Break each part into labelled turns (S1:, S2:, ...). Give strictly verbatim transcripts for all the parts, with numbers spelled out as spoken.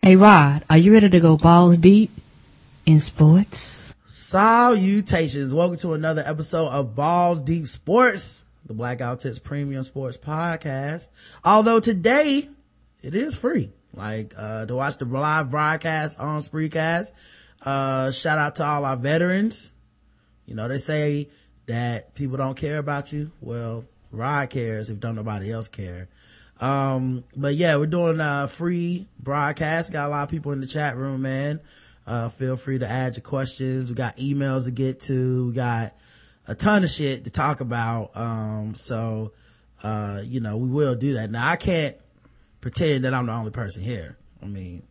S1: Hey Rod, are you ready to go balls deep in sports?
S2: Salutations. Welcome to another episode of Balls Deep Sports, the Blackout Tips Premium Sports Podcast. Although today it is free, like uh to watch the live broadcast on Spreecast. Uh shout out to all our veterans. You know, they say that people don't care about you. Well, Rod cares if don't nobody else care. Um, but yeah, we're doing a free broadcast. Got a lot of people in the chat room, man. Uh, feel free to add your questions. We got emails to get to. We got a ton of shit to talk about. Um, so, uh, you know, we will do that. Now, I can't pretend that I'm the only person here. I mean,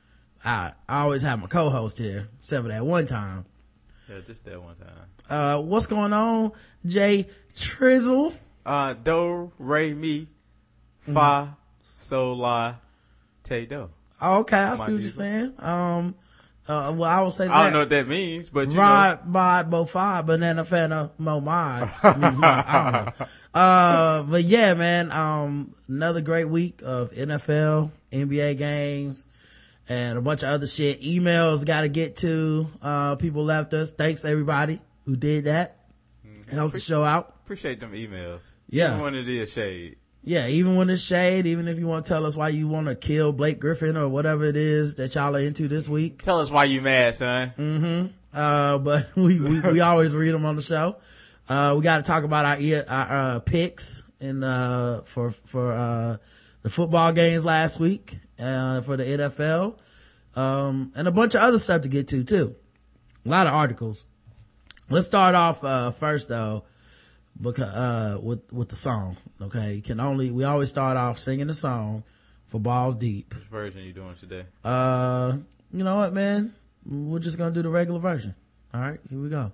S2: I, I always have my co-host here, except for that one time.
S3: Yeah, just that one time.
S2: Uh, what's going on, Jay Trizzle?
S3: Uh, do, re, mi, fa, mm-hmm. sol, la, te, do.
S2: Oh, okay, I see what you're saying. Um, uh, well, I will say that.
S3: I don't know what that means, but you
S2: Rod,
S3: know.
S2: Bod, Bo, Fi, Banana, Fana, Mo, Mod. I don't know. Uh, but yeah, man, um, another great week of N F L, N B A games, and a bunch of other shit. Emails got to get to. Uh, people left us. Thanks everybody who did that. Mm-hmm. Helps the show out.
S3: Appreciate them emails.
S2: Yeah.
S3: Even when it is shade.
S2: Yeah, even when it's shade, even if you want to tell us why you want to kill Blake Griffin or whatever it is that y'all are into this week.
S3: Tell us why you mad, son.
S2: Mm-hmm. Uh, but we, we, we always read them on the show. Uh, we got to talk about our, our, uh, picks in, uh, for, for, uh, the football games last week, uh, for the N F L. Um, and a bunch of other stuff to get to too. A lot of articles. Let's start off, uh, first though. Because, uh, with, with the song, okay? You can only, we always start off singing the song for Balls Deep.
S3: Which version are you doing today?
S2: Uh, you know what, man? We're just gonna do the regular version. Alright, here we go.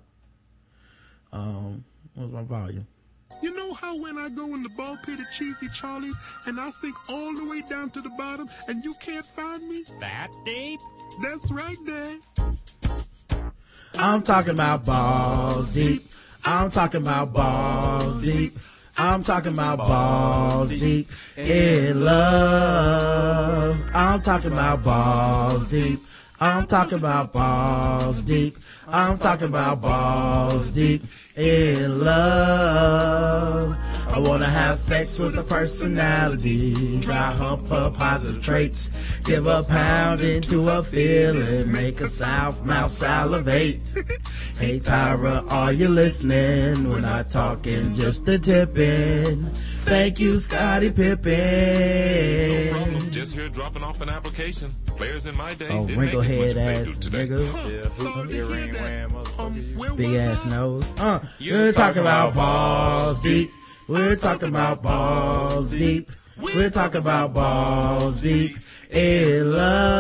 S2: Um, what's my volume?
S4: You know how when I go in the ball pit at Cheesy Charlie's and I sink all the way down to the bottom and you can't find me?
S5: That deep?
S4: That's right, Dad.
S2: I'm talking about Balls Deep. I'm talking about balls deep. I'm talking about balls deep in love. I'm talking about balls deep. I'm talking about balls deep. I'm talking about balls deep in love. I wanna have sex with a personality, got hump for positive traits, give a pound into a feeling, make a south mouth salivate. Hey Tyra, are you listening? We're not talking just the tipping. Thank you, Scottie Pippen.
S6: No problem. Just here dropping off an application. Players in my day.
S2: Oh, wrinkle head ass nigga.
S3: Yeah, hoop, earring wearing motherfucker.
S2: Big ass nose. Uh, we're talking about balls deep. We're talking about balls deep. We're talking about balls deep in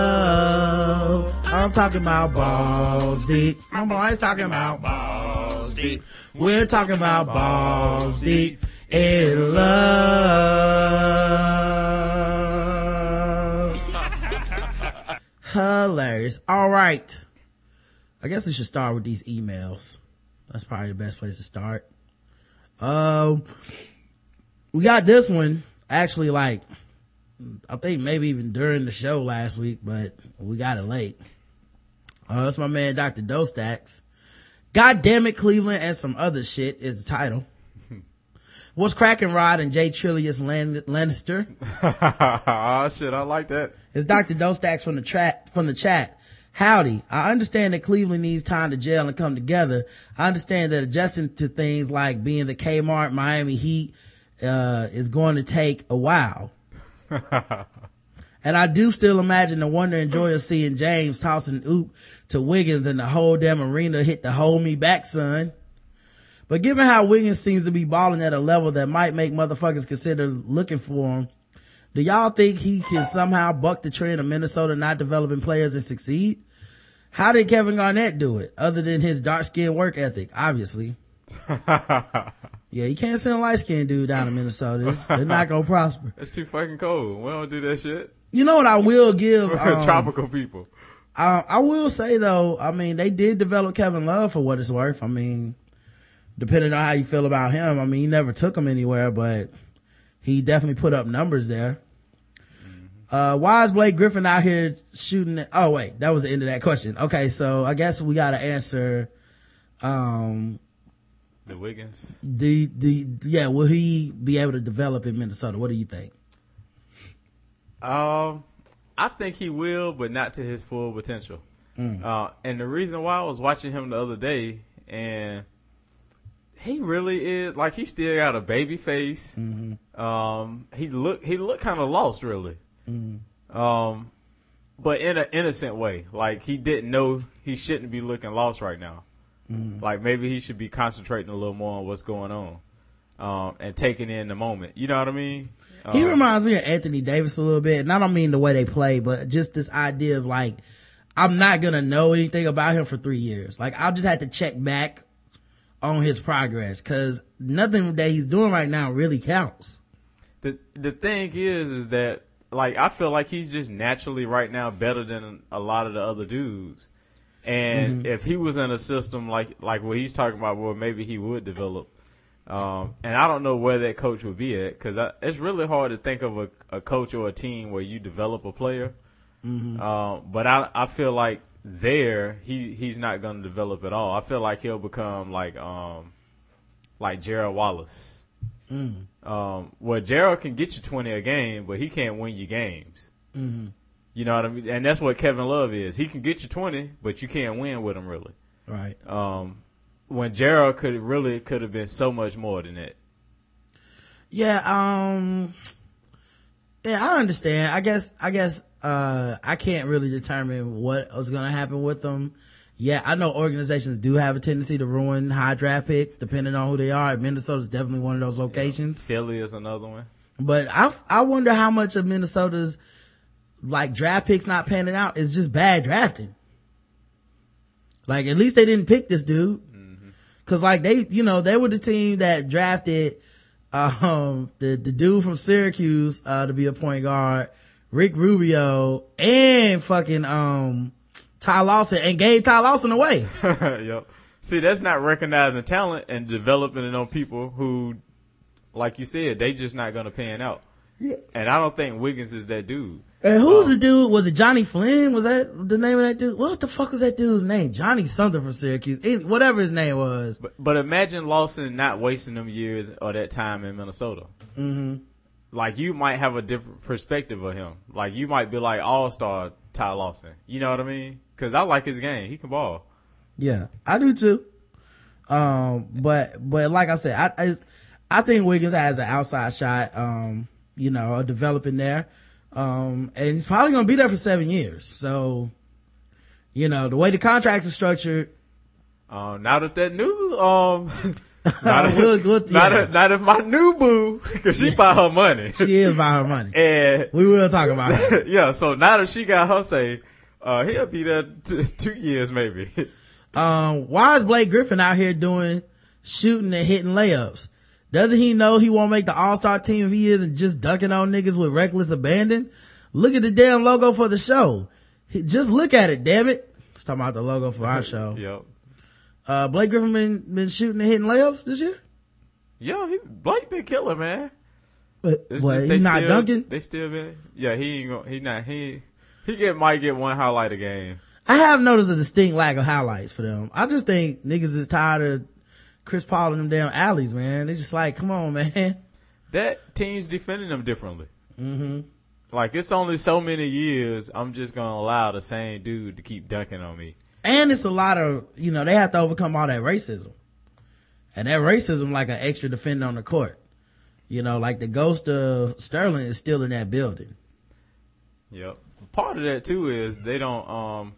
S2: love. I'm talking about balls deep. I'm always talking about balls deep. We're talking about balls deep in love. Hilarious. All right. I guess we should start with these emails. That's probably the best place to start. Um, we got this one actually like, I think maybe even during the show last week, but we got it late. Uh, that's my man, Doctor Dostacks. God damn it, Cleveland and some other shit is the title. What's cracking, Rod and Jay Trillius Lan- Lannister?
S3: Oh shit, I like that.
S2: It's Doctor Dostacks from the chat, from the chat. Howdy. I understand that Cleveland needs time to gel and come together. I understand that adjusting to things like being the Kmart Miami Heat, uh, is going to take a while. And I do still imagine the wonder and joy of seeing James tossing oop to Wiggins and the whole damn arena hit the hold me back, son. But given how Wiggins seems to be balling at a level that might make motherfuckers consider looking for him, do y'all think he can somehow buck the trend of Minnesota not developing players and succeed? How did Kevin Garnett do it, other than his dark-skinned work ethic, obviously? Yeah, you can't send a light-skinned dude down to Minnesota. It's, they're not gonna prosper.
S3: It's too fucking cold. We don't do that shit.
S2: You know what I will give? Um,
S3: Tropical people.
S2: I, I will say, though, I mean, they did develop Kevin Love for what it's worth. I mean, depending on how you feel about him, I mean, he never took him anywhere, but he definitely put up numbers there. Uh, why is Blake Griffin out here shooting? It? Oh wait, that was the end of that question. Okay, so I guess we got to answer. Um,
S3: the Wiggins.
S2: The the yeah, will he be able to develop in Minnesota? What do you think?
S3: Um, I think he will, but not to his full potential. Mm. Uh, and the reason why I was watching him the other day, and he really is like he still got a baby face. Mm-hmm. Um, he look he looked kind of lost, really. Mm-hmm. Um, but in an innocent way, like he didn't know he shouldn't be looking lost right now. Mm-hmm. Like maybe he should be concentrating a little more on what's going on, um, and taking in the moment. You know what I mean?
S2: He
S3: um,
S2: reminds me of Anthony Davis a little bit, and I don't mean the way they play, but just this idea of like, I'm not gonna know anything about him for three years. Like I'll just have to check back on his progress, cause nothing that he's doing right now really counts.
S3: The the thing is, is that like I feel like he's just naturally right now better than a lot of the other dudes. And mm-hmm. if he was in a system like like what he's talking about, well, maybe he would develop. Um, and I don't know where that coach would be at, because it's really hard to think of a, a coach or a team where you develop a player. Mm-hmm. Um, but I I feel like there he he's not going to develop at all. I feel like he'll become like um like Gerald Wallace. Mm. Um, where Gerald can get you twenty a game, but he can't win you games. Mm-hmm. You know what I mean? And that's what Kevin Love is. He can get you twenty, but you can't win with him really.
S2: Right.
S3: Um, when Gerald could really could have been so much more than that.
S2: Yeah. Um. Yeah, I understand. I guess. I guess. Uh, I can't really determine what was going to happen with them. Yeah, I know organizations do have a tendency to ruin high draft picks depending on who they are. Minnesota's definitely one of those locations.
S3: Yeah, Philly is another one.
S2: But I, I wonder how much of Minnesota's like draft picks not panning out is just bad drafting. Like at least they didn't pick this dude. Mm-hmm. Cause like they, you know, they were the team that drafted, um, the, the dude from Syracuse, uh, to be a point guard, Rick Rubio, and fucking, um, Ty Lawson, and gave Ty Lawson away.
S3: Yep. See, that's not recognizing talent and developing it on people who, like you said, they just not gonna pan out. Yeah. And I don't think Wiggins is that dude.
S2: And who's um, the dude? Was it Johnny Flynn? Was that the name of that dude? What the fuck was that dude's name? Johnny something from Syracuse. Any, whatever his name was.
S3: But, but imagine Lawson not wasting them years or that time in Minnesota. Mm-hmm. Like you might have a different perspective of him. Like you might be like all-star Ty Lawson. You know what I mean? Cause I like his game. He can ball.
S2: Yeah, I do too. Um, but, but like I said, I, I, I think Wiggins has an outside shot, um, you know, developing there. Um, and he's probably going to be there for seven years. So, you know, the way the contracts are structured.
S3: Um, now that that new, um, not, if,
S2: we'll, we'll, yeah.
S3: not, if, not if my new boo, cause she buy her money.
S2: She is buy her money.
S3: And
S2: we will talk about it.
S3: Yeah. So now that she got her say, uh, he'll be there t- two years maybe.
S2: um, why is Blake Griffin out here doing shooting and hitting layups? Doesn't he know he won't make the all-star team if he isn't just dunking on niggas with reckless abandon? Look at the damn logo for the show. He, just look at it, damn it. Let's talk about the logo for our show.
S3: Yep.
S2: Uh, Blake Griffin been, been shooting and hitting layups this year?
S3: Yeah, he, Blake been killing, man.
S2: But, but he's not
S3: still,
S2: dunking?
S3: They still been, yeah, he ain't gonna, he not, he, he get, might get one highlight a game.
S2: I have noticed a distinct lack of highlights for them. I just think niggas is tired of Chris Paul and them damn alleys, man. They just like, come on, man.
S3: That team's defending them differently.
S2: Mm-hmm.
S3: Like, it's only so many years I'm just gonna allow the same dude to keep dunking on me.
S2: And it's a lot of, you know, they have to overcome all that racism. And that racism like an extra defender on the court. You know, like the ghost of Sterling is still in that building.
S3: Yep. Part of that too is they don't, um,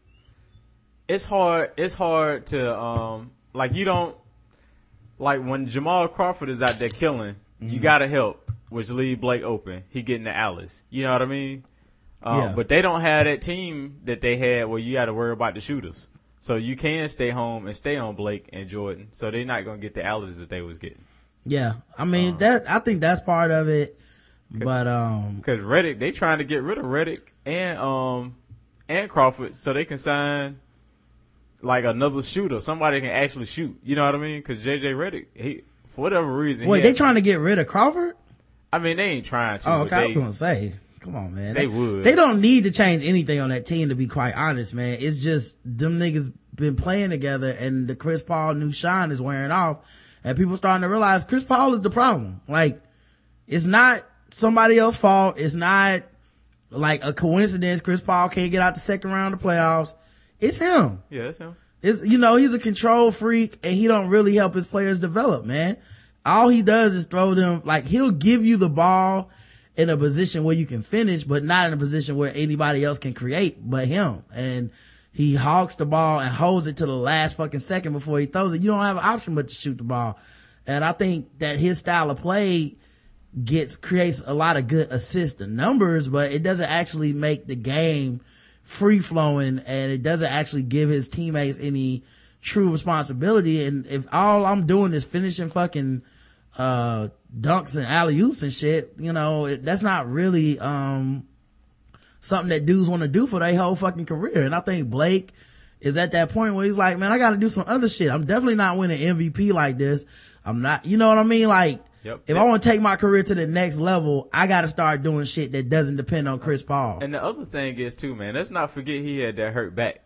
S3: it's hard, it's hard to, um, like you don't, like when Jamal Crawford is out there killing, mm-hmm. you gotta help, which leave Blake open. He getting the alleys. You know what I mean? Um, yeah. But they don't have that team that they had where you gotta worry about the shooters. So you can stay home and stay on Blake and Jordan. So they're not gonna get the alleys that they was getting.
S2: Yeah. I mean, um, that, I think that's part of it. But, um,
S3: cause Redick, they trying to get rid of Redick and, um, and Crawford so they can sign like another shooter, somebody can actually shoot. You know what I mean? Cause J J Redick, he, for whatever reason.
S2: Wait, they trying to get rid of Crawford?
S3: I mean, they ain't trying to.
S2: Oh, okay. I was gonna say. Come on, man.
S3: They would.
S2: They don't need to change anything on that team, to be quite honest, man. It's just them niggas been playing together, and the Chris Paul new shine is wearing off, and people starting to realize Chris Paul is the problem. Like, it's not somebody else's fault. It's not like a coincidence Chris Paul can't get out the second round of the playoffs. It's him.
S3: Yeah, it's him.
S2: It's, you know, he's a control freak, and he don't really help his players develop, man. All he does is throw them, like, he'll give you the ball in a position where you can finish, but not in a position where anybody else can create but him. And he hawks the ball and holds it to the last fucking second before he throws it. You don't have an option but to shoot the ball. And I think that his style of play gets, creates a lot of good assist and numbers, but it doesn't actually make the game free flowing, and it doesn't actually give his teammates any true responsibility. And if all I'm doing is finishing fucking, uh, dunks and alley-oops and shit, you know, it, that's not really, um, something that dudes want to do for their whole fucking career. And I think Blake is at that point where he's like, man, I gotta do some other shit. I'm definitely not winning M V P like this. I'm not, you know what I mean? Like,
S3: yep.
S2: if I want to take my career to the next level, I gotta start doing shit that doesn't depend on Chris Paul.
S3: And the other thing is too, man, let's not forget he had that hurt back.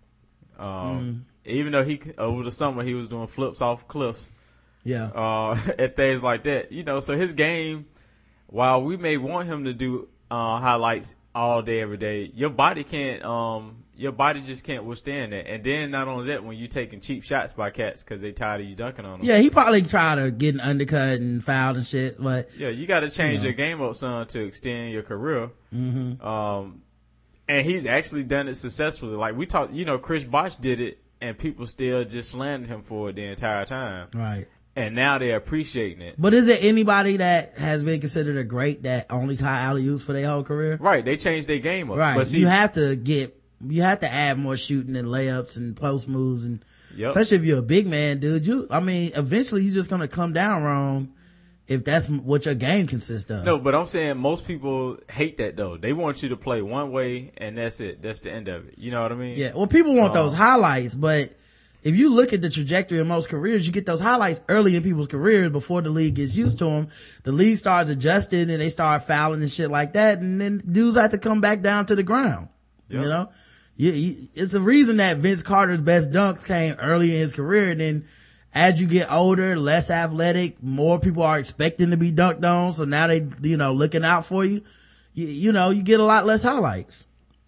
S3: Um, mm. Even though he, over the summer, he was doing flips off cliffs.
S2: Yeah.
S3: Uh, and things like that. You know, so his game, while we may want him to do, uh, highlights all day, every day, your body can't, um, your body just can't withstand that. And then not only that, when you taking cheap shots by cats because they tired of you dunking on them.
S2: Yeah, he probably tried to get an undercut and fouled and shit, but.
S3: Yeah, you got to change
S2: you know.
S3: your game up, son, to extend your career.
S2: Mm-hmm.
S3: Um, and he's actually done it successfully. Like we talked, you know, Chris Bosh did it, and people still just slandered him for it the entire time.
S2: Right.
S3: And now they're appreciating it.
S2: But is there anybody that has been considered a great that only caught alley-oops for their whole career?
S3: Right. They changed their game up.
S2: Right.
S3: But see,
S2: you have to get, you have to add more shooting and layups and post moves, and
S3: yep.
S2: especially if you're a big man, dude. You, I mean, eventually you're just gonna come down wrong if that's what your game consists of.
S3: No, but I'm saying most people hate that though. They want you to play one way and that's it. That's the end of it. You know what I mean?
S2: Yeah. Well, people want
S3: um,
S2: those highlights, but if you look at the trajectory of most careers, you get those highlights early in people's careers before the league gets used to them. The league starts adjusting and they start fouling and shit like that, and then dudes have to come back down to the ground. Yep. You know, you, you, it's a reason that Vince Carter's best dunks came early in his career, and then as you get older, less athletic, more people are expecting to be dunked on, so now they, you know, looking out for you. You, you know, you get a lot less highlights.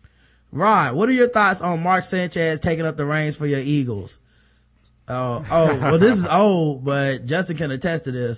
S2: Rod, what are your thoughts on Mark Sanchez taking up the reins for your Eagles? Oh, oh, well, this is old, but Justin can attest to this.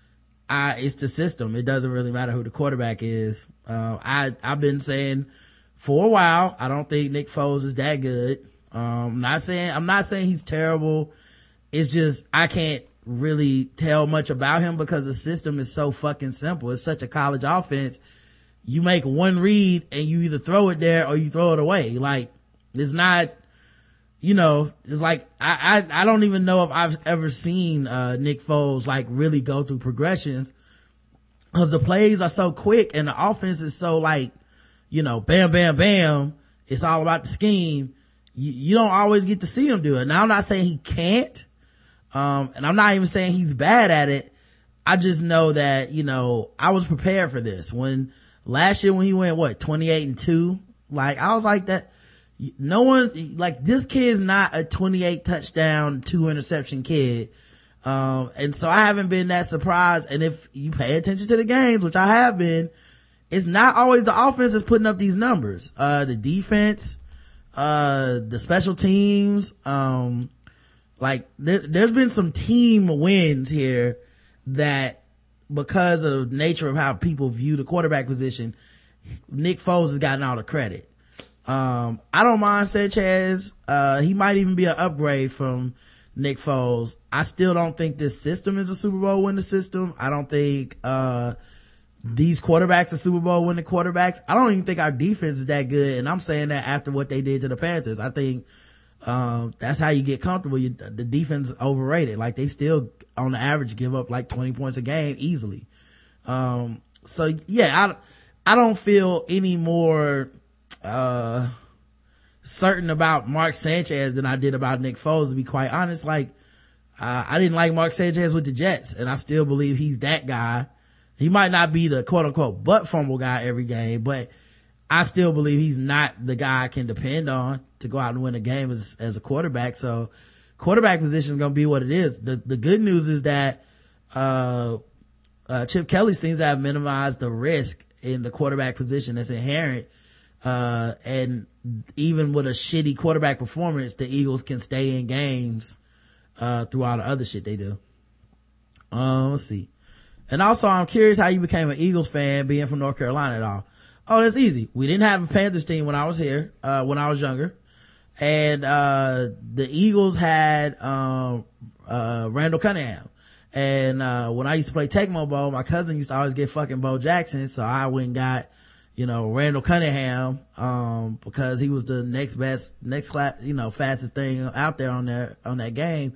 S2: I, it's the system. It doesn't really matter who the quarterback is. Uh, I, I've been saying for a while, I don't think Nick Foles is that good. Um, not saying, I'm not saying he's terrible. It's just, I can't really tell much about him because the system is so fucking simple. It's such a college offense. You make one read and you either throw it there or you throw it away. Like, it's not, you know, it's like, I, I, I don't even know if I've ever seen, uh, Nick Foles, like, really go through progressions, cause the plays are so quick and the offense is so, like, you know, bam, bam, bam. It's all about the scheme. You, you don't always get to see him do it. Now, I'm not saying he can't, um, and I'm not even saying he's bad at it. I just know that, you know, I was prepared for this. When, last year when he went, what, twenty-eight and two, like, I was like that. No one, like, this kid's not a twenty-eight touchdown, two interception kid. Um, and so I haven't been that surprised. And if you pay attention to the games, which I have been, it's not always the offense that's putting up these numbers. Uh, the defense, uh, the special teams, um, like, there, there's been some team wins here that, because of the nature of how people view the quarterback position, Nick Foles has gotten all the credit. Um, I don't mind Sanchez. Uh, he might even be an upgrade from Nick Foles. I still don't think this system is a Super Bowl winning system. I don't think, uh, these quarterbacks are Super Bowl winning quarterbacks. I don't even think our defense is that good. And I'm saying that after what they did to the Panthers. I think, um, that's how you get comfortable. You, the defense is overrated. Like, they still, on the average, give up like twenty points a game easily. Um, so yeah, I, I don't feel any more, uh, certain about Mark Sanchez than I did about Nick Foles, to be quite honest. Like, uh, I didn't like Mark Sanchez with the Jets, and I still believe he's that guy. He might not be the quote unquote butt fumble guy every game, but I still believe he's not the guy I can depend on to go out and win a game as, as a quarterback. So quarterback position is going to be what it is. The, the good news is that, uh, uh, Chip Kelly seems to have minimized the risk in the quarterback position that's inherent. Uh, and even with a shitty quarterback performance, the Eagles can stay in games, uh, through all the other shit they do. Um, uh, let's see. And also, I'm curious how you became an Eagles fan being from North Carolina at all. Oh, that's easy. We didn't have a Panthers team when I was here, uh, when I was younger. And, uh, the Eagles had, um, uh, Randall Cunningham. And, uh, when I used to play Tecmo Bowl, my cousin used to always get fucking Bo Jackson. So I went and got, you know, Randall Cunningham, um, because he was the next best, next class, you know, fastest thing out there on that, on that game.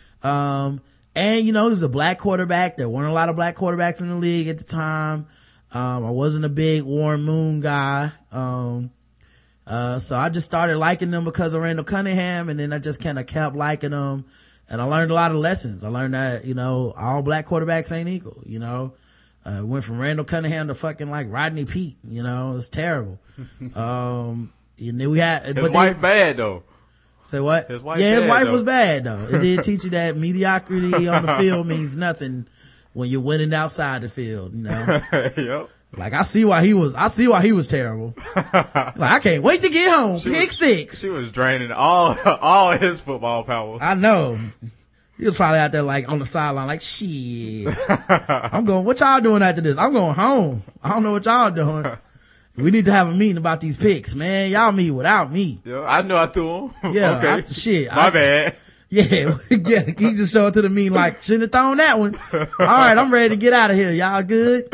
S2: Um, And, you know, he was a black quarterback. There weren't a lot of black quarterbacks in the league at the time. Um, I wasn't a big Warren Moon guy. Um, uh, so I just started liking them because of Randall Cunningham. And then I just kind of kept liking them. And I learned a lot of lessons. I learned that, you know, all black quarterbacks ain't equal, you know. Uh, went from Randall Cunningham to fucking like Rodney Peete, you know, it's terrible. um, and then we had,
S3: His
S2: but
S3: wife
S2: they,
S3: bad though.
S2: Say what?
S3: His wife
S2: yeah, his
S3: bad,
S2: wife
S3: though.
S2: was bad though. It did teach you that mediocrity on the field means nothing when you're winning outside the field, you know.
S3: Yep.
S2: Like I see why he was, I see why he was terrible. Like I can't wait to get home.
S3: She
S2: Pick
S3: was,
S2: six.
S3: She was draining all, all his football powers.
S2: I know. He was probably out there like on the sideline like, shit. I'm going, what y'all doing after this? I'm going home. I don't know what y'all doing. We need to have a meeting about these picks, man. Y'all meet without me.
S3: Yeah, I know I threw him.
S2: Yeah,
S3: okay.
S2: I, shit.
S3: My
S2: I,
S3: bad.
S2: Yeah, yeah. He just showed up to the meeting like, shouldn't have thrown that one. All right, I'm ready to get out of here. Y'all good?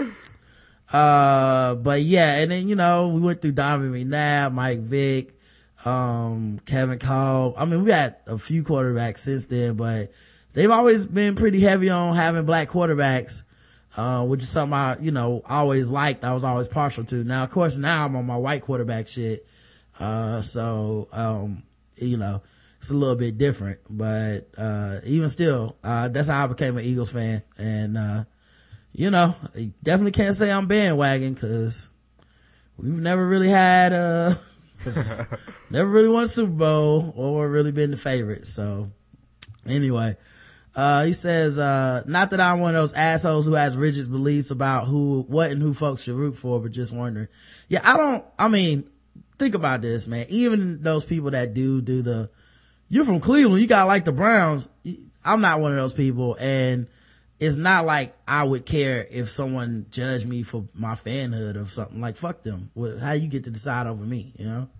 S2: Uh, but yeah, and then, you know, we went through Donovan McNabb, Mike Vick, um, Kevin Kolb. I mean, we had a few quarterbacks since then, but they've always been pretty heavy on having black quarterbacks. Uh, which is something I, you know, always liked. I was always partial to. Now, of course, now I'm on my white quarterback shit. Uh, so, um, you know, it's a little bit different, but, uh, even still, uh, that's how I became an Eagles fan. And, uh, you know, I definitely can't say I'm bandwagon cause we've never really had, uh, never really won a Super Bowl or really been the favorite. So anyway. Uh, he says, uh, not that I'm one of those assholes who has rigid beliefs about who, what and who folks should root for, but just wondering. Yeah, I don't, I mean, think about this, man. Even those people that do, do the, you're from Cleveland, you gotta like the Browns. I'm not one of those people, and it's not like I would care if someone judged me for my fanhood or something. Like, fuck them. How you get to decide over me, you know?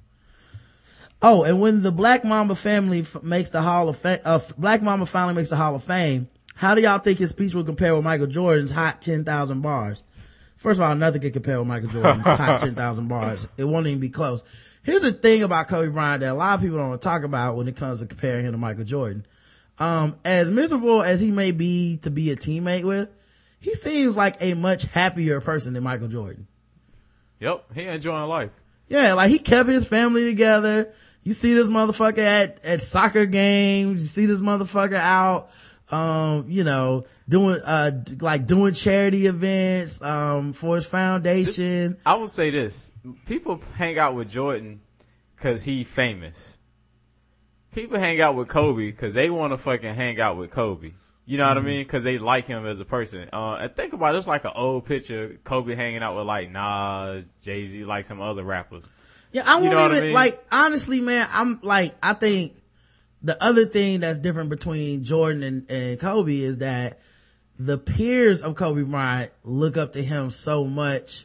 S2: Oh, and when the Black Mamba family f- makes the Hall of Fame, uh, Black Mamba finally makes the Hall of Fame, how do y'all think his speech will compare with Michael Jordan's hot ten thousand bars? First of all, nothing can compare with Michael Jordan's hot ten thousand bars. It won't even be close. Here's the thing about Kobe Bryant that a lot of people don't want to talk about when it comes to comparing him to Michael Jordan. Um, as miserable as he may be to be a teammate with, he seems like a much happier person than Michael Jordan.
S3: Yep, he enjoying life.
S2: Yeah, like he kept his family together. You see this motherfucker at, at soccer games. You see this motherfucker out, um, you know, doing, uh, like doing charity events, um, for his foundation.
S3: This, I would say this. People hang out with Jordan cause he famous. People hang out with Kobe cause they want to fucking hang out with Kobe. You know what mm-hmm. I mean? Cause they like him as a person. Uh, and think about it, it's like an old picture, Kobe hanging out with like Nas, Jay-Z, like some other rappers.
S2: Yeah, I won't
S3: you know
S2: even,
S3: I mean?
S2: like, honestly, man, I'm like, I think the other thing that's different between Jordan and, and Kobe is that the peers of Kobe Bryant look up to him so much,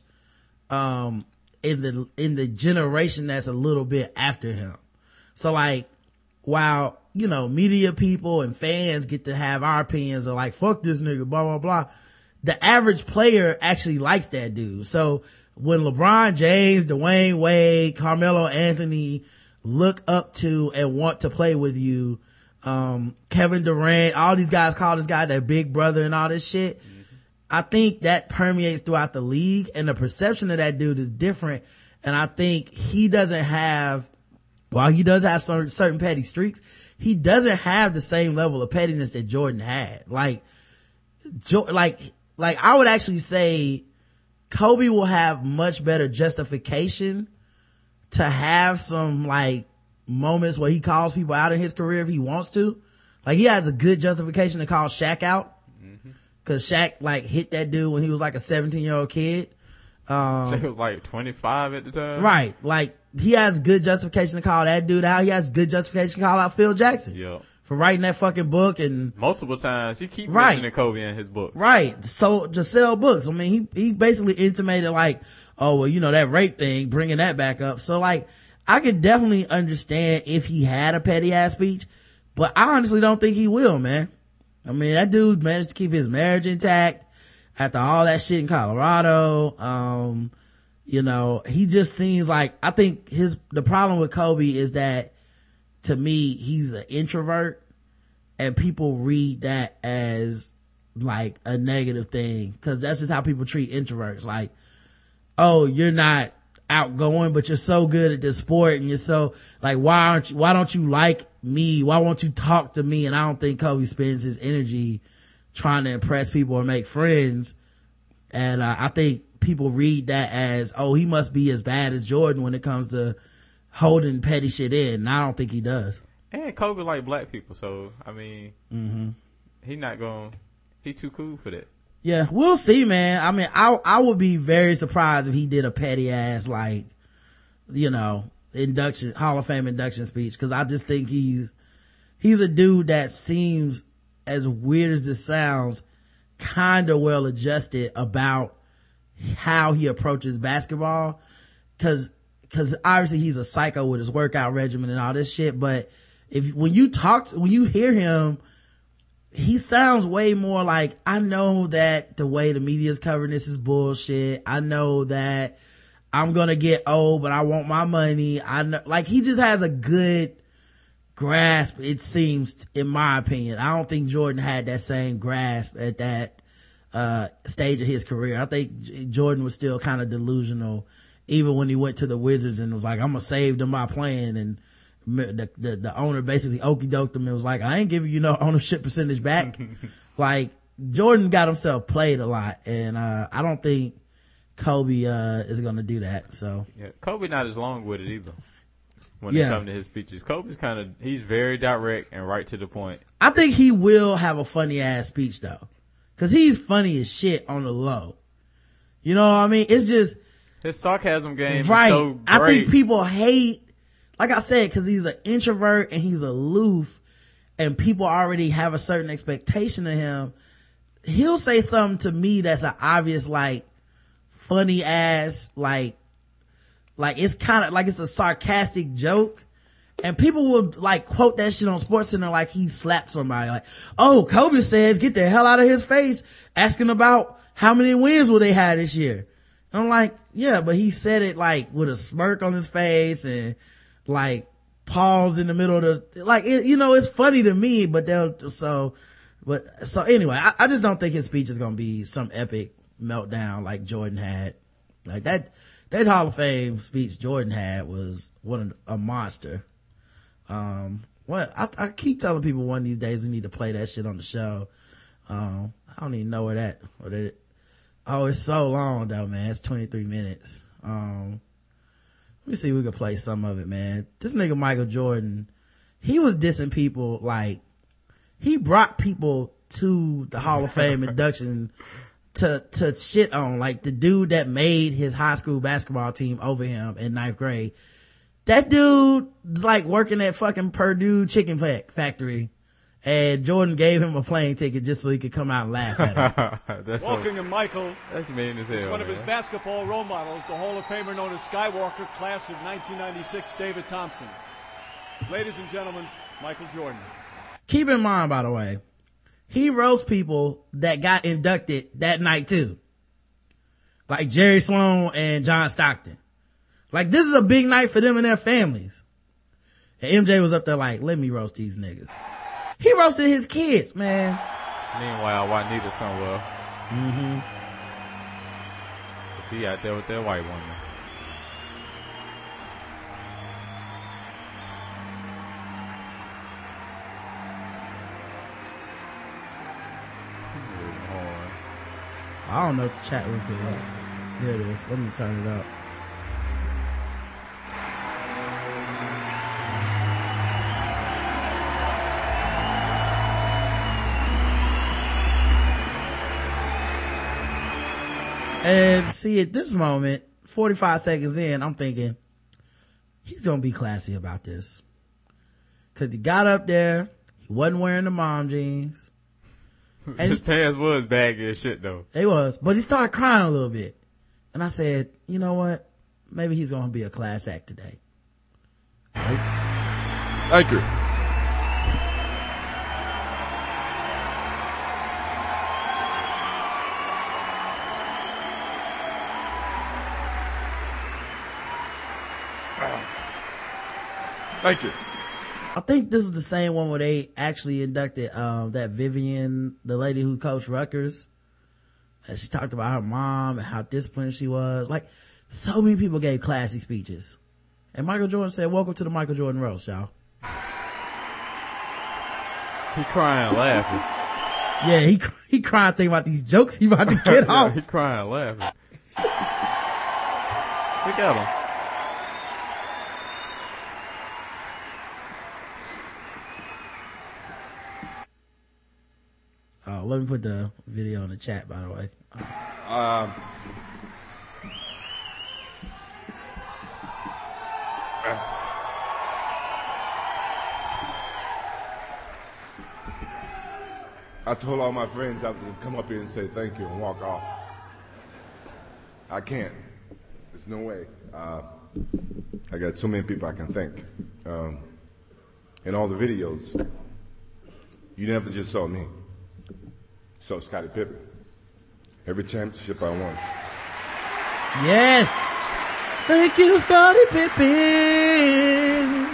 S2: um, in the, in the generation that's a little bit after him. So like, while, you know, media people and fans get to have our opinions of like, fuck this nigga, blah, blah, blah. The average player actually likes that dude. So, when LeBron James, Dwayne Wade, Carmelo Anthony look up to and want to play with you, um, Kevin Durant, all these guys call this guy their big brother and all this shit. Mm-hmm. I think that permeates throughout the league, and the perception of that dude is different. And I think he doesn't have, while he does have certain, certain petty streaks, he doesn't have the same level of pettiness that Jordan had. Like, jo- like, like I would actually say Kobe will have much better justification to have some like moments where he calls people out in his career if he wants to. Like he has a good justification to call Shaq out. Mm-hmm. Cause Shaq like hit that dude when he was like a seventeen year old kid. Um,
S3: Shaq was like twenty-five at the time.
S2: Right. Like he has good justification to call that dude out. He has good justification to call out Phil Jackson.
S3: Yeah.
S2: For writing that fucking book and
S3: multiple times. He keep
S2: right.
S3: mentioning Kobe in his book.
S2: Right. So to sell books. I mean, he, he basically intimated like, oh, well, you know, that rape thing, bringing that back up. So like, I could definitely understand if he had a petty ass speech, but I honestly don't think he will, man. I mean, that dude managed to keep his marriage intact after all that shit in Colorado. Um, you know, he just seems like, I think his, the problem with Kobe is that to me, he's an introvert and people read that as like a negative thing. Cause that's just how people treat introverts. Like, oh, you're not outgoing, but you're so good at this sport and you're so like, why aren't you, why don't you like me? Why won't you talk to me? And I don't think Kobe spends his energy trying to impress people or make friends. And uh, I think people read that as, oh, he must be as bad as Jordan when it comes to holding petty shit in. And I don't think he does.
S3: And Kobe like black people, so I mean,
S2: mm-hmm.
S3: he not going. He too cool for that.
S2: Yeah, we'll see, man. I mean, I I would be very surprised if he did a petty ass like, you know, induction Hall of Fame induction speech, because I just think he's he's a dude that seems, as weird as this sounds, kind of well adjusted about how he approaches basketball, because. Cause obviously he's a psycho with his workout regimen and all this shit, but if, when you talk, to, when you hear him, he sounds way more like, I know that the way the media is covering this is bullshit. I know that I'm gonna get old, but I want my money. I know, like he just has a good grasp, it seems, in my opinion. I don't think Jordan had that same grasp at that, uh, stage of his career. I think J- Jordan was still kind of delusional. Even when he went to the Wizards and was like, I'm gonna save them by playing, and the, the, the owner basically okey doked him and was like, I ain't giving you no ownership percentage back. Like, Jordan got himself played a lot, and, uh, I don't think Kobe, uh, is gonna do that, so.
S3: Yeah, Kobe not as long with it either. When
S2: yeah.
S3: it comes to his speeches, Kobe's kind of, he's very direct and right to the point.
S2: I think he will have a funny ass speech though. Cause he's funny as shit on the low. You know what I mean? It's just,
S3: his sarcasm game
S2: right.
S3: is so great.
S2: I think people hate, like I said, cause he's an introvert and he's aloof and people already have a certain expectation of him. He'll say something to me that's an obvious, like, funny ass, like, like it's kind of like it's a sarcastic joke. And people would like quote that shit on SportsCenter like he slapped somebody. Like, oh, Kobe says get the hell out of his face asking about how many wins will they have this year. And I'm like, yeah, but he said it like with a smirk on his face and like pause in the middle of the, like, it, you know, it's funny to me, but they'll, so, but, so anyway, I, I just don't think his speech is going to be some epic meltdown like Jordan had. Like that, that Hall of Fame speech Jordan had was one a monster. Um, what, I, I keep telling people one of these days we need to play that shit on the show. Um, I don't even know where that, where that, oh, it's so long though, man. It's twenty-three minutes. Um, let me see if we can play some of it, man. This nigga Michael Jordan, he was dissing people like, he brought people to the Hall of Fame induction to, to shit on, like the dude that made his high school basketball team over him in ninth grade. That dude was like working at fucking Purdue Chicken Factory. And Jordan gave him a plane ticket just so he could come out and laugh at him.
S3: That's
S5: Walking
S3: so,
S5: to Michael
S3: that's mean as hell,
S5: is one of
S3: man.
S5: his basketball role models, the Hall of Famer known as Skywalker, class of nineteen ninety-six, David Thompson. Ladies and gentlemen, Michael Jordan.
S2: Keep in mind, by the way, he roasts people that got inducted that night too. Like Jerry Sloan and John Stockton. Like this is a big night for them and their families. And M J was up there like, let me roast these niggas. He roasted his kids, man.
S3: Meanwhile, Juanita somewhere.
S2: Mm-hmm.
S3: She out there with that white woman.
S2: I don't know if the chat room can. Here it is. Let me turn it up. And see, at this moment, forty-five seconds in, I'm thinking, he's gonna be classy about this. Cause he got up there, he wasn't wearing the mom jeans.
S3: And his pants was baggy as shit though.
S2: They was, but he started crying a little bit. And I said, you know what? Maybe he's gonna be a class act today. Right?
S7: Thank you. Thank you.
S2: I think this is the same one where they actually inducted um that Vivian, the lady who coached Rutgers. And she talked about her mom and how disciplined she was. Like, so many people gave classy speeches. And Michael Jordan said, welcome to the Michael Jordan roast, y'all.
S3: He crying laughing.
S2: Yeah, he he crying thinking about these jokes he about to get
S3: Yeah,
S2: off.
S3: he crying laughing. Look at him.
S2: Oh, let me put the video in the chat, by the way.
S7: Um, I told all my friends I was going to come up here and say thank you and walk off. I can't. There's no way. Uh, I got so many people I can thank. Um, in all the videos, you never just saw me. So Scottie Pippen. Every championship I won.
S2: Yes! Thank you, Scottie Pippen!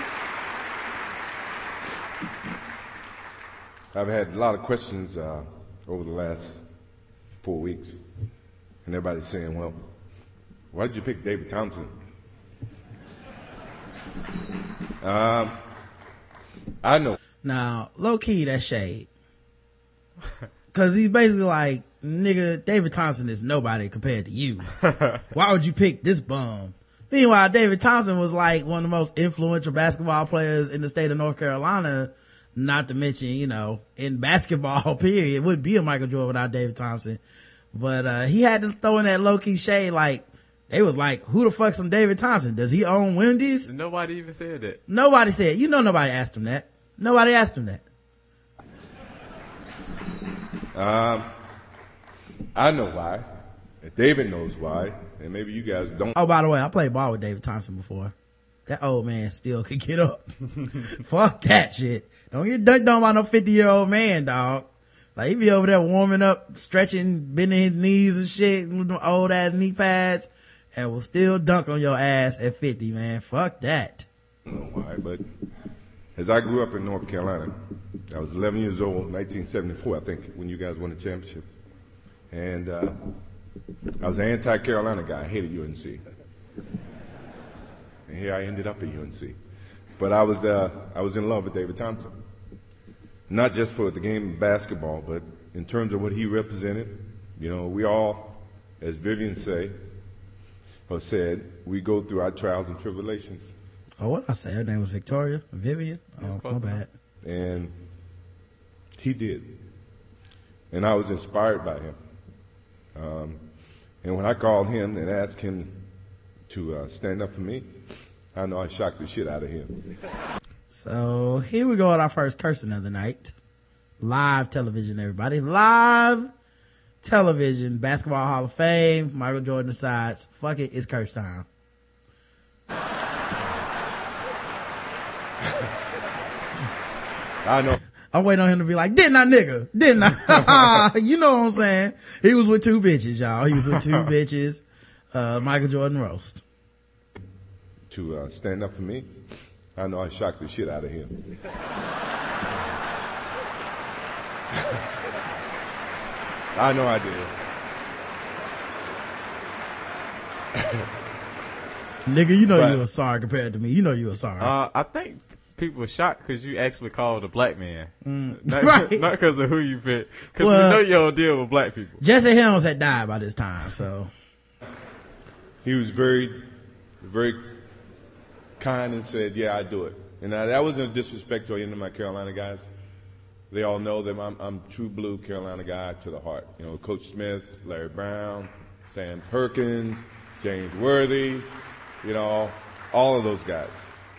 S7: I've had a lot of questions uh, over the last four weeks. And everybody's saying, well, why did you pick David Thompson? um, I know.
S2: Now, low key, that's shade. Cause he's basically like, nigga, David Thompson is nobody compared to you. Why would you pick this bum? Meanwhile, David Thompson was like one of the most influential basketball players in the state of North Carolina, not to mention, you know, in basketball, period. It wouldn't be a Michael Jordan without David Thompson. But, uh, he had to throw in that low-key shade, like, they was like, who the fuck's some David Thompson? Does he own Wendy's?
S3: Nobody even said that.
S2: Nobody said, you know nobody asked him that. Nobody asked him that.
S7: Um, I know why. And David knows why. And maybe you guys don't.
S2: Oh, by the way, I played ball with David Thompson before. That old man still could get up. Fuck that shit. Don't get dunked on by no fifty year old man, dog. Like, he be over there warming up, stretching, bending his knees and shit with them old ass knee pads, and will still dunk on your ass at fifty, man. Fuck that.
S7: I don't know why, but as I grew up in North Carolina, I was eleven years old, nineteen seventy-four, I think, when you guys won the championship. And uh, I was an anti-Carolina guy. I hated U N C. And here I ended up at U N C. But I was uh, I was in love with David Thompson. Not just for the game of basketball, but in terms of what he represented. You know, we all, as Vivian say, or said, we go through our trials and tribulations.
S2: Oh, what did I say? Her name was Victoria? Vivian? Oh, my bad.
S7: And he did. And I was inspired by him. Um, and when I called him and asked him to uh, stand up for me, I know I shocked the shit out of him.
S2: So here we go at our first cursing of the night. Live television, everybody. Live television. Basketball Hall of Fame. Michael Jordan decides, fuck it, it's curse time.
S7: I know.
S2: I'm waiting on him to be like, didn't I, nigga? Didn't I? You know what I'm saying? He was with two bitches, y'all. He was with two bitches. Uh, Michael Jordan roast.
S7: To uh, stand up for me, I know I shocked the shit out of him. I know I did.
S2: Nigga, you know
S3: But-
S2: you were sorry compared to me. You know you were sorry.
S3: Uh, I think people were shocked because you actually called a black man.
S2: Mm,
S3: not
S2: right.
S3: not because of who you fit. Because
S2: Well,
S3: we know you don't deal with black people.
S2: Jesse Helms had died by this time, so.
S7: He was very, very kind and said, yeah, I do it. And I, that wasn't a disrespect to any of my Carolina guys. They all know that I'm, I'm true blue Carolina guy to the heart. You know, Coach Smith, Larry Brown, Sam Perkins, James Worthy, you know, all of those guys.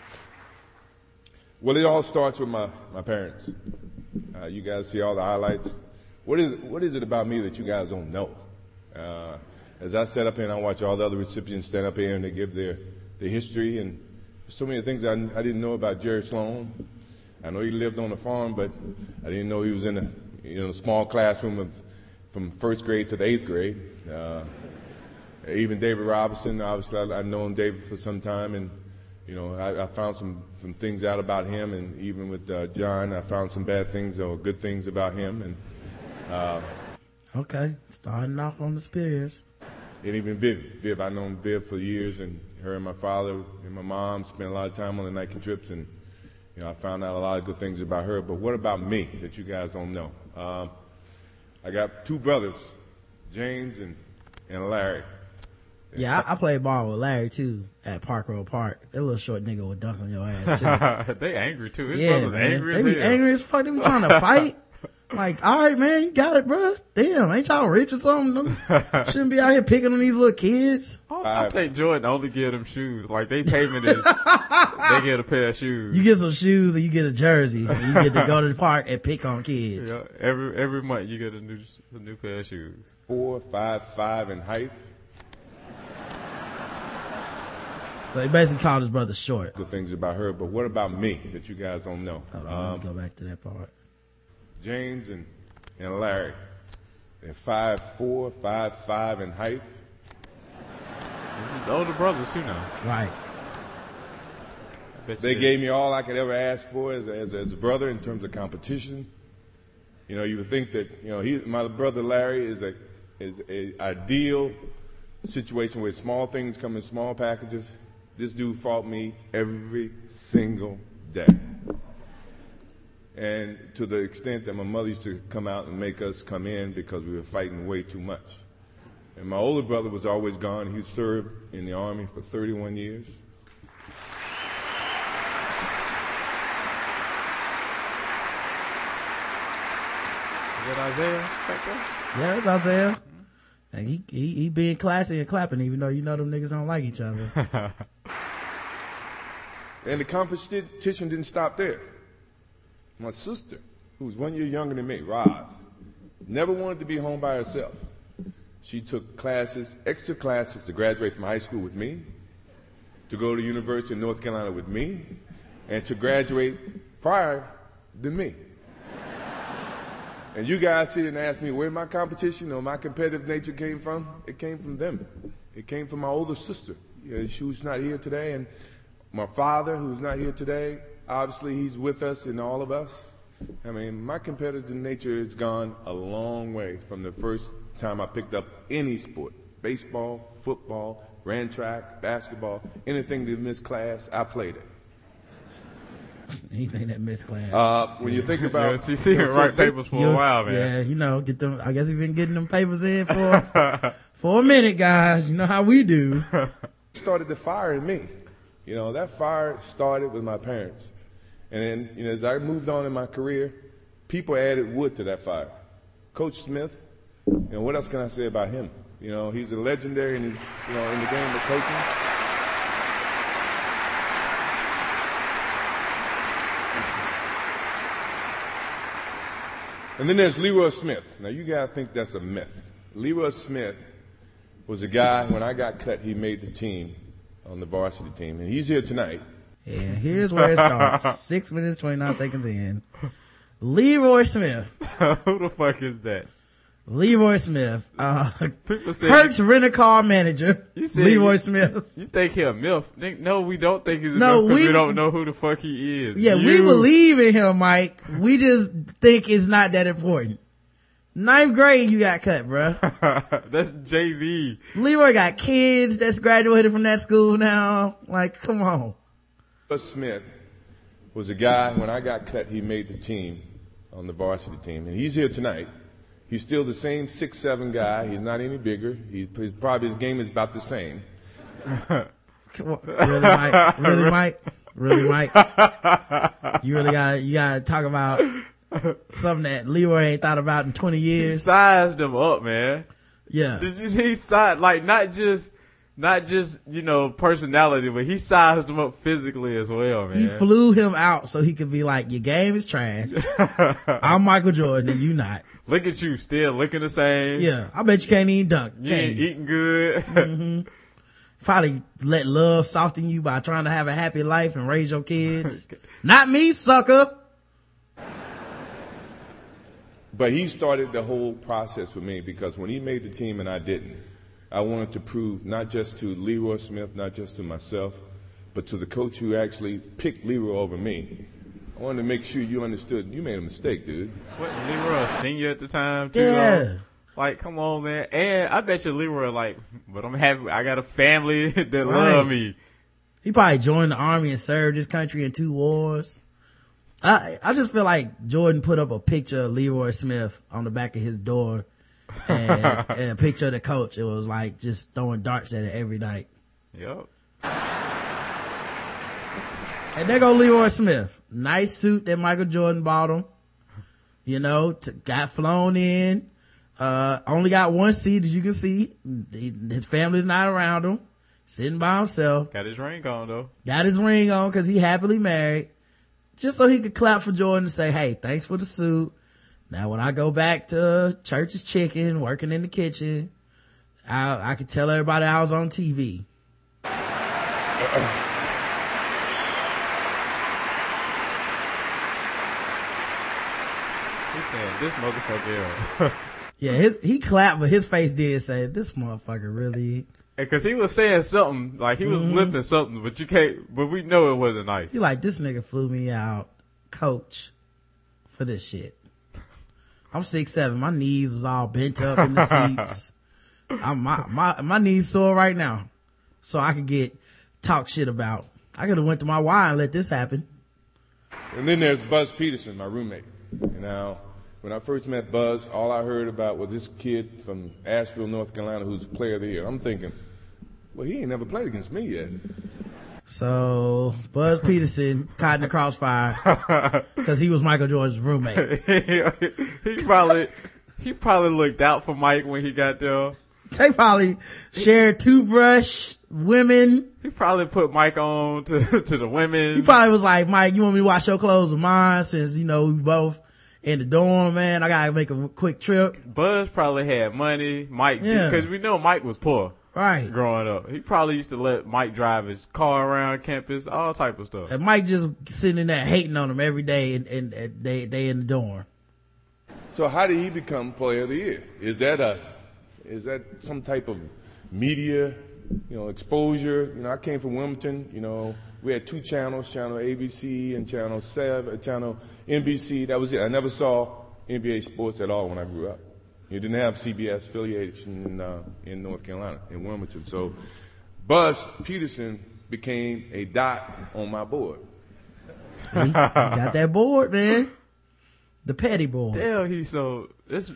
S7: Well, it all starts with my, my parents. Uh, you guys see all the highlights. What is, what is it about me that you guys don't know? Uh, as I sat up here and I watch all the other recipients stand up here and they give their, their history, and so many things I, I didn't know about Jerry Sloan. I know he lived on a farm, but I didn't know he was in a you know small classroom of, from first grade to the eighth grade. Uh, even David Robinson, obviously I, I've known David for some time, and you know I, I found some, some things out about him, and even with uh, John, I found some bad things or good things about him. And uh,
S2: okay, starting off on the Spears.
S7: And even Viv, Viv, I've known Viv for years, and her and my father and my mom spent a lot of time on the Nike trips, and you know, I found out a lot of good things about her. But what about me that you guys don't know? Um, I got two brothers, James and, and Larry.
S2: Yeah, I, I played ball with Larry too at Park Road Park. That little short nigga would dunk on your ass too.
S3: They angry too. His
S2: yeah,
S3: brother's
S2: man.
S3: angry
S2: They
S3: as
S2: be
S3: hell.
S2: angry as fuck. They be trying to fight. Like, all right, man, you got it, bro. Damn, ain't y'all rich or something? Shouldn't be out here picking on these little kids.
S3: I think Jordan only give them shoes. Like, they payment is, they get a pair of shoes.
S2: You get some shoes and you get a jersey. And you get to go to the park and pick on kids.
S3: Yeah, every every month you get a new a new pair of shoes.
S7: Four, five, five in height.
S2: So he basically called his brother short.
S7: Good things about her, but what about me that you guys don't know?
S2: Hold on,
S7: Um,
S2: let me go back to that part.
S7: James and, and Larry. They're five, four, five, five in height.
S3: This is the older brothers too now.
S2: Right.
S3: I bet you
S7: They
S3: did.
S7: gave me all I could ever ask for as a, as, a, as a brother in terms of competition. You know, you would think that, you know, he, my brother Larry is a, is a ideal situation where small things come in small packages. This dude fought me every single day. And to the extent that my mother used to come out and make us come in because we were fighting way too much. And my older brother was always gone. He served in the Army for thirty-one years.
S3: Is that Isaiah back there?
S2: Yeah, it's Isaiah. And he, he, he being classy and clapping even though you know them niggas don't like each other.
S7: And the competition didn't stop there. My sister, who was one year younger than me, Roz, never wanted to be home by herself. She took classes, extra classes to graduate from high school with me, to go to University of North Carolina with me, and to graduate prior than me. And you guys sit and ask me where my competition or my competitive nature came from. It came from them. It came from my older sister. Yeah, she was not here today, and my father, who's not here today, obviously he's with us and all of us. I mean, my competitive nature has gone a long way from the first time I picked up any sport. Baseball, football, ran track, basketball, anything that missed class, I played it.
S2: Anything that missed class.
S7: Uh, when you think about...
S3: Yeah, see, see him
S7: so
S3: write
S7: they-
S3: papers for a
S2: You'll-
S3: while, man.
S2: Yeah, you know, get them. I guess he's been getting them papers in for for a minute, guys. You know how we do.
S7: started the fire in me. You know, that fire started with my parents. And then, you know, as I moved on in my career, people added wood to that fire. Coach Smith, you know, what else can I say about him? You know, he's a legendary in his, you know, in the game of coaching. And then there's Leroy Smith. Now, you got to think that's a myth. Leroy Smith was a guy, when I got cut, he made the team on the varsity team. And he's here tonight.
S2: And here's where it starts. Six minutes, twenty-nine seconds in. Leroy Smith.
S3: Who the fuck is that?
S2: Leroy Smith. Uh,
S3: People say
S2: Kirk's rent-a-car manager.
S3: You said
S2: Leroy
S3: you-
S2: Smith.
S3: You think he a MILF? Think- No, we don't think he's a
S2: No,
S3: MILF because
S2: we-
S3: we don't know who the fuck he is.
S2: Yeah, we
S3: You-
S2: believe in him, Mike. We just think it's not that important. Ninth grade, you got cut, bruh.
S3: That's J V.
S2: Leroy got kids that's graduated from that school now. Like, come on.
S7: Leroy Smith was a guy, when I got cut, he made the team on the varsity team. And he's here tonight. He's still the same six seven guy. He's not any bigger. He, he's probably his game is about the same.
S2: Really, Mike? Really, Mike? Really, Mike? You really gotta, you gotta talk about something that Leroy ain't thought about in twenty years.
S3: He sized him up, man.
S2: Yeah.
S3: Did you see he sized, like, not just, not just, you know, personality, but he sized him up physically as well, man.
S2: He flew him out so he could be like, your game is trash. I'm Michael Jordan and you not.
S3: Look at you, still looking the same.
S2: Yeah. I bet you can't even dunk.
S3: You ain't eating good.
S2: Mm-hmm. Probably let love soften you by trying to have a happy life and raise your kids. Not me, sucker.
S7: But he started the whole process for me because when he made the team and I didn't, I wanted to prove not just to Leroy Smith, not just to myself, but to the coach who actually picked Leroy over me. I wanted to make sure you understood you made a mistake, dude.
S3: What, Leroy a senior at the time, too?
S2: Yeah.
S3: Though? Like, come on, man. And I bet you Leroy, like, but I'm happy. I got a family that right. love me.
S2: He probably joined the army and served his country in two wars. I I just feel like Jordan put up a picture of Leroy Smith on the back of his door and, and a picture of the coach. It was like just throwing darts at it every night.
S3: Yep.
S2: And there go Leroy Smith. Nice suit that Michael Jordan bought him. You know, t- got flown in. Uh, only got one seat, as you can see. He, his family's not around him. Sitting by himself.
S3: Got his ring on, though.
S2: Got his ring on because he happily married. Just so he could clap for Jordan and say, hey, thanks for the suit. Now, when I go back to Church's Chicken, working in the kitchen, I, I could tell everybody I was on T V.
S3: This motherfucker.
S2: Yeah, his, he clapped, but his face did say, this motherfucker really.
S3: Because he was saying something, like he was mm-hmm. lipping something, but you can't, but we know it wasn't nice.
S2: He like, this nigga flew me out, coach, for this shit. I'm six seven, my knees was all bent up in the seats. I'm, my, my, my knees sore right now. So I could get talk shit about. I could have went to my Y and let this happen.
S7: And then there's Buzz Peterson, my roommate. You know, when I first met Buzz, all I heard about was this kid from Asheville, North Carolina, who's player of the year. I'm thinking, well, he ain't never played against me yet.
S2: So Buzz Peterson caught in the crossfire because he was Michael Jordan's roommate.
S3: he probably he probably looked out for Mike when he got there.
S2: They probably shared toothbrush, women.
S3: He probably put Mike on to to the women.
S2: He probably was like, Mike, you want me to wash your clothes with mine since, you know, we both in the dorm, man. I gotta make a quick trip.
S3: Buzz probably had money. Mike,
S2: yeah.
S3: because we know Mike was poor.
S2: Right.
S3: Growing up. He probably used to let Mike drive his car around campus, all type of stuff.
S2: And Mike just sitting in there hating on him every day and, and, and they, they in the dorm.
S7: So how did he become player of the year? Is that a, is that some type of media, you know, exposure? You know, I came from Wilmington, you know, we had two channels, channel A B C and channel seven, channel N B C. That was it. I never saw N B A sports at all when I grew up. You didn't have C B S affiliation in, uh, in North Carolina, in Wilmington. So Buzz Peterson became a dot on my board.
S2: See, you got that board, man. The petty board.
S3: Damn, he's so, this,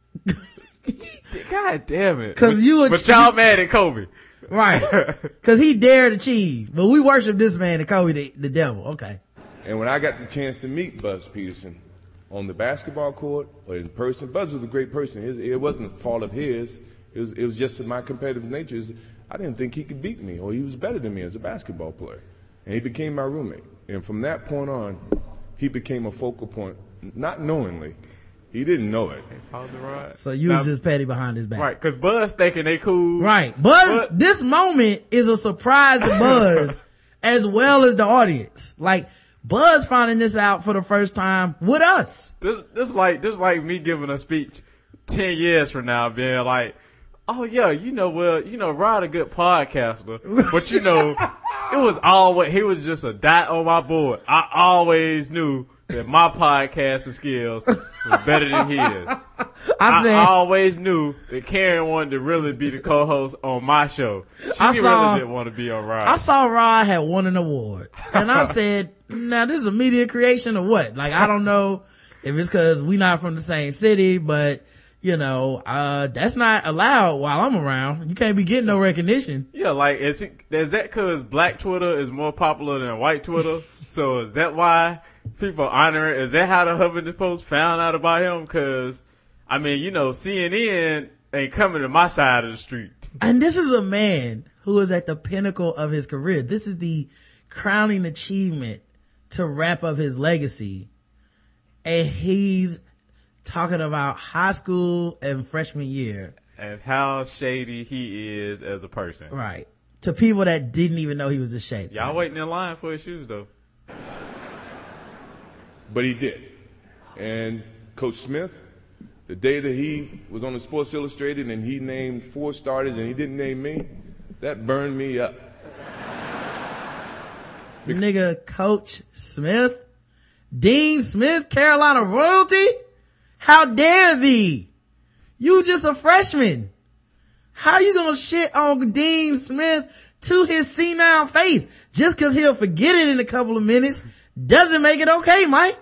S3: God damn it.
S2: Cause you
S3: But y'all mad at Kobe.
S2: Right. Cause he dared achieve. But we worship this man and Kobe the, the devil. Okay.
S7: And when I got the chance to meet Buzz Peterson, on the basketball court or in person, Buzz was a great person. It, it wasn't a fault of his. It was, it was just my competitive nature. I didn't think he could beat me or he was better than me as a basketball player. And he became my roommate. And from that point on, he became a focal point, not knowingly. He didn't know it.
S2: So you
S3: now,
S2: was just petty behind his back.
S3: Right, because Buzz thinking they cool.
S2: Right. Buzz,
S3: but,
S2: this moment is a surprise to Buzz as well as the audience. Like, Buzz finding this out for the first time with us.
S3: This, this like, this like me giving a speech ten years from now, being like, oh yeah, you know, well, you know, Rod a good podcaster, but you know, it was always, he was just a dot on my board. I always knew that my podcasting skills was better than his. I,
S2: I said,
S3: I always knew that Karen wanted to really be the co-host on my show. She
S2: I
S3: really
S2: saw-
S3: didn't want to be on Rod.
S2: I saw Rod had won an award. And I said, now this is a media creation or what? Like, I don't know if it's cause we not from the same city, but you know, uh, that's not allowed while I'm around. You can't be getting no recognition.
S3: Yeah, like, is, it, is that cause black Twitter is more popular than white Twitter? So is that why people honor it? Is that how the Huffington Post found out about him? Cause, I mean, you know, C N N ain't coming to my side of the street.
S2: And this is a man who is at the pinnacle of his career. This is the crowning achievement to wrap up his legacy. And he's talking about high school and freshman year.
S3: And how shady he is as a person.
S2: Right. To people that didn't even know he was a shady.
S3: Y'all waiting in line for his shoes though.
S7: But he did. And Coach Smith, the day that he was on the Sports Illustrated and he named four starters and he didn't name me, that burned me up.
S2: Nigga, Coach Smith, Dean Smith, Carolina royalty? How dare thee? You just a freshman. How you gonna shit on Dean Smith to his senile face? Just cause he'll forget it in a couple of minutes doesn't make it okay, Mike.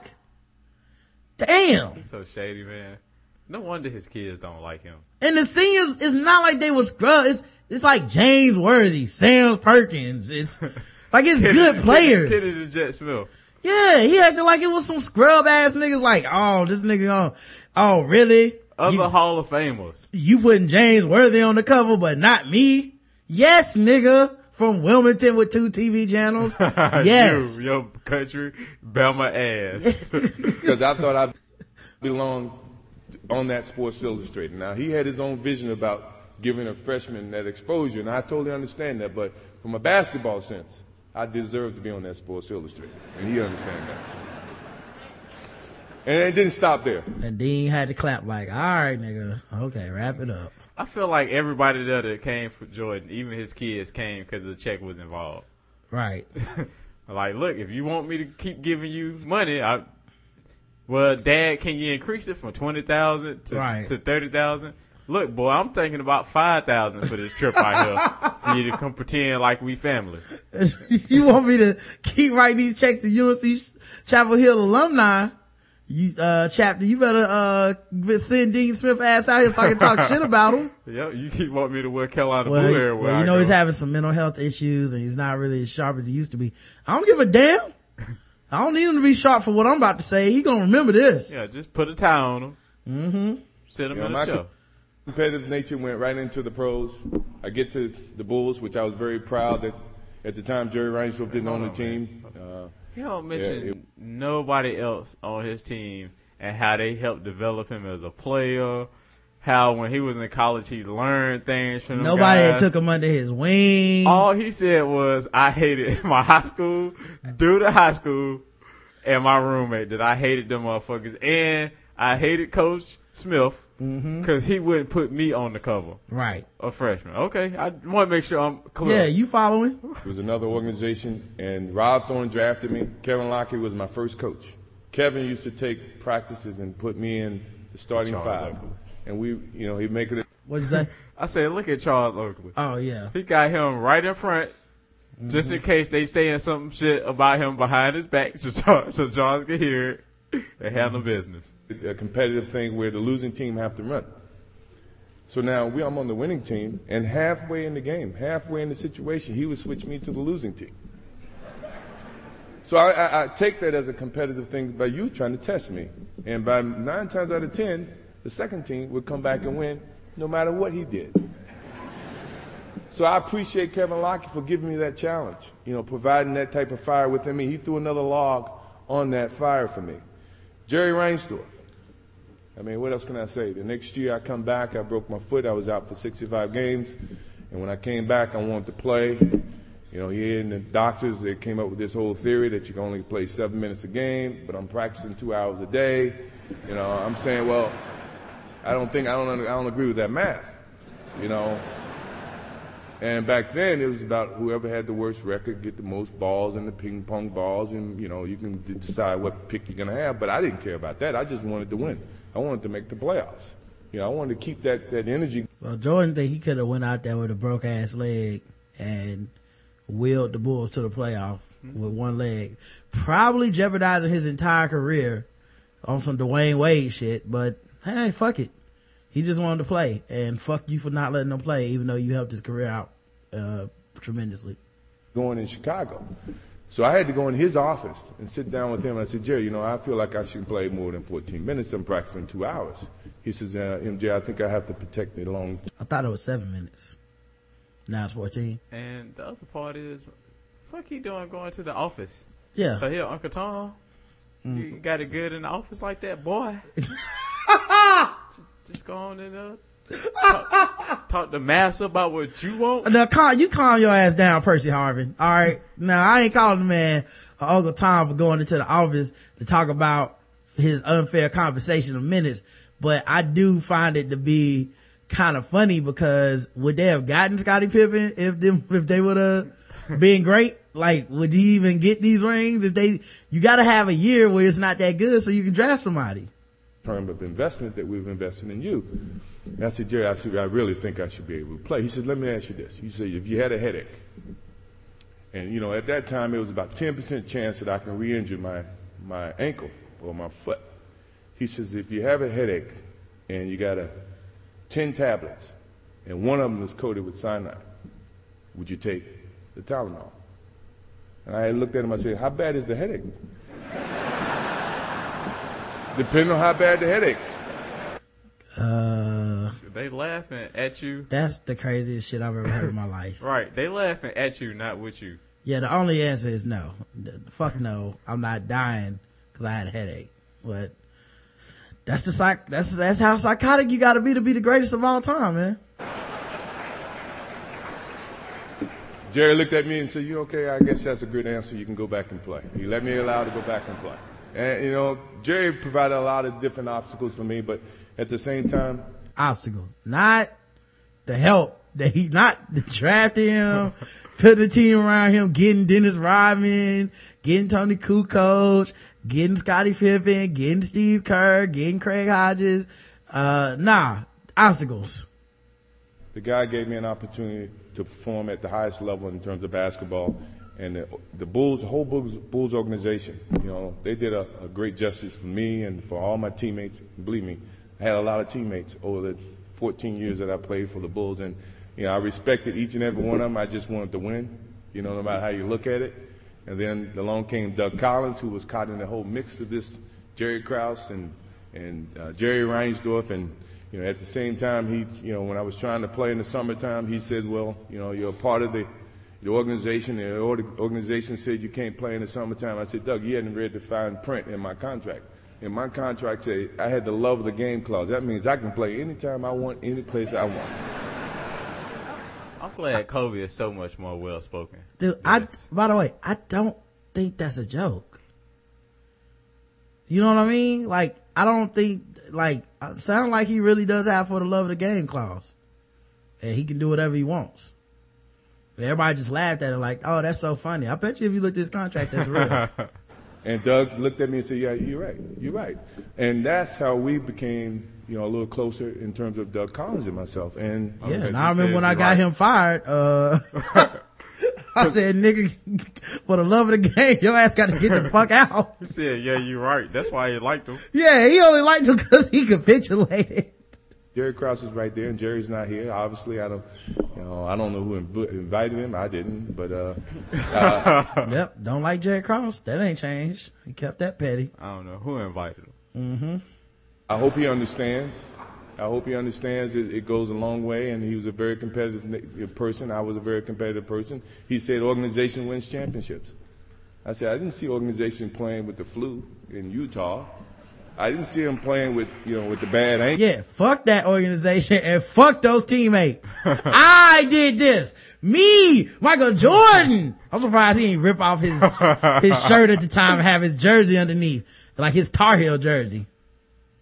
S2: Damn.
S3: He's so shady, man. No wonder his kids don't like him.
S2: And the seniors, it's not like they was scrubs. It's, it's like James Worthy, Sam Perkins. It's like it's good players.
S3: Kenny the Jet Smith.
S2: Yeah, he acted like it was some scrub ass niggas like, oh, this nigga on, oh, really?
S3: Other
S2: You,
S3: Hall of Famers.
S2: you putting James Worthy on the cover, but not me? Yes, nigga, from Wilmington with two T V channels. Yes.
S3: you, your country, Bama ass.
S7: Because I thought I belonged on that Sports Illustrated. Now, he had his own vision about giving a freshman that exposure, and I totally understand that. But from a basketball sense, I deserve to be on that Sports Illustrated, and he understands that. And it didn't stop there.
S2: And Dean had to clap like, all right, nigga. Okay, wrap it up.
S3: I feel like everybody there that came for Jordan, even his kids, came because the check was involved.
S2: Right.
S3: Like, look, if you want me to keep giving you money, I, well, Dad, can you increase it from twenty thousand to
S2: Right.
S3: to thirty thousand? Look, boy, I'm thinking about five thousand for this trip out here for you to come pretend like we family.
S2: You want me to keep writing these checks to U N C Chapel Hill alumni? You, uh, chapter, you better, uh, send Dean Smith ass out here so I can talk shit about him.
S3: Yep, you keep want me to wear Carolina
S2: Well,
S3: Blue
S2: he-
S3: everywhere
S2: well, you
S3: I
S2: know,
S3: go.
S2: he's having some mental health issues and he's not really as sharp as he used to be. I don't give a damn. I don't need him to be sharp for what I'm about to say. He gonna remember this.
S3: Yeah, just put a tie on him.
S2: Mm-hmm.
S3: Sit him
S7: You know,
S3: in
S7: my
S3: the show.
S7: competitive nature went right into the pros. I get to the Bulls, which I was very proud that at the time Jerry Reinsdorf didn't own the team. Uh,
S3: He don't mention
S7: Yeah, it-
S3: nobody else on his team and how they helped develop him as a player. How when he was in college he learned things from them
S2: Nobody
S3: guys.
S2: that took him under his wing.
S3: All he said was, I hated my high school, due to high school, and my roommate, that I hated them motherfuckers. And I hated Coach Smith because he wouldn't put me on the cover.
S2: Right.
S3: A freshman. Okay, I want to make sure I'm clear.
S2: Yeah, you following?
S7: It was another organization, and Rob Thorne drafted me. Kevin Lockett was my first coach. Kevin used to take practices and put me in the starting
S3: Charles
S7: five.
S3: Oakley.
S7: And we, you know, he'd make it.
S2: What'd you say?
S3: I said, look at Charles Oakley.
S2: Oh, yeah.
S3: He got him right in front, just in case they saying some shit about him behind his back, so Charles, so Charles can hear it and handle business.
S7: A competitive thing where the losing team have to run. So now we, I'm on the winning team, and halfway in the game, halfway in the situation, he would switch me to the losing team. So I, I, I take that as a competitive thing by you trying to test me. And by nine times out of ten, the second team would come back and win no matter what he did. So I appreciate Kevin Lockett for giving me that challenge, you know, providing that type of fire within me. He threw another log on that fire for me. Jerry Reinsdorf. I mean, what else can I say? The next year I come back, I broke my foot. I was out for sixty-five games. And when I came back, I wanted to play. You know, he and the doctors, they came up with this whole theory that you can only play seven minutes a game, but I'm practicing two hours a day. You know, I'm saying, well, I don't think, I don't, I don't agree with that math. You know, And back then, it was about whoever had the worst record get the most balls and the ping pong balls, and you know you can decide what pick you're gonna have. But I didn't care about that. I just wanted to win. I wanted to make the playoffs. You know, I wanted to keep that that energy.
S2: So Jordan think he could have went out there with a broke ass leg and willed the Bulls to the playoffs mm-hmm. with one leg, probably jeopardizing his entire career on some Dwayne Wade shit. But hey, fuck it. He just wanted to play, and fuck you for not letting him play, even though you helped his career out uh, tremendously.
S7: Going in Chicago. So I had to go in his office and sit down with him. And I said, Jerry, you know, I feel like I shouldn't play more than fourteen minutes. I'm practicing two hours. He says, uh, M J, I think I have to protect the long.
S2: I thought it was seven minutes. Now it's fourteen.
S3: And the other part is, fuck he doing going to the office?
S2: Yeah.
S3: So here, Uncle Tom, mm. you got it good in the office like that, boy. Just go on in there. Talk, talk to Massa about what you want.
S2: Now, calm, you calm your ass down, Percy Harvin. All right. Now, I ain't calling the man uh, Uncle Tom for going into the office to talk about his unfair compensation of minutes, but I do find it to be kind of funny because would they have gotten Scottie Pippen if them if they would have been great? Like, would he even get these rings if they? You got to have a year where it's not that good so you can draft somebody.
S7: Term of investment that we've invested in you. And I said, Jerry, I, said, I really think I should be able to play. He said, let me ask you this. You said, if you had a headache, and you know, at that time it was about ten percent chance that I can re-injure my, my ankle or my foot. He says, if you have a headache and you got a ten tablets and one of them is coated with cyanide, would you take the Tylenol? And I looked at him, I said, how bad is the headache? Depending on how bad the headache.
S2: Uh,
S3: they laughing at you.
S2: That's the craziest shit I've ever heard in my life.
S3: Right. They laughing at you, not with you.
S2: Yeah, the only answer is no. The, fuck no. I'm not dying because I had a headache. But that's the psych, that's, that's how psychotic you gotta be to be the greatest of all time, man.
S7: Jerry looked at me and said, you okay? I guess that's a good answer. You can go back and play. He let me allow to go back and play. And, you know, Jerry provided a lot of different obstacles for me, but at the same time.
S2: Obstacles. Not the help that he, not drafting him, putting the team around him, getting Dennis Rodman, getting Tony Kukoc, getting Scottie Pippen, getting Steve Kerr, getting Craig Hodges. Uh, nah, obstacles.
S7: The guy gave me an opportunity to perform at the highest level in terms of basketball. And the, the Bulls, the whole Bulls, Bulls organization, you know, they did a, a great justice for me and for all my teammates. Believe me, I had a lot of teammates over the fourteen years that I played for the Bulls. And, you know, I respected each and every one of them. I just wanted to win, you know, no matter how you look at it. And then along came Doug Collins, who was caught in the whole mix of this, Jerry Krause and, and uh, Jerry Reinsdorf. And, you know, at the same time, he, you know, when I was trying to play in the summertime, he said, well, you know, you're a part of the The organization, the organization said you can't play in the summertime. I said, Doug, you hadn't read the fine print in my contract. In my contract said I had the love of the game clause. That means I can play anytime I want, any place I want.
S3: I'm glad Kobe is so much more well spoken.
S2: Dude, I, by the way, I don't think that's a joke. You know what I mean? Like, I don't think, like, it sounds like he really does have for the love of the game clause. And he can do whatever he wants. Everybody just laughed at it like, oh, that's so funny. I bet you if you look at this contract, that's real.
S7: And Doug looked at me and said, yeah, you're right. You're right. And that's how we became, you know, a little closer in terms of Doug Collins and myself. And
S2: yeah, and I remember when I got right. him fired, uh, I said, nigga, for the love of the game, your ass got to get the fuck out.
S3: He said, yeah, you're right. That's why he liked him.
S2: Yeah, he only liked him because he capitulated.
S7: Jerry Krause is right there, and Jerry's not here. Obviously, I don't, you know, I don't know who inv- invited him. I didn't, but uh, uh
S2: yep, don't like Jerry Krause. That ain't changed. He kept that petty.
S3: I don't know who invited him.
S2: Mm-hmm.
S7: I hope he understands. I hope he understands it, it goes a long way, and he was a very competitive person. I was a very competitive person. He said organization wins championships. I said I didn't see organization playing with the flu in Utah. I didn't see him playing with, you know, with the bad ankle.
S2: Yeah, fuck that organization and fuck those teammates. I did this. Me, Michael Jordan. I'm surprised he didn't rip off his his shirt at the time and have his jersey underneath, like his Tar Heel jersey.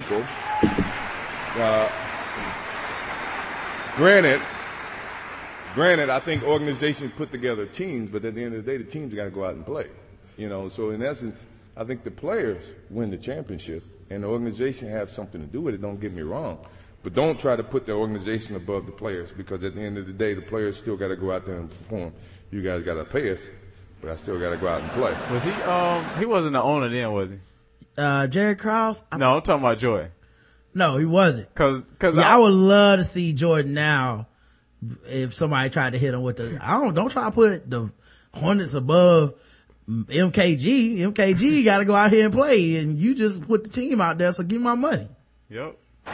S7: Uh, granted, granted, I think organizations put together teams, but at the end of the day, the teams got to go out and play. You know, so in essence, I think the players win the championship, and the organization have something to do with it. Don't get me wrong, but don't try to put the organization above the players, because at the end of the day, the players still got to go out there and perform. You guys got to pay us, but I still got to go out and play.
S3: Was he? Um, he wasn't the owner then, was he?
S2: Uh, Jerry Krause? I,
S3: no, I'm talking about Jordan.
S2: No, he wasn't.
S3: Cause, cause
S2: yeah,
S3: I,
S2: I would love to see Jordan now. If somebody tried to hit him with the, I don't, don't try to put the Hornets above M K G. M K G got to go out here and play, and you just put the team out there. So give me my money.
S3: Yep.
S7: Uh,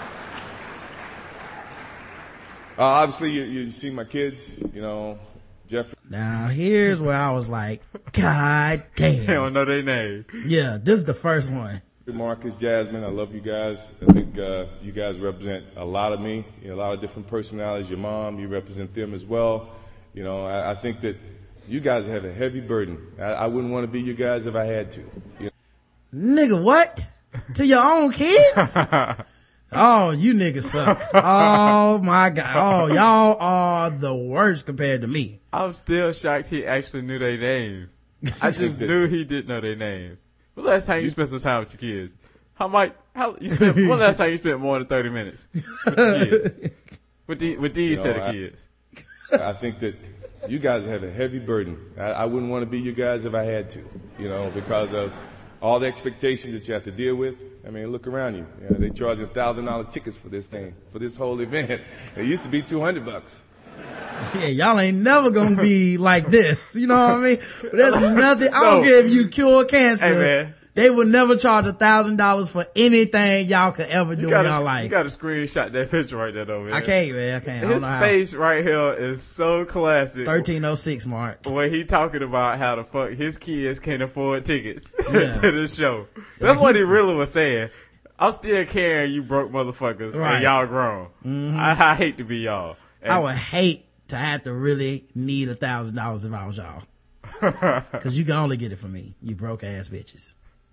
S7: obviously, you, you see my kids, you know, Jeffrey.
S2: Now, here's where I was like, God damn.
S3: They don't know their name.
S2: Yeah, this is the first one.
S7: Marcus, Jasmine, I love you guys. I think uh, you guys represent a lot of me, you know, a lot of different personalities. Your mom, you represent them as well. You know, I, I think that you guys have a heavy burden. I, I wouldn't want to be you guys if I had to. You
S2: know? Nigga, what? To your own kids? Oh, you niggas suck. Oh my God. Oh, y'all are the worst compared to me.
S3: I'm still shocked he actually knew their names. I just knew he didn't know their names. When last time you spent some time with your kids? How might, how, you spent, when last time you spent more than thirty minutes with your kids? With, the, with these you know, set of I, kids?
S7: I think that you guys have a heavy burden. I, I wouldn't want to be you guys if I had to, you know, because of all the expectations that you have to deal with. I mean, look around you. You know, they charge a thousand dollar tickets for this game, for this whole event. It used to be two hundred bucks.
S2: Yeah, y'all ain't never gonna be like this. You know what I mean? But there's nothing. I don't no. care if you cure cancer.
S3: Hey, man.
S2: They would never charge a thousand dollars for anything y'all could ever do in y'all life.
S3: You gotta screenshot that picture right there though, man.
S2: I can't, man. I can't.
S3: His
S2: I
S3: face right here is so classic.
S2: thirteen oh six mark.
S3: When he talking about how the fuck his kids can't afford tickets yeah. to the show. That's what he really was saying. I'm still carrying you broke motherfuckers right. and y'all grown. Mm-hmm. I, I hate to be y'all. And
S2: I would hate to have to really need a thousand dollars if I was y'all. Cause you can only get it from me, you broke ass bitches.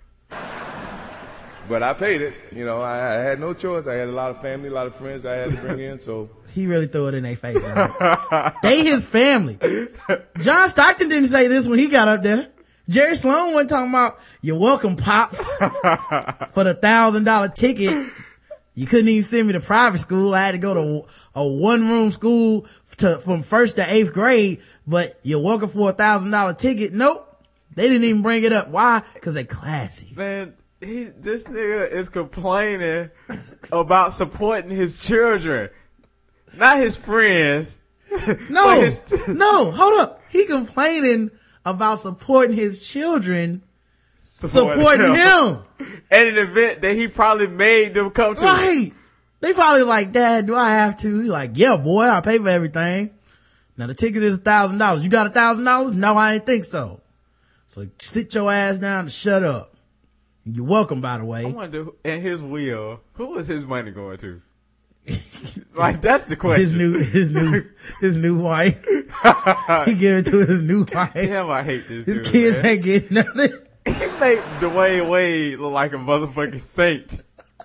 S7: But I paid it. You know, I, I had no choice. I had a lot of family, a lot of friends I had to bring in, so.
S2: He really threw it in their face. Right? They his family. John Stockton didn't say this when he got up there. Jerry Sloan wasn't talking about, you're welcome, Pops, for the thousand dollar ticket. You couldn't even send me to private school. I had to go to a one room school to, from first to eighth grade, but you're welcome for a thousand dollar ticket. Nope. They didn't even bring it up. Why? Cause they classy.
S3: Man, he, this nigga is complaining about supporting his children, not his friends.
S2: No,
S3: his
S2: no, hold up. He complaining about supporting his children, supporting, supporting him.
S3: him. At an event that he probably made them come to.
S2: Right. They probably like, Dad, do I have to? He's like, yeah, boy, I pay for everything. Now the ticket is a thousand dollars. You got a thousand dollars? No, I didn't think so. So sit your ass down and shut up. You're welcome, by the way.
S3: I wonder, in his will, who is his money going to? Like, that's the question.
S2: His new, his new, his new wife. He gave it to his new wife.
S3: Damn, I hate this
S2: His
S3: dude,
S2: kids
S3: man.
S2: ain't getting nothing.
S3: He made Dwayne Wade look like a motherfucking saint.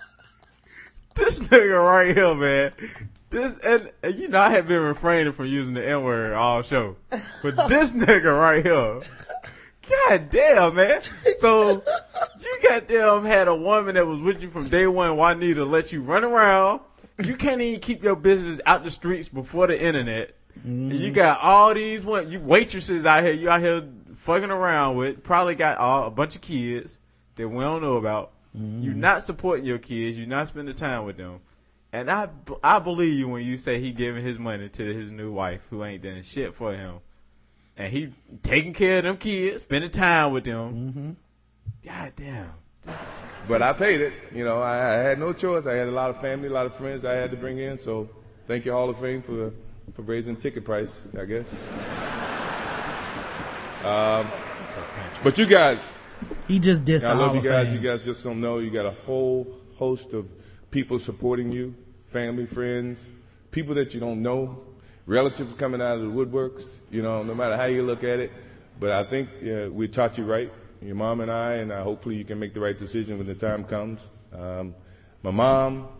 S3: This nigga right here, man. This, and, and you know, I have been refraining from using the N-word all show. But this nigga right here. God damn, man. So, you goddamn had a woman that was with you from day one, Juanita, let you run around. You can't even keep your business out the streets before the internet. Mm. You got all these one, you waitresses out here, you out here fucking around with, probably got all, a bunch of kids that we don't know about. Mm. You're not supporting your kids, you're not spending time with them. And I, I believe you when you say he giving his money to his new wife who ain't done shit for him. And he taking care of them kids, spending time with them. Mm-hmm. God damn.
S7: But I paid it. You know, I, I had no choice. I had a lot of family, a lot of friends I had to bring in. So thank you, Hall of Fame, for for raising the ticket price, I guess. Um, but you guys.
S2: He just dissed the
S7: I love
S2: Hall
S7: you
S2: of
S7: guys.
S2: Fame.
S7: You guys just don't know. You got a whole host of people supporting you, family, friends, people that you don't know. Relatives coming out of the woodworks, you know, no matter how you look at it. But I think yeah, we taught you right, your mom and I, and uh, hopefully you can make the right decision when the time comes. Um, my mom,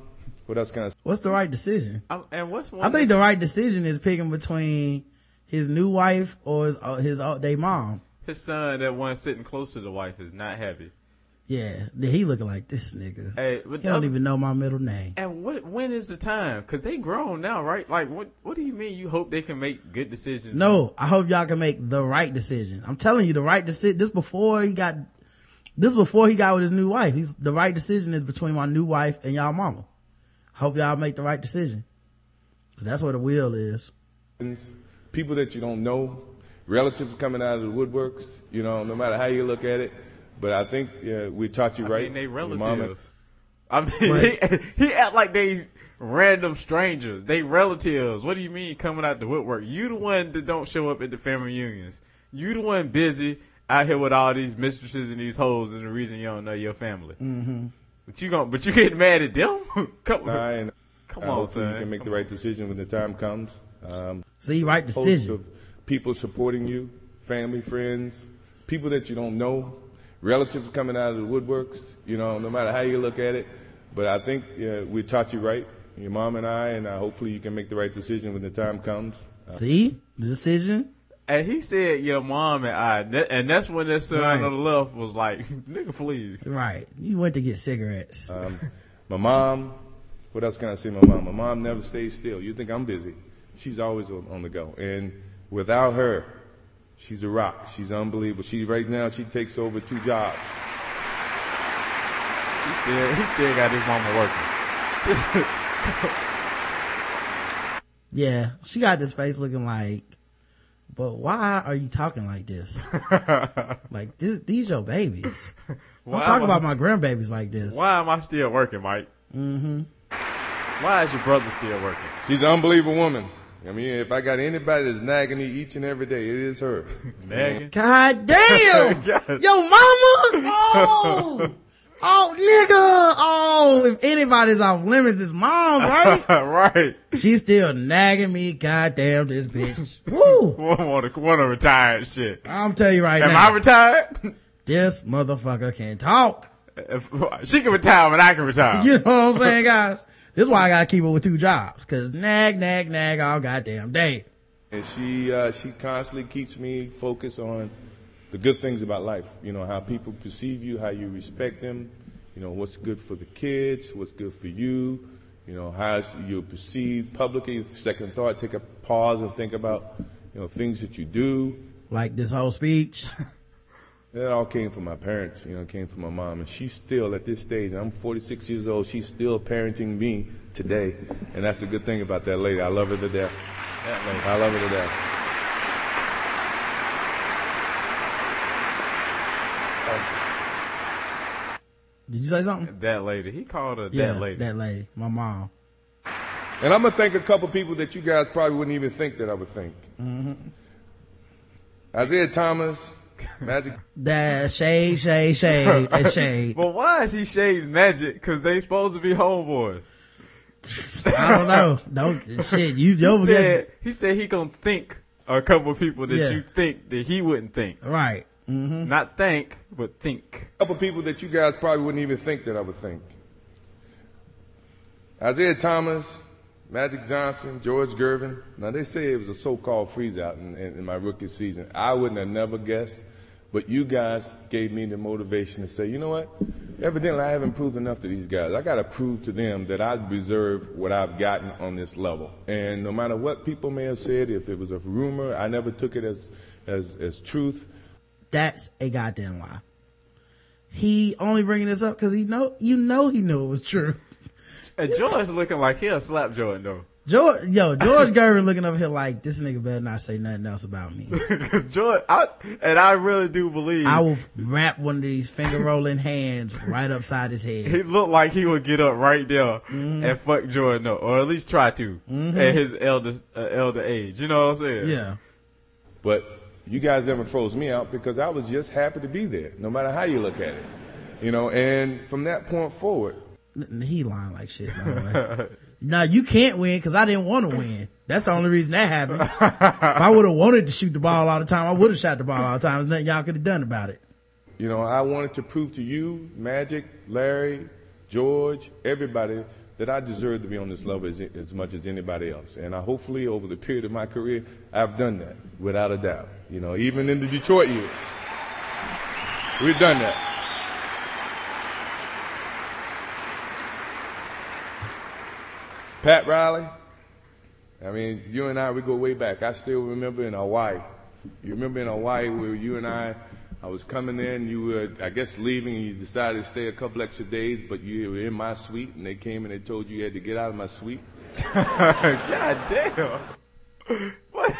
S7: what else can I say?
S2: What's the right decision?
S3: I'm, and what's one
S2: I think
S3: that-
S2: the right decision is picking between his new wife or his, uh, his uh, they mom.
S3: his son, that one sitting close to the wife, is not happy.
S2: Yeah, he looking like this nigga.
S3: Hey,
S2: He
S3: but
S2: don't
S3: the-
S2: even know my middle name.
S3: And what? When is the time? Because they grown now, right? Like, what? What do you mean? You hope they can make good decisions?
S2: No, I hope y'all can make the right decision. I'm telling you, the right decision. This before he got, this before he got with his new wife. He's the right decision is between my new wife and y'all mama. Hope y'all make the right decision, because that's where the wheel is.
S7: People that you don't know, relatives coming out of the woodworks, you know, no matter how you look at it. But I think yeah, we taught you
S3: I
S7: right.
S3: mean, they
S7: Your mama-
S3: relatives. I mean,
S2: Right.
S3: he, he act like they random strangers. They relatives. What do you mean coming out the woodwork? You the one that don't show up at the family reunions. You the one busy out here with all these mistresses and these hoes, and the reason you don't know your family.
S2: Mm-hmm.
S3: But you gon' but you getting mad at them? Come,
S7: Nah, and
S3: come
S7: I
S3: on,
S7: hope
S3: son.
S7: you can make
S3: Come
S7: the right decision when the time comes. Um,
S2: See, right
S7: host
S2: decision.
S7: of people supporting you, family, friends, people that you don't know, relatives coming out of the woodworks, you know, no matter how you look at it. But I think yeah, we taught you right, your mom and I, and uh, hopefully you can make the right decision when the time comes. Uh,
S2: See the decision.
S3: And he said, your mom and I, and that's when that son
S2: Right.
S3: on the left was like, nigga, please.
S2: Right. You went to get cigarettes.
S7: Um, my mom, what else can I say? My mom, my mom never stays still. You think I'm busy? She's always on, on the go. And without her, she's a rock. She's unbelievable. She right now she takes over two jobs.
S3: She still, he still got his mama working.
S2: Yeah, she got this face looking like, but why are you talking like this? Like this, these your babies.
S3: Why
S2: I'm talking
S3: am I-
S2: about my grandbabies like this.
S3: Why am I still working, Mike?
S2: Mm-hmm.
S3: Why is your brother still working?
S7: She's an unbelievable woman. I mean, if I got anybody that's nagging me each and every day, it is her.
S3: Nagging?
S2: God damn!
S3: God.
S2: Yo, mama! Oh! Oh, nigga! Oh, if anybody's off limits, it's mom, right?
S3: Right.
S2: She's still nagging me. Goddamn this bitch. Woo!
S3: One want to, want to retired shit.
S2: I'm telling you right
S3: Am
S2: now.
S3: I retired?
S2: This motherfucker can talk.
S3: If, she can retire, but I can retire.
S2: You know what I'm saying, guys? This is why I gotta keep her with two jobs. Cause nag, nag, nag all goddamn day.
S7: And she uh, she constantly keeps me focused on the good things about life. You know, how people perceive you, how you respect them. You know, what's good for the kids, what's good for you. You know, how you're perceived publicly. Second thought, take a pause and think about, you know, things that you do.
S2: Like this whole speech.
S7: That all came from my parents, you know, came from my mom. And she's still at this stage, I'm forty-six years old, she's still parenting me today. And that's a good thing about that lady. I love her to death.
S3: That lady.
S7: I love her to death.
S2: Did you say something?
S3: That lady. He called her
S2: Yeah,
S3: that lady.
S2: that lady. My mom.
S7: And I'm going to thank a couple people that you guys probably wouldn't even think that I would think.
S2: Mm-hmm.
S7: Isaiah Thomas, Magic.
S2: That shade, shade, shade, and shade.
S3: But why is he shading Magic? Because they supposed to be homeboys.
S2: I don't know. Don't shit. You
S3: He
S2: over
S3: said, he said he gonna think a couple of people that
S2: Yeah.
S3: you think that he wouldn't think.
S2: right. Mm-hmm.
S3: Not think, but think.
S7: A couple people that you guys probably wouldn't even think that I would think. Isaiah Thomas, Magic Johnson, George Gervin. Now they say it was a so-called freeze out in, in, in my rookie season. I wouldn't have never guessed, but you guys gave me the motivation to say, you know what? Evidently I haven't proved enough to these guys. I got to prove to them that I deserve what I've gotten on this level. And no matter what people may have said, if it was a rumor, I never took it as as as truth.
S2: That's a goddamn lie. He only bringing this up because he know, you know he knew it was true.
S3: And George looking like he'll slap Jordan though.
S2: George, yo, George Gervin looking over here like, this nigga better not say nothing else about me.
S3: Cause George, I, and I really do believe
S2: I will wrap one of these finger rolling hands right upside his head.
S3: he looked like he would get up right there
S2: Mm-hmm.
S3: and fuck Jordan up, or at least try to at his elder uh, elder age. You know what I'm saying?
S2: Yeah.
S7: But you guys never froze me out because I was just happy to be there, no matter how you look at it. You know, and from that point forward.
S2: N- He lying like shit, by the way. Now you can't win because I didn't want to win. That's the only reason that happened. If I would have wanted to shoot the ball all the time, I would have shot the ball all the time. There's nothing y'all could have done about it.
S7: You know, I wanted to prove to you, Magic, Larry, George, everybody, that I deserve to be on this level as, as much as anybody else. And I hopefully over the period of my career, I've done that without a doubt. You know, even in the Detroit years, we've done that. Pat Riley, I mean, you and I, we go way back. I still remember in Hawaii. You remember in Hawaii where you and I, I was coming in, you were, I guess, leaving, and you decided to stay a couple extra days, but you were in my suite, and they came and they told you you had to get out of my suite.
S3: God damn. What?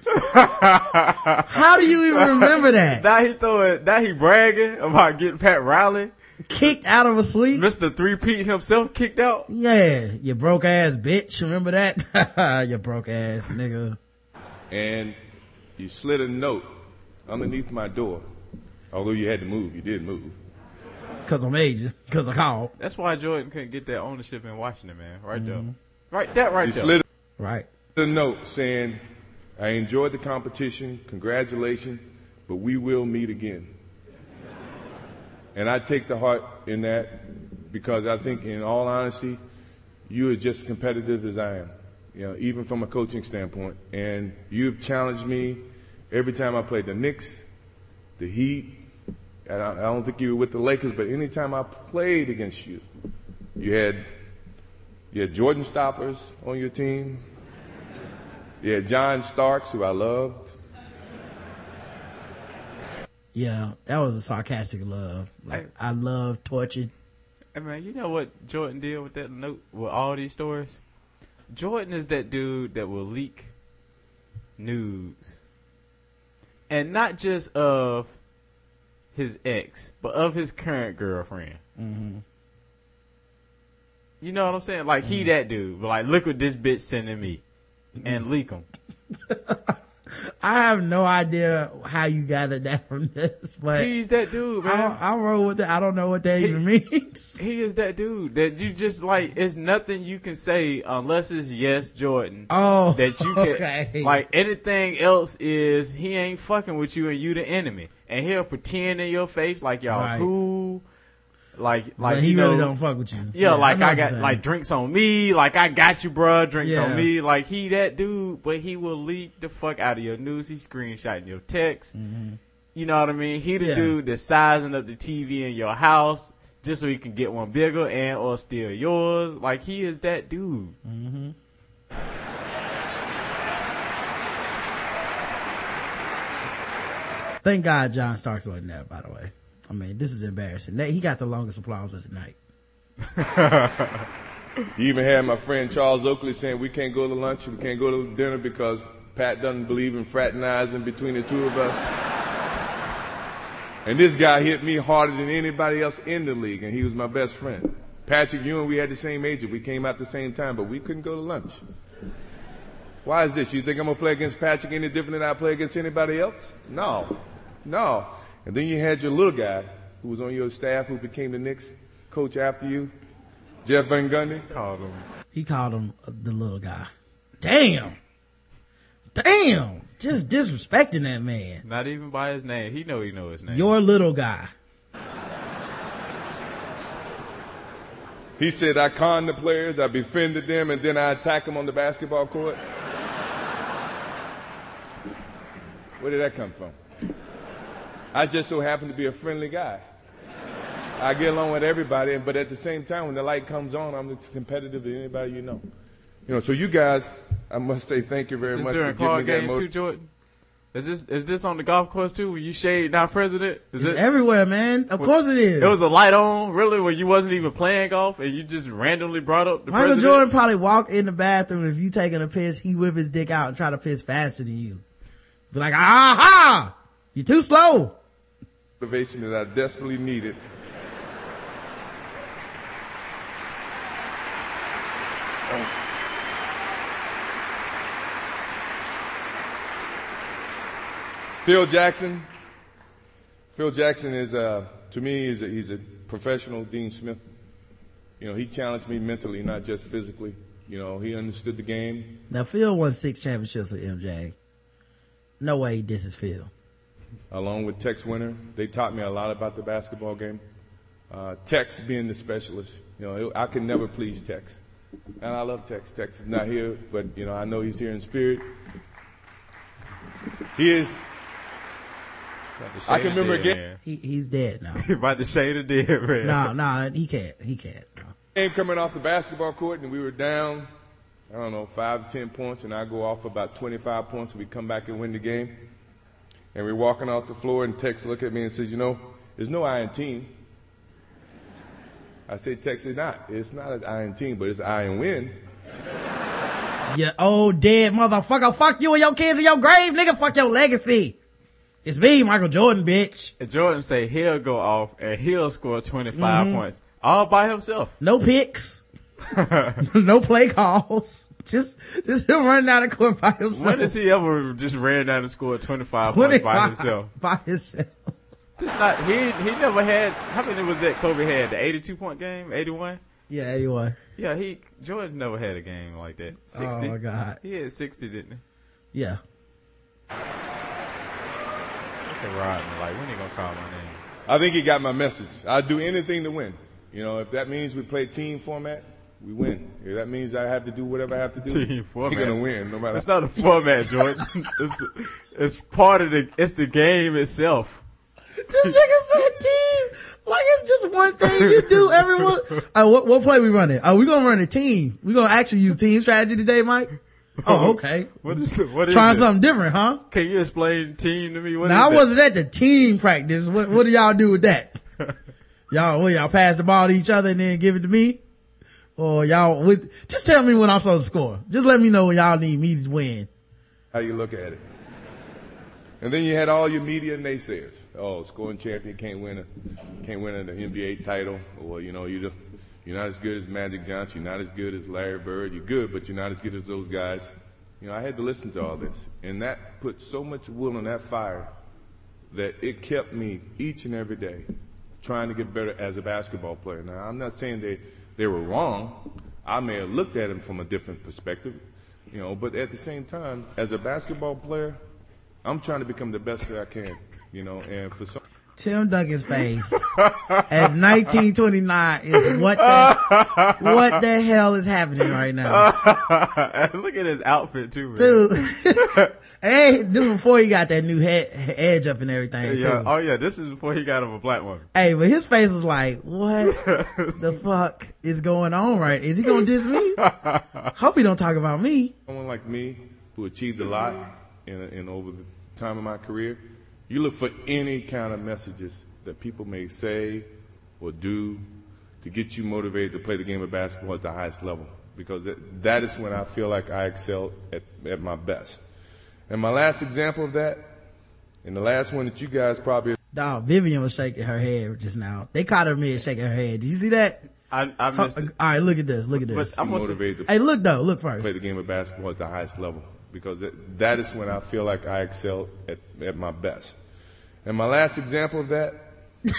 S2: How do you even remember that?
S3: Now he throwing, now he bragging about getting Pat Riley
S2: kicked out of a suite.
S3: Mister Three-Peat himself kicked out.
S2: Yeah, you broke ass bitch. Remember that? You broke ass nigga.
S7: And you slid a note underneath my door. Although you had to move, you did move.
S2: Cause I made you. Cause I called.
S3: That's why Jordan couldn't get that ownership in Washington, man. Right mm-hmm. there. Right, that right
S7: you
S3: there.
S7: Slid
S2: right.
S7: a note saying, I enjoyed the competition, congratulations, but we will meet again. And I take the heart in that because I think, in all honesty, you are just as competitive as I am, you know, even from a coaching standpoint. And you've challenged me every time I played the Knicks, the Heat. And I, I don't think you were with the Lakers, but anytime I played against you, you had you had Jordan Stoppers on your team. You had John Starks, who I loved.
S2: Yeah, that was a sarcastic love. Like, I, I love torture.
S3: Hey man, you know what Jordan did with that note, with all these stories? Jordan is that dude that will leak news. And not just of his ex, but of his current girlfriend.
S2: Mm-hmm.
S3: You know what I'm saying? Like, mm-hmm. he that dude. But like, look what this bitch sending me. And leak them.
S2: I have no idea how you gathered that from this, but
S3: he's that dude, man.
S2: I, I roll with it. I don't know what that
S3: he,
S2: even means.
S3: He is that dude that you just like. It's nothing you can say unless it's yes, Jordan.
S2: Oh,
S3: that you can
S2: okay.
S3: Like anything else is he ain't fucking with you and you the enemy, and he'll pretend in your face like y'all
S2: right.
S3: cool. Like, like
S2: but he
S3: you know,
S2: really don't fuck with you.
S3: Yeah,
S2: yeah
S3: like I, I got like drinks on me, like I got you, bruh, drinks
S2: yeah.
S3: on me. Like he that dude, but he will leak the fuck out of your news. He screenshotting your text.
S2: Mm-hmm.
S3: You know what I mean? He the
S2: yeah.
S3: dude that's sizing up the T V in your house just so he can get one bigger and or steal yours. Like he is that dude.
S2: Mm-hmm. Thank God John Starks wasn't there, by the way. I mean, this is embarrassing. He got the longest applause of the night.
S7: You even had my friend Charles Oakley saying we can't go to lunch, we can't go to dinner because Pat doesn't believe in fraternizing between the two of us. And this guy hit me harder than anybody else in the league, and he was my best friend. Patrick Ewing, we had the same agent. We came out at the same time, but we couldn't go to lunch. Why is this? You think I'm going to play against Patrick any different than I play against anybody else? No. No. And then you had your little guy who was on your staff who became the Knicks coach after you, Jeff Van Gundy.
S3: Called him.
S2: He called him the little guy. Damn. Damn. Just disrespecting that man.
S3: Not even by his name. He know he know his name.
S2: Your little guy.
S7: He said, I conned the players, I befriended them, and then I attack them on the basketball court. Where did that come from? I just so happen to be a friendly guy. I get along with everybody, but at the same time, when the light comes on, I'm as competitive as anybody you know. You know, so you guys, I must say thank you very
S3: Just
S7: much
S3: during
S7: for giving
S3: card
S7: me that
S3: games
S7: mo-
S3: too, Jordan? Is this is this on the golf course too? When you shade now president? Is
S2: it's
S3: it
S2: everywhere, man? Of course it is.
S3: It was a light on, really, where you wasn't even playing golf and you just randomly brought up the
S2: Michael
S3: president?
S2: Jordan probably walked in the bathroom. If you taking a piss, he whip his dick out and try to piss faster than you. Be like, aha! You're too slow.
S7: Motivation that I desperately needed. Phil Jackson. Phil Jackson is, uh, to me, is a, he's a professional Dean Smith. You know, he challenged me mentally, not just physically. You know, he understood the game.
S2: Now, Phil won six championships with M J. No way this is Phil.
S7: Along with Tex Winter, they taught me a lot about the basketball game. Uh, Tex being the specialist, you know, I could never please Tex. And I love Tex. Tex is not here, but, you know, I know he's here in spirit. He is. I can remember again.
S2: He, he's dead now.
S3: About to shade of dead, man.
S2: No, no, he can't. He can't. No.
S7: Game coming off the basketball court, and we were down, I don't know, five to ten points, and I go off about twenty-five points, and we come back and win the game. And we're walking off the floor, and Tex look at me and says, you know, there's no I in team. I say, Tex, it's not. It's not an I in team, but it's I in win.
S2: You old dead motherfucker. Fuck you and your kids in your grave, nigga. Fuck your legacy. It's me, Michael Jordan, bitch.
S3: And Jordan say he'll go off and he'll score twenty-five mm-hmm. points all by himself.
S2: No picks. No play calls. Just, just him running down the court by himself.
S3: When has he ever just ran down and scored twenty-five, twenty-five points by himself?
S2: By himself.
S3: Just not, he, he never had, how many was that Kobe had? The eighty-two point game? eighty-one?
S2: Yeah, eighty-one.
S3: Yeah, he, Jordan never had a game like that. sixty.
S2: Oh my God.
S3: He had sixty, didn't he?
S2: Yeah.
S3: Look at Rodman, like, when he gonna call my name?
S7: I think he got my message. I'd do anything to win. You know, if that means we play team format, we win. If that means I have to do whatever I have to do,
S3: team format.
S7: We're gonna win, no matter.
S3: It's not a format, Jordan. it's, it's part of the, it's the game itself.
S2: This nigga said team. Like it's just one thing you do everyone. Uh, what, what play we running? Oh, we gonna run a team. We gonna actually use team strategy today, Mike? Oh, okay.
S3: What is the, what is
S2: Trying
S3: this?
S2: something different, huh?
S3: Can you explain team to me? What
S2: now,
S3: is
S2: I wasn't at the team practice. What, what do y'all do with that? y'all, what, y'all pass the ball to each other and then give it to me? Or y'all, with, just tell me when I'm supposed to score. Just let me know when y'all need me to win.
S7: How you look at it. And then you had all your media naysayers. Oh, scoring champion can't win a, can't win an N B A title. Or, you know, you you're not as good as Magic Johnson. You're not as good as Larry Bird. You're good, but you're not as good as those guys. You know, I had to listen to all this. And that put so much wood on that fire that it kept me each and every day trying to get better as a basketball player. Now, I'm not saying they, they were wrong. I may have looked at them from a different perspective, you know, but at the same time, as a basketball player, I'm trying to become the best that I can, you know, and for some.
S2: Tim Duncan's face at nineteen twenty-nine is what the, what the hell is happening right now?
S3: Look at his outfit too, man.
S2: Dude. Hey, this is before he got that new head, edge up and everything,
S3: yeah.
S2: too.
S3: Oh yeah, this is before he got him a black woman.
S2: Hey, but his face was like, what the fuck is going on right? Is he gonna diss me? Hope he don't talk about me.
S7: Someone like me who achieved a lot in, in over the time of my career, you look for any kind of messages that people may say or do to get you motivated to play the game of basketball at the highest level, because it, that is when I feel like I excel at, at my best. And my last example of that, and the last one that you guys probably...
S2: Dog, Vivian was shaking her head just now. They caught her mid shaking her head. Did you see that?
S3: I, I missed it.
S2: All right, look at this. Look at this.
S3: But I'm
S7: motivated
S2: to hey, look though. Look first.
S7: Play the game of basketball at the highest level, because it, that is when I feel like I excel at, at my best. And my last example of that... You're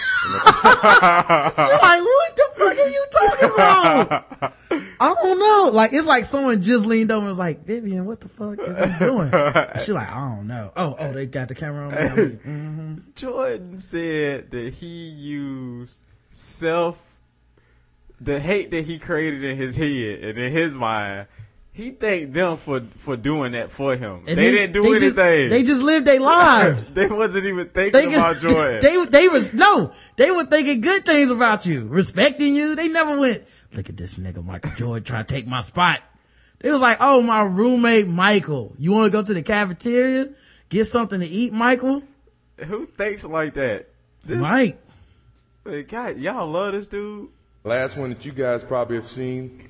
S2: like, what the fuck are you talking about? I don't know. Like, it's like someone just leaned over and was like, Vivian, what the fuck is he doing? She's like, I don't know. Oh, oh, they got the camera on. Mm-hmm.
S3: Jordan said that he used self, the hate that he created in his head and in his mind. He thanked them for, for doing that for him. And they he, didn't do
S2: they
S3: anything.
S2: Just, they just lived their lives.
S3: They wasn't even thinking they, about Jordan.
S2: They, they was, no, they were thinking good things about you, respecting you. They never went, look at this nigga Michael Jordan trying to take my spot. They was like, oh, my roommate Michael. You want to go to the cafeteria? Get something to eat, Michael?
S3: Who thinks like that?
S2: This, Mike.
S3: God, y'all love this dude.
S7: Last one that you guys probably have seen.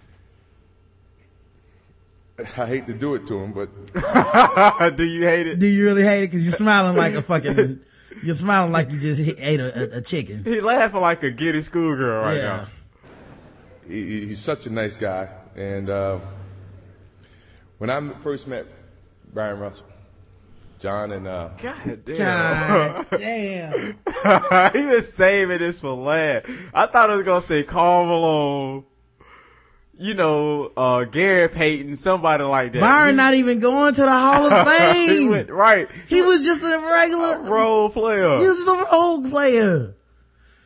S7: I hate to do it to him, but...
S3: Do you hate it?
S2: Do you really hate it? Because you're smiling like a fucking... You're smiling like you just ate a, a, a chicken.
S3: He laughing like a giddy schoolgirl right yeah. now.
S7: He, he's such a nice guy. And uh, when I first met Brian Russell, John and... Uh,
S3: God damn.
S2: God damn.
S3: He was saving this for last. I thought it was going to say Karl Malone, you know, uh, Gary Payton, somebody like that.
S2: Byron
S3: he,
S2: not even going to the Hall of Fame.
S3: He went, right.
S2: He was just a regular
S3: a role player.
S2: He was just a role player.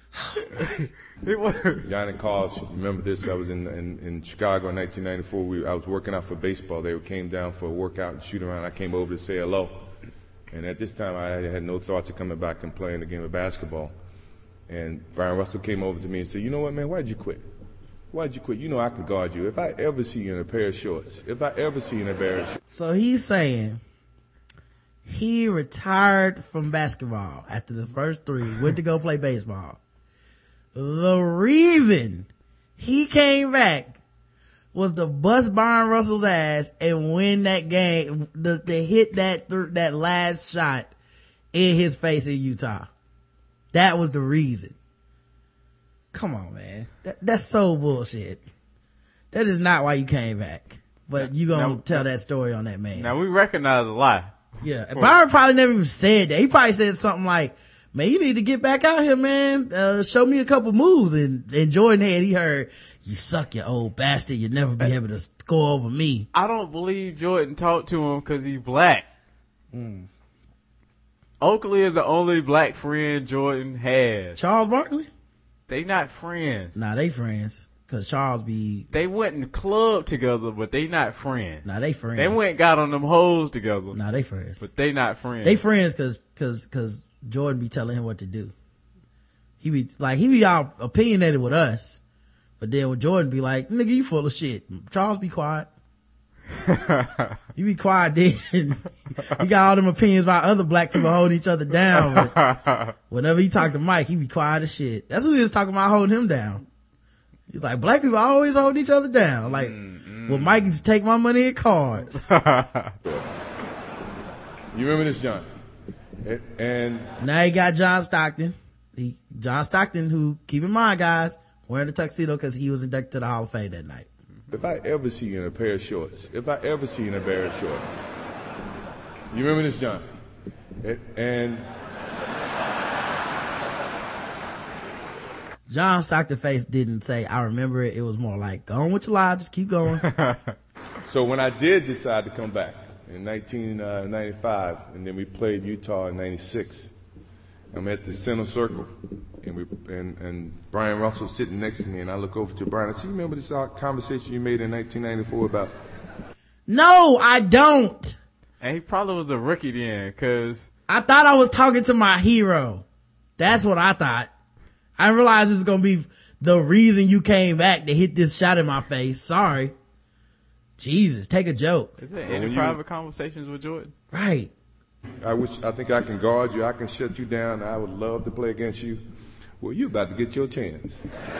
S7: Johnny Carlos, remember this? I was in in, in Chicago in nineteen ninety-four. We, I was working out for baseball. They came down for a workout and shoot around. I came over to say hello. And at this time, I had no thoughts of coming back and playing the game of basketball. And Brian Russell came over to me and said, you know what, man, why'd you quit? Why'd you quit? You know I could guard you. If I ever see you in a pair of shorts, if I ever see you in a pair of shorts.
S2: So he's saying he retired from basketball after the first three, went to go play baseball. The reason he came back was to bust Byron Russell's ass and win that game, to, to hit that th- that last shot in his face in Utah. That was the reason. Come on, man. That, that's so bullshit. That is not why you came back. But you gonna now, tell that story on that man.
S3: Now we recognize a lie.
S2: Yeah. And Byron probably never even said that. He probably said something like, man, you need to get back out here, man. Uh, show me a couple moves. And, and Jordan had, he heard, you suck, you old bastard. You'll never be able to score over me.
S3: I don't believe Jordan talked to him because he's black. Mm. Oakley is the only black friend Jordan has.
S2: Charles Barkley?
S3: They not friends.
S2: Nah, they friends. Cause Charles be...
S3: They went in the club together, but they not friends.
S2: Nah, they friends.
S3: They went and got on them hoes together.
S2: Nah, they friends.
S3: But they not friends.
S2: They friends cause, cause, cause Jordan be telling him what to do. He be, like, he be all opinionated with us. But then when Jordan be like, nigga, you full of shit. Charles be quiet. You be quiet then. He got all them opinions about other black people holding each other down. But whenever he talk to Mike, he be quiet as shit. That's what he was talking about, holding him down. He's like, black people always hold each other down. Like, mm, mm. well, Mike used to take my money in cards.
S7: You remember this, John? And
S2: now he got John Stockton. He, John Stockton, who, keep in mind, guys, wearing a tuxedo because he was inducted to the Hall of Fame that night.
S7: If I ever see you in a pair of shorts, if I ever see you in a pair of shorts, you remember this, John? And
S2: John Stockton's face didn't say, I remember it. It was more like, go on with your life, just keep going.
S7: So when I did decide to come back in nineteen ninety-five, and then we played Utah in ninety-six, I'm at the center circle, and we and, and Brian Russell sitting next to me, and I look over to Brian. I said, you remember this conversation you made in nineteen ninety-four about?
S2: No, I don't.
S3: And he probably was a rookie then, cause
S2: I thought I was talking to my hero. That's what I thought. I didn't realize this was gonna be the reason you came back to hit this shot in my face. Sorry. Jesus, take a joke.
S3: Is there any private conversations with Jordan?
S2: Right.
S7: I wish, I think I can guard you. I can shut you down. I would love to play against you. Well, you about to get your chance.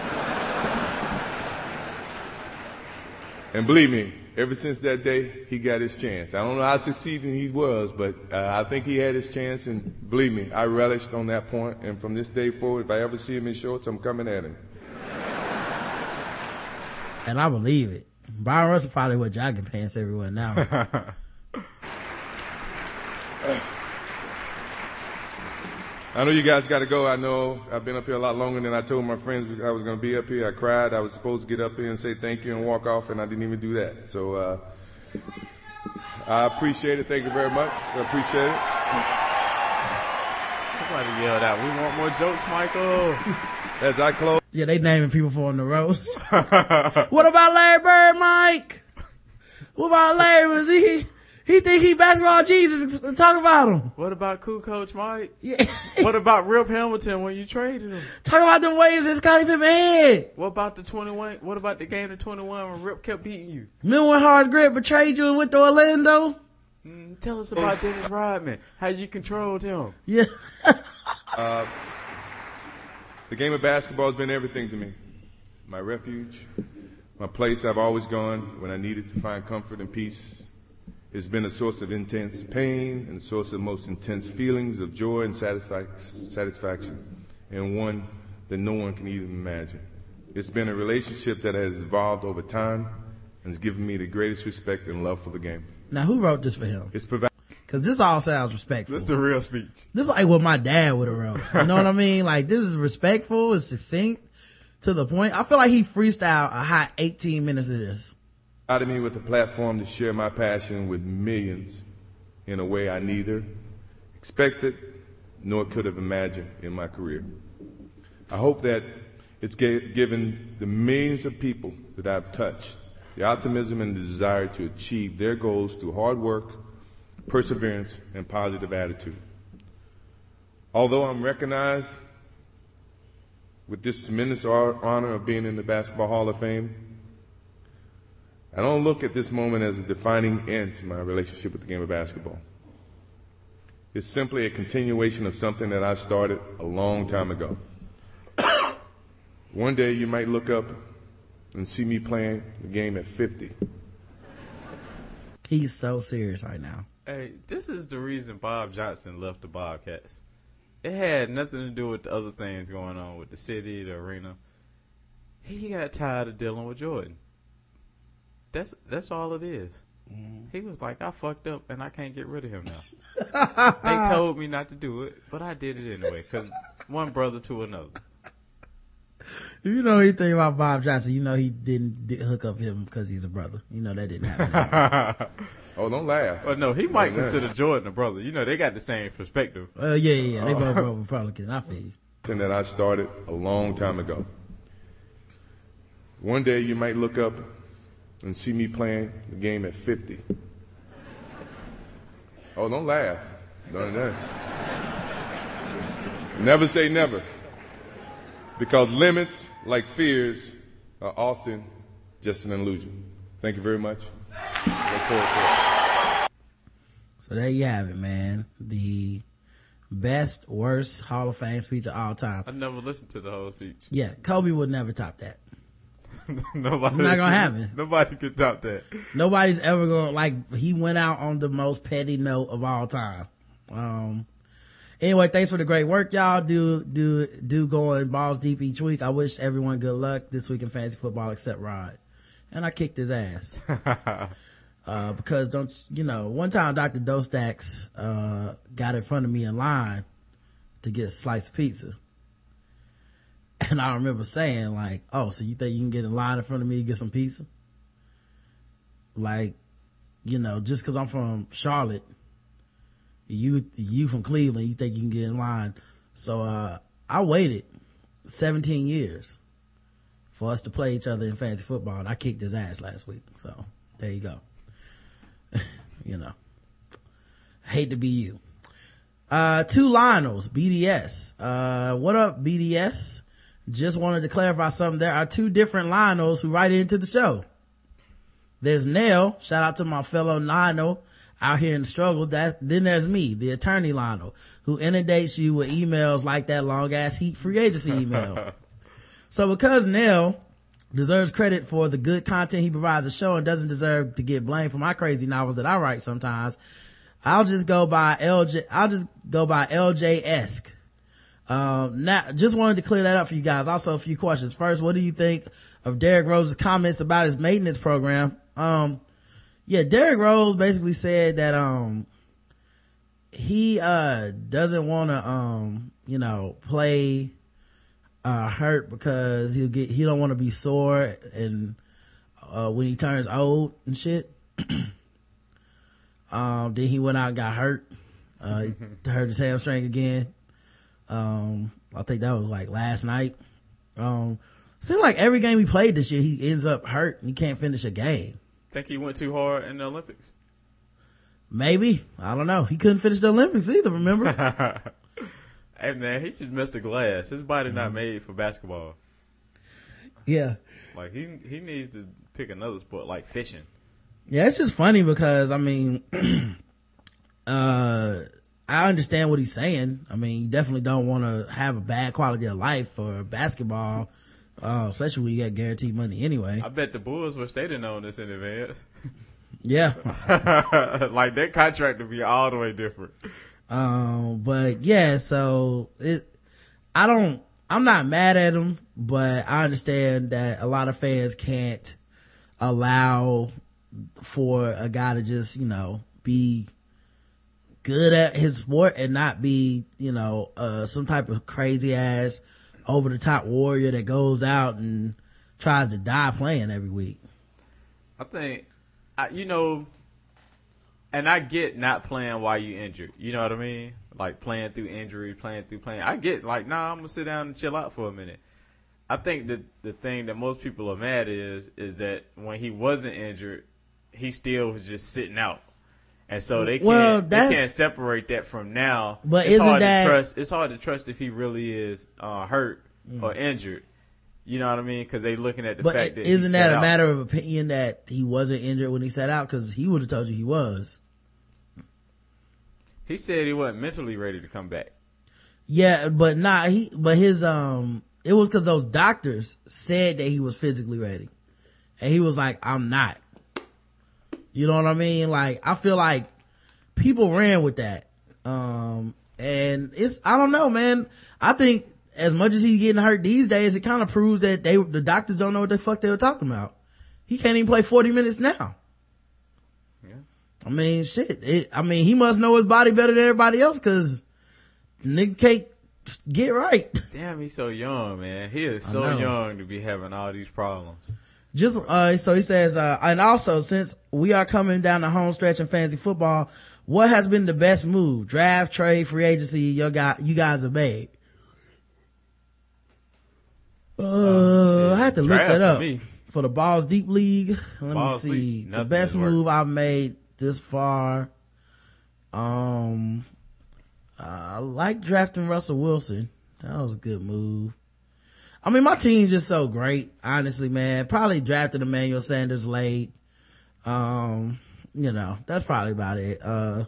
S7: And believe me, ever since that day, he got his chance. I don't know how succeeding he was, but uh, I think he had his chance. And believe me, I relished on that point. And from this day forward, if I ever see him in shorts, I'm coming at him.
S2: And I believe it. Byron Russell probably wear jogging pants everywhere now.
S7: I know you guys got to go. I know I've been up here a lot longer than I told my friends I was going to be up here. I cried. I was supposed to get up here and say thank you and walk off, and I didn't even do that. So uh, I appreciate it. Thank you very much. I appreciate it.
S3: Somebody yelled out, we want more jokes, Michael.
S7: As I close.
S2: Yeah, they naming people for on the roast. What about Larry Bird, Mike? What about Larry? Was he, he think he basketball Jesus? Talk about him.
S3: What about Cool Coach Mike?
S2: Yeah.
S3: What about Rip Hamilton when you traded him?
S2: Talk about them waves in Scottie Pippen head.
S3: What about the twenty-one? What about the game of twenty-one when Rip kept beating you?
S2: Remember when Horace Grant betrayed you and went to Orlando?
S3: Mm, tell us about Dennis Rodman. How you controlled him.
S2: Yeah.
S7: uh, the game of basketball has been everything to me. My refuge, my place I've always gone when I needed to find comfort and peace. It's been a source of intense pain and a source of most intense feelings of joy and satisfi- satisfaction, and one that no one can even imagine. It's been a relationship that has evolved over time and has given me the greatest respect and love for the game.
S2: Now, who wrote this for him?
S7: It's provided.
S2: Cause this all sounds respectful.
S3: This is the real speech.
S2: This is like what my dad would have wrote. You know what I mean? Like, this is respectful, it's succinct, to the point. I feel like he freestyled a hot eighteen minutes of this.
S7: Provided me with a platform to share my passion with millions in a way I neither expected nor could have imagined in my career. I hope that it's g- given the millions of people that I've touched the optimism and the desire to achieve their goals through hard work, perseverance, and positive attitude. Although I'm recognized with this tremendous honor of being in the Basketball Hall of Fame, I don't look at this moment as a defining end to my relationship with the game of basketball. It's simply a continuation of something that I started a long time ago. One day you might look up and see me playing the game at fifty.
S2: He's so serious right now.
S3: Hey, this is the reason Bob Johnson left the Bobcats. It had nothing to do with the other things going on with the city, the arena. He got tired of dealing with Jordan. That's that's all it is. Mm-hmm. He was like, I fucked up and I can't get rid of him now. They told me not to do it, but I did it anyway, because one brother to another.
S2: If you know anything about Bob Johnson, you know he didn't did hook up with him because he's a brother. You know that didn't happen.
S7: Oh, don't laugh.
S3: Well, no, he might
S7: don't
S3: consider
S7: laugh.
S3: Jordan a brother. You know, they got the same perspective.
S2: Uh, yeah, yeah, yeah. They both were Republicans. I feel you.
S7: Something that I started a long time ago. One day you might look up and see me playing the game at fifty. Oh, don't laugh. Don't laugh. Never say never. Because limits, like fears, are often just an illusion. Thank you very much. Look forward to it.
S2: So there you have it, man. The best, worst Hall of Fame speech of all time.
S3: I never listened to the whole speech.
S2: Yeah, Kobe would never top that.
S3: Nobody,
S2: It's not gonna happen.
S3: Nobody could top that.
S2: Nobody's ever gonna, like, he went out on the most petty note of all time. Um, anyway, thanks for the great work, y'all. Do, do, do go in balls deep each week. I wish everyone good luck this week in fantasy football except Rod. And I kicked his ass. uh, because don't, you know, one time Doctor Dostaks, uh, got in front of me in line to get a slice of pizza. And I remember saying, like, oh, so you think you can get in line in front of me to get some pizza? Like, you know, just cause I'm from Charlotte, you, you from Cleveland, you think you can get in line. So, uh, I waited seventeen years for us to play each other in fantasy football, and I kicked his ass last week. So, there you go. You know. Hate to be you. Uh, two Lionels, B D S. Uh, what up, B D S? Just wanted to clarify something. There are two different Lionels who write into the show. There's Nell, shout out to my fellow Lionel out here in the struggle. That, then there's me, the attorney Lionel, who inundates you with emails like that long ass Heat free agency email. So because Nell deserves credit for the good content he provides the show and doesn't deserve to get blamed for my crazy novels that I write sometimes, I'll just go by L J, I'll just go by L J-esque. Um, now, just wanted to clear that up for you guys. Also, a few questions. First, what do you think of Derrick Rose's comments about his maintenance program? Um, yeah, Derrick Rose basically said that, um, he, uh, doesn't want to, um, you know, play, uh, hurt because he'll get, he don't want to be sore and, uh, when he turns old and shit. um, then he went out and got hurt. Uh, he hurt his hamstring again. Um, I think that was like last night. Um, seems like every game he played this year, he ends up hurt and he can't finish a game.
S3: Think he went too hard in the Olympics?
S2: Maybe. I don't know. He couldn't finish the Olympics either, remember?
S3: Hey man, he just missed the glass. His body not made for basketball.
S2: Yeah.
S3: Like he, he needs to pick another sport like fishing.
S2: Yeah, it's just funny because, I mean, uh, I understand what he's saying. I mean, you definitely don't want to have a bad quality of life for basketball, uh, especially when you got guaranteed money anyway.
S3: I bet the Bulls wish they didn't own this in advance.
S2: Yeah.
S3: Like that contract would be all the way different.
S2: Um, but yeah, so it, I don't, I'm not mad at him, but I understand that a lot of fans can't allow for a guy to just, you know, be good at his sport and not be, you know, uh, some type of crazy ass over the top warrior that goes out and tries to die playing every week.
S3: I think, I, you know, and I get not playing while you injured. You know what I mean? Like playing through injury, playing through playing. I get like, nah, I'm gonna sit down and chill out for a minute. I think that the thing that most people are mad is is that when he wasn't injured, he still was just sitting out, and so they can't
S2: well,
S3: they can't separate that from now.
S2: But
S3: it's
S2: isn't
S3: hard
S2: that
S3: to trust? It's hard to trust if he really is uh, hurt
S2: mm.
S3: or injured. You know what I mean? Because they looking at the
S2: but
S3: fact that
S2: isn't that a
S3: out.
S2: matter of opinion that he wasn't injured when he sat out? Because he would have told you he was.
S3: He said he wasn't mentally ready to come back.
S2: Yeah, but nah, he but his um. It was because those doctors said that he was physically ready. And he was like, I'm not. You know what I mean? Like, I feel like people ran with that. Um, and it's, I don't know, man. I think as much as he's getting hurt these days, it kind of proves that they, the doctors don't know what the fuck they were talking about. He can't even play forty minutes now.
S3: Yeah.
S2: I mean, shit. It, I mean, he must know his body better than everybody else because nigga can't get right.
S3: Damn, he's so young, man. He is so young to be having all these problems.
S2: Just, uh, so he says, uh, and also since we are coming down the home stretch in fantasy football, what has been the best move? Draft, trade, free agency, your guy, you guys have made? Uh,
S3: oh,
S2: I had to
S3: Draft
S2: look that up.
S3: For, me.
S2: For the Balls Deep League. Let
S3: Balls
S2: me see.
S3: Deep,
S2: the best move I've made this far. Um, I like drafting Russell Wilson. That was a good move. I mean, my team's just so great, honestly, man. Probably drafted Emmanuel Sanders late. Um, you know, that's probably about it. Uh,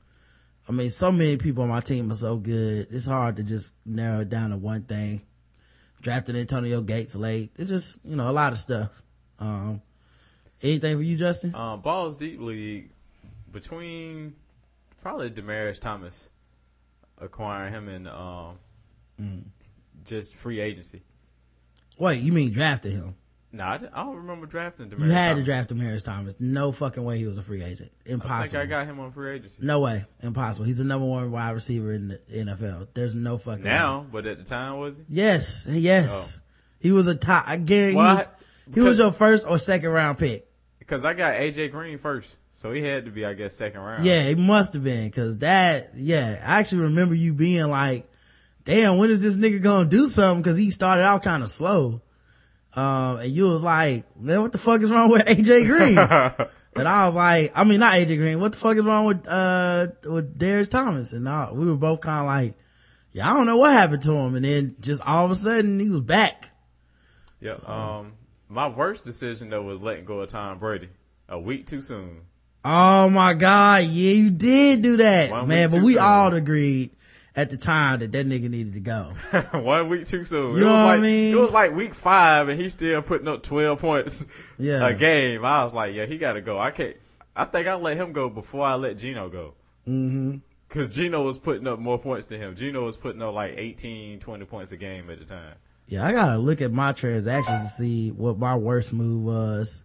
S2: I mean, so many people on my team are so good. It's hard to just narrow it down to one thing. Drafted Antonio Gates late. It's just, you know, a lot of stuff. Um, anything for you, Justin?
S3: Um, Balls Deep League, between probably Demaryius Thomas, acquiring him and um, mm. just free agency.
S2: Wait, you mean drafted him?
S3: No, nah, I, I don't remember drafting Demaryius
S2: You had
S3: Thomas.
S2: to draft Demaryius Thomas. No fucking way he was a free agent. Impossible.
S3: I think I got him on free agency.
S2: No way. Impossible. He's the number one wide receiver in the N F L. There's no fucking
S3: now,
S2: way.
S3: But at the time, was he?
S2: Yes. Yes. Oh. He was a top, I guarantee
S3: well,
S2: he, was, I, he was your first or second round pick.
S3: Because I got A J Green first. So he had to be, I guess, second round.
S2: Yeah, it must have been. Cause that, yeah, I actually remember you being like, damn, when is this nigga gonna do something? Cause he started out kind of slow. Um, and you was like, man, what the fuck is wrong with A J Green? And I was like, I mean, not A J Green. What the fuck is wrong with, uh, with Darius Thomas? And I, we were both kind of like, yeah, I don't know what happened to him. And then just all of a sudden he was back.
S3: Yeah. So, um, my worst decision though was letting go of Tom Brady a week too soon.
S2: Oh my God. Yeah, you did do that,
S3: One
S2: man. But we
S3: soon.
S2: all agreed at the time that that nigga needed to go.
S3: One week too soon.
S2: You
S3: it
S2: know
S3: was
S2: what
S3: like,
S2: I mean?
S3: It was like week five and he's still putting up twelve points
S2: yeah.
S3: a game. I was like, yeah, he gotta go. I can't, I think I let him go before I let Geno go.
S2: Mm-hmm.
S3: Cause Geno was putting up more points than him. Geno was putting up like eighteen, twenty points a game at the time.
S2: Yeah, I gotta look at my transactions to see what my worst move was,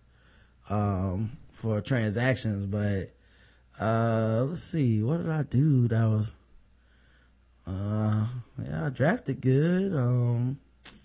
S2: um, for transactions, but, uh, let's see, what did I do that was, uh, yeah, I drafted good. Um,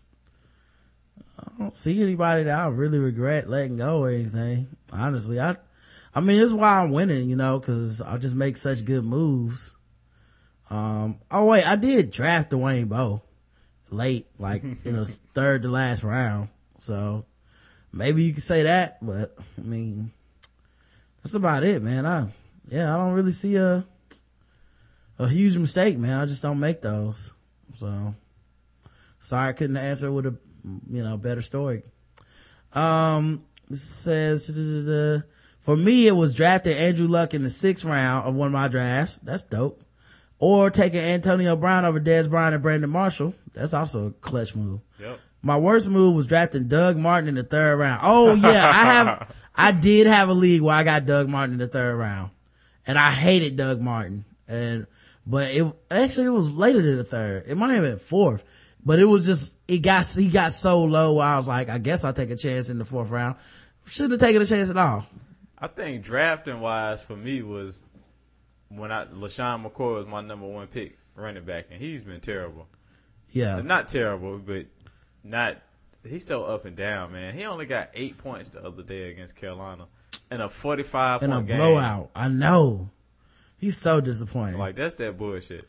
S2: I don't see anybody that I really regret letting go or anything. Honestly, I, I mean, this is why I'm winning, you know, cause I just make such good moves. Um, oh wait, I did draft Dwayne Bowe late, like in the third to last round. So maybe you could say that, but I mean, that's about it, man. I, yeah, I don't really see a, a huge mistake, man. I just don't make those. So sorry I couldn't answer with a, you know, better story. Um, this says, for me, it was drafting Andrew Luck in the sixth round of one of my drafts. That's dope. Or taking Antonio Brown over Dez Bryant and Brandon Marshall. That's also a clutch move.
S3: Yep.
S2: My worst move was drafting Doug Martin in the third round. Oh yeah, I have, I did have a league where I got Doug Martin in the third round. And I hated Doug Martin. And, but it, actually it was later than the third. It might have been fourth. But it was just, it got, he got so low I was like, I guess I'll take a chance in the fourth round. Shouldn't have taken a chance at all.
S3: I think drafting wise for me was when I, LaShawn McCoy was my number one pick running back, and he's been terrible.
S2: Yeah.
S3: Not terrible, but not, he's so up and down, man. He only got eight points the other day against Carolina. in a forty-five
S2: in a
S3: point game.
S2: blowout. I know. He's so disappointing.
S3: Like, that's that bullshit.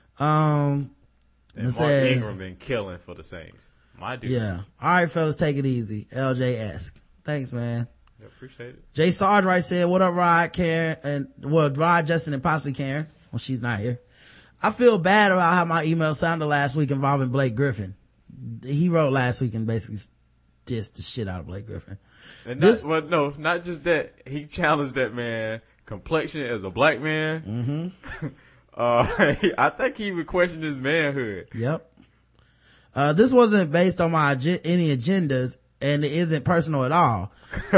S2: Um,
S3: And
S2: it
S3: Mark
S2: says,
S3: Ingram been killing for the Saints. My dude.
S2: yeah. All right, fellas, take it easy. L J-esque. Thanks, man.
S3: Yeah, appreciate it.
S2: Jay Sarge right said, what up, Rod, Karen, and, well, Rod, Justin, and possibly Karen. Well, she's not here. I feel bad about how my email sounded last week involving Blake Griffin. He wrote last week and basically dissed the shit out of Blake Griffin.
S3: And
S2: This-
S3: not, well, no, not just that. He challenged that man complexion as a black man. Mm-hmm. uh, I think he would question his manhood.
S2: Yep. Uh, this wasn't based on my ag- any agendas, and it isn't personal at all.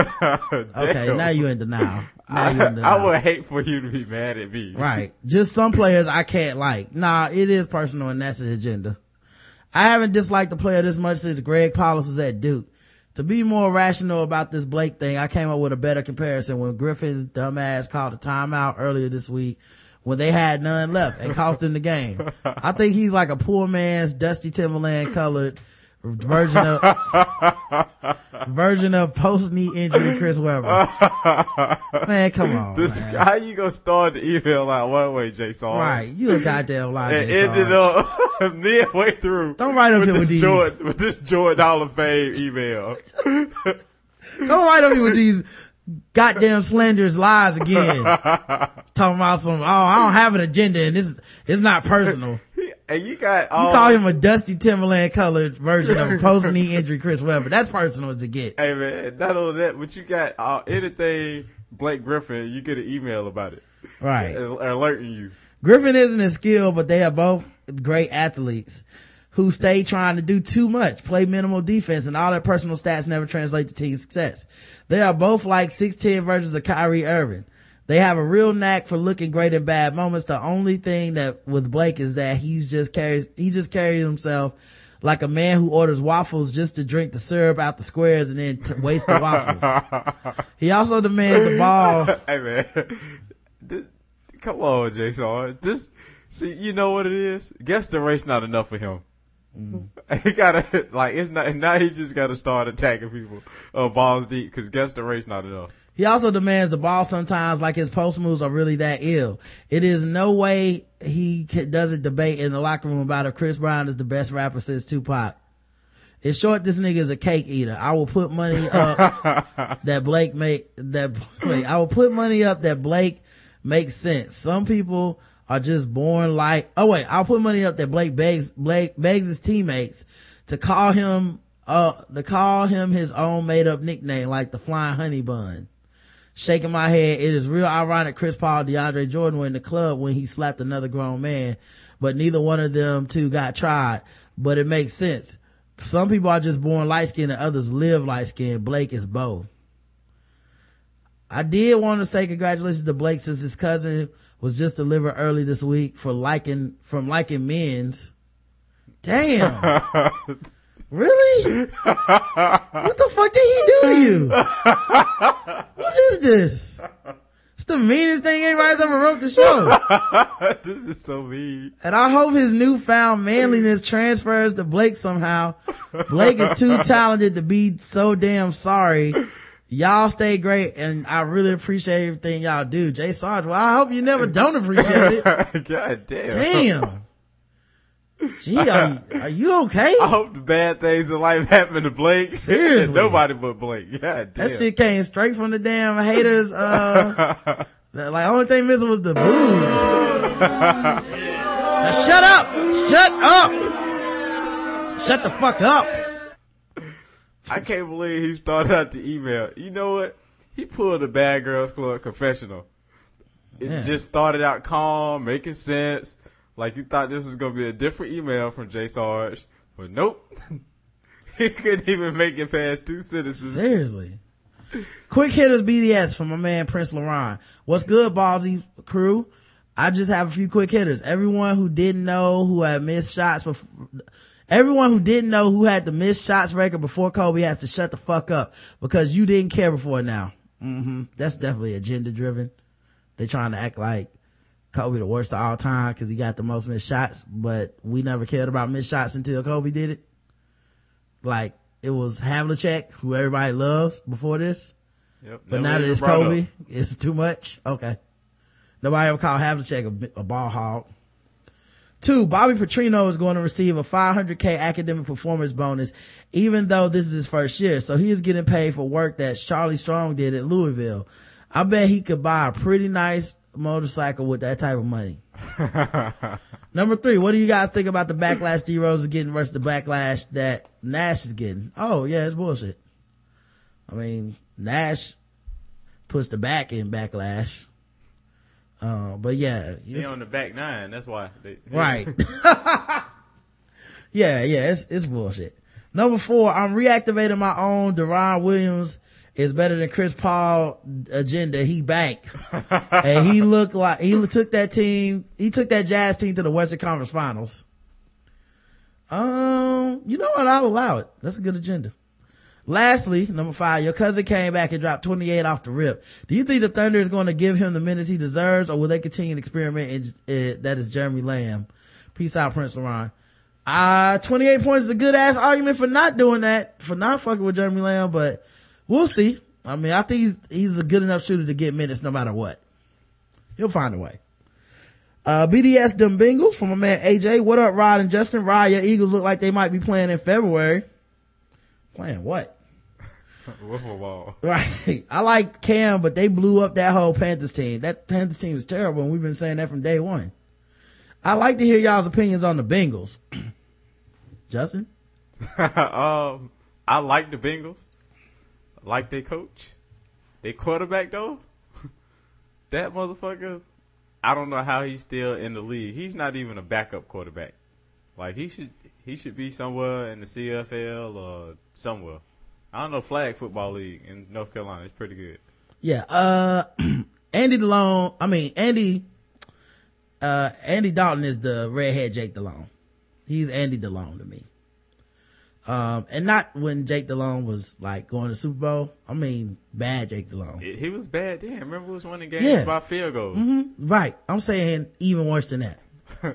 S2: Okay,
S3: Damn.
S2: now you in denial. Now you in
S3: I,
S2: denial.
S3: I would hate for you to be mad at me.
S2: Right. Just some players I can't like. Nah, it is personal, and that's the agenda. I haven't disliked the player this much since Greg Paulus was at Duke. To be more rational about this Blake thing, I came up with a better comparison when Griffin's dumbass called a timeout earlier this week when they had none left and cost him the game. I think he's like a poor man's Dusty Timberland colored version of version of post knee injury Chris Webber. Man, come on.
S3: This,
S2: man.
S3: how you gonna start the email out one way, Jay Sarge?
S2: Right, you a goddamn liar.
S3: And
S2: Jay
S3: ended
S2: Sarge.
S3: up midway through.
S2: Don't write up
S3: with
S2: here with
S3: this
S2: these.
S3: Jordan, with this Jordan Hall of Fame email.
S2: Don't write up here with these goddamn slanderous lies again. Talking about some, oh, I don't have an agenda and this, it's not personal.
S3: And you got
S2: You
S3: all.
S2: call him a Dusty Timberland colored version of a post knee injury Chris Webber. That's personal as it gets.
S3: Hey man, not only that, but you got all, anything Blake Griffin, you get an email about it.
S2: Right.
S3: Alerting you.
S2: Griffin isn't as skilled, but they are both great athletes who stay trying to do too much, play minimal defense, and all their personal stats never translate to team success. They are both like six ten versions of Kyrie Irving. They have a real knack for looking great in bad moments. The only thing that with Blake is that he's just carries, he just carries himself like a man who orders waffles just to drink the syrup out the squares and then t- waste the waffles. He also demands the ball.
S3: Hey man, this, come on, Jay Sarge. Just see, you know what it is? Guess the race not enough for him. Mm-hmm. He gotta, like, it's not, now he just gotta start attacking people, uh, balls deep, cause guess the race not enough.
S2: He also demands the ball sometimes like his post moves are really that ill. It is no way he can, doesn't debate in the locker room about if Chris Brown is the best rapper since Tupac. In short, this nigga is a cake eater. I will put money up that Blake make, that, wait, I will put money up that Blake makes sense. Some people are just born like, oh wait, I'll put money up that Blake begs, Blake begs his teammates to call him, uh, to call him his own made up nickname like the Flying Honey Bun. Shaking my head, it is real ironic Chris Paul and DeAndre Jordan were in the club when he slapped another grown man, but neither one of them two got tried. But it makes sense. Some people are just born light skinned and others live light skinned. Blake is both. I did want to say congratulations to Blake since his cousin was just delivered early this week for liking, from liking men's. Damn. Really? What the fuck did he do to you? What is this? It's the meanest thing anybody's ever wrote the show.
S3: This is so mean.
S2: And I hope his newfound manliness transfers to Blake somehow. Blake is too talented to be so damn sorry. Y'all stay great, and I really appreciate everything y'all do. Jay Sarge, well, I hope you never don't appreciate it.
S3: God damn.
S2: Damn. Gee, are, are you okay?
S3: I hope the bad things in life happen to Blake.
S2: Seriously.
S3: Nobody but Blake. God damn.
S2: That shit came straight from the damn haters. Uh, like, only thing missing was the boobs. Now shut up! Shut up! Shut the fuck up!
S3: I can't believe he started out the email. You know what? He pulled a Bad Girls Club confessional. It
S2: Yeah.
S3: just started out calm, making sense. Like you thought this was going to be a different email from Jay Sarge. But nope. He couldn't even make it past two sentences.
S2: Seriously. Quick hitters B D S from my man Prince Laurent. What's good, Ballsy crew? I just have a few quick hitters. Everyone who didn't know who had missed shots before, everyone who didn't know who had the missed shots record before Kobe has to shut the fuck up because you didn't care before now. Mm-hmm. That's definitely agenda driven. They're trying to act like Kobe the worst of all time because he got the most missed shots, but we never cared about missed shots until Kobe did it. Like, it was Havlicek, who everybody loves before this.
S3: Yep.
S2: But
S3: Never
S2: now that
S3: even
S2: it's
S3: brought
S2: Kobe,
S3: up.
S2: it's too much. Okay. Nobody ever called Havlicek a, a ball hog. Two, Bobby Petrino is going to receive a five hundred K academic performance bonus, even though this is his first year. So he is getting paid for work that Charlie Strong did at Louisville. I bet he could buy a pretty nice motorcycle with that type of money. Number three, what do you guys think about the backlash D Rose is getting versus the backlash that Nash is getting? Oh yeah, it's bullshit. I mean, Nash puts the back in backlash. Uh, but yeah.
S3: He on the back nine, that's why. They,
S2: right. yeah, yeah, it's, it's bullshit. Number four, I'm reactivating my own Deron Williams is better than Chris Paul agenda. He back. And he looked like, he took that team, he took that Jazz team to the Western Conference Finals. Um, you know what? I'll allow it. That's a good agenda. Lastly, number five, your cousin came back and dropped twenty-eight off the rip. Do you think the Thunder is going to give him the minutes he deserves, or will they continue to experiment in, uh, that is Jeremy Lamb? Peace out, Prince Laurent. Uh, twenty-eight points is a good ass argument for not doing that, for not fucking with Jeremy Lamb, but we'll see. I mean, I think he's, he's a good enough shooter to get minutes no matter what. He'll find a way. Uh, B D S them Bengals from my man A J. What up, Rod and Justin? Rod, your Eagles look like they might be playing in February. Playing what?
S3: Wiffle ball.
S2: Right. I like Cam, but they blew up that whole Panthers team. That Panthers team is terrible, and we've been saying that from day one. I like to hear y'all's opinions on the Bengals. Justin?
S3: um, I like the Bengals. I like their coach. Their quarterback, though. That motherfucker, I don't know how he's still in the league. He's not even a backup quarterback. Like, he should he should be somewhere in the C F L or somewhere. I don't know, flag football league in North Carolina. It's pretty good.
S2: Yeah, uh, Andy DeLone, I mean, Andy, uh, Andy Dalton is the redhead Jake DeLone. He's Andy DeLone to me. Um, and not when Jake DeLone was like going to Super Bowl. I mean, bad Jake DeLone.
S3: He, he was bad then. Remember, he was winning games
S2: Yeah.
S3: by field goals.
S2: Mm-hmm. Right. I'm saying even worse than that.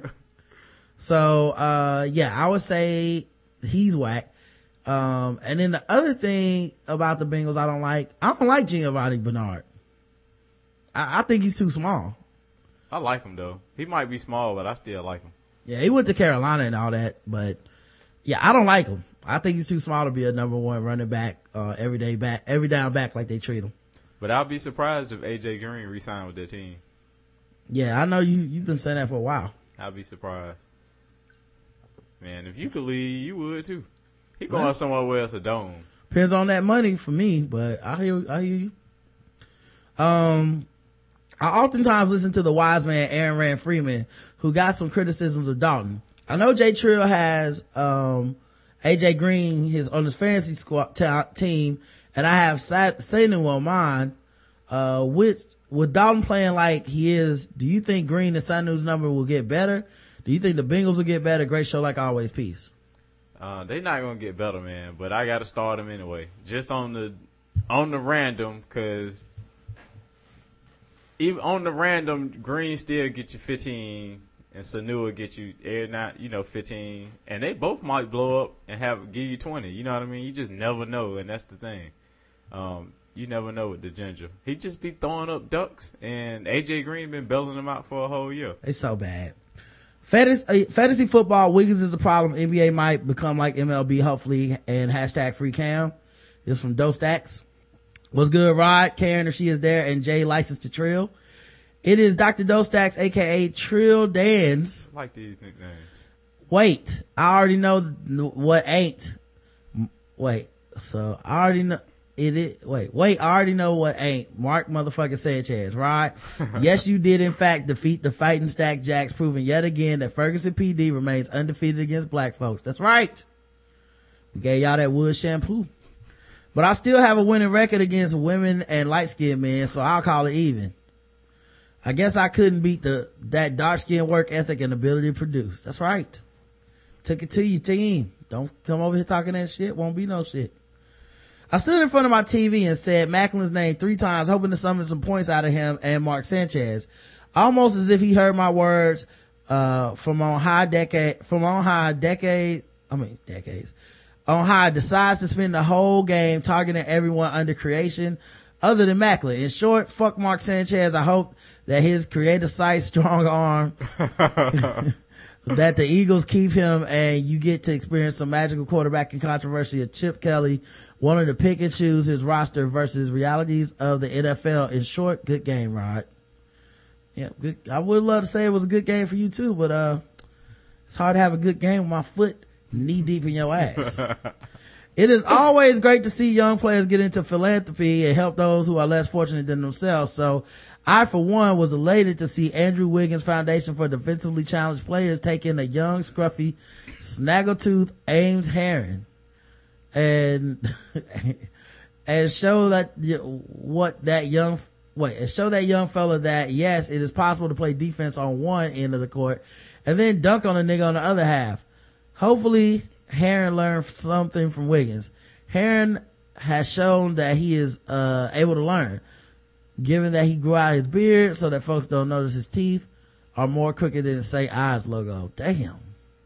S2: So, uh, yeah, I would say he's whack. Um, and then the other thing about the Bengals I don't like, I don't like Giovanni Bernard. I, I think he's too small.
S3: I like him, though. He might be small, but I still like him.
S2: Yeah, he went to Carolina and all that, but yeah, I don't like him. I think he's too small to be a number one running back, uh, everyday back, every down back like they treat him.
S3: But I'll be surprised if A J Green re-signed with their team.
S2: Yeah, I know you, you've been saying that for a while.
S3: I'll be surprised. Man, if you could leave, you would too. He going
S2: Well,
S3: somewhere where it's a dome.
S2: Depends on that money for me, but I hear, I hear you. Um, I oftentimes listen to the wise man, Aaron Rand Freeman, who got some criticisms of Dalton. I know Jay Trill has, um, A J Green, his, on his fantasy squad t- team, and I have Sanu on mine, uh, which, with Dalton playing like he is, do you think Green and Sanu's number will get better? Do you think the Bengals will get better? Great show like always. Peace.
S3: Uh, they're not gonna get better, man. But I gotta start them anyway, just on the on the random, cause even on the random, Green still get you fifteen, and Sanu will get you every night, you know, fifteen, and they both might blow up and have give you twenty. You know what I mean? You just never know, and that's the thing. Um, you never know with the Ginger. He just be throwing up ducks, and A J Green been bailing them out for a whole year.
S2: It's so bad. Fantasy, uh, fantasy football, Wiggins is a problem. N B A might become like M L B, hopefully, and hashtag free Cam. This is from Doe Stacks. What's good, Rod? Karen, if she is there, and Jay licensed to Trill. It is Doctor Doe Stacks, aka Trill Dans.
S3: I like these nicknames.
S2: Wait, I already know what ain't. Wait, so I already know. It is, wait, wait, I already know what ain't. Mark motherfucking Sanchez, right? Yes, you did in fact defeat the Fighting Stack Jacks, proving yet again that Ferguson P D remains undefeated against black folks. That's right. We gave y'all that wood shampoo. But I still have a winning record against women and light-skinned men, so I'll call it even. I guess I couldn't beat the, that dark-skinned work ethic and ability to produce. That's right. Took it to your team. Don't come over here talking that shit. Won't be no shit. I stood in front of my T V and said Macklin's name three times, hoping to summon some points out of him and Mark Sanchez. Almost as if he heard my words, uh, from on high decade, from on high decade, I mean decades, on high decides to spend the whole game targeting everyone under creation, other than Macklin. In short, fuck Mark Sanchez. I hope that his creative sight, strong arm, that the Eagles keep him and you get to experience some magical quarterbacking controversy of Chip Kelly wanting to pick and choose his roster versus realities of the N F L. In short, good game, Rod. Yeah, good. I would love to say it was a good game for you too, but uh, it's hard to have a good game with my foot knee deep in your ass. It is always great to see young players get into philanthropy and help those who are less fortunate than themselves. So I, for one, was elated to see Andrew Wiggins Foundation for Defensively Challenged Players take in a young, scruffy, snaggletooth Ames Heron and, and show that, what that young, wait, and show that young fella that yes, it is possible to play defense on one end of the court and then dunk on a nigga on the other half. Hopefully, Heron learned something from Wiggins. Heron has shown that he is uh able to learn, given that he grew out his beard so that folks don't notice his teeth are more crooked than the Saint Ives logo. Damn.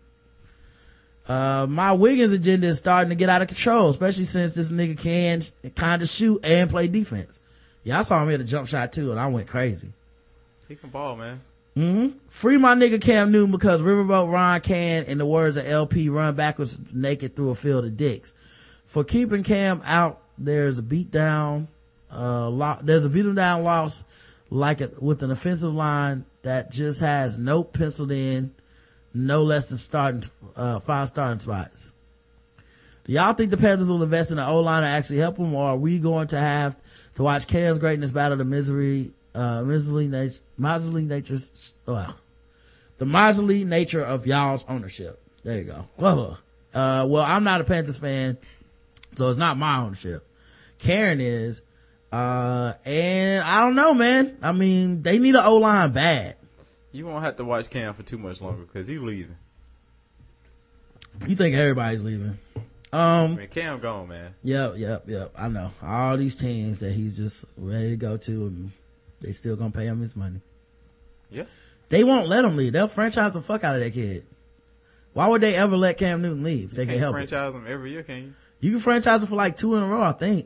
S2: Uh, my Wiggins agenda is starting to get out of control, especially since this nigga can kind of shoot and play defense. Yeah, I saw him hit a jump shot too and I went crazy.
S3: He can ball, man.
S2: Mm-hmm. Free my nigga Cam Newton because Riverboat Ron can, in the words of L P, run backwards naked through a field of dicks. For keeping Cam out, there's a beat down, uh, lo- there's a beat him down loss like it with an offensive line that just has nope penciled in, no less than starting, uh, five starting spots. Do y'all think the Panthers will invest in an O-line and actually help them, or are we going to have to watch Chaos Greatness battle the misery uh miserly nature miserly nature well the miserly nature of y'all's ownership? There you go. Well, uh well I'm not a Panthers fan, so it's not my ownership. Karen is, uh and I don't know, man. I mean, they need an O-line bad.
S3: You won't have to watch Cam for too much longer because he's leaving.
S2: You think everybody's leaving? um
S3: I mean, Cam gone, man.
S2: Yep, yep, yep. I know all these teams that he's just ready to go to, and they still gonna pay him his money.
S3: Yeah.
S2: They won't let him leave. They'll franchise the fuck out of that kid. Why would they ever let Cam Newton leave?
S3: You
S2: They
S3: can't
S2: can help
S3: franchise
S2: it.
S3: him every year, can you?
S2: You can franchise him for like two in a row, I think.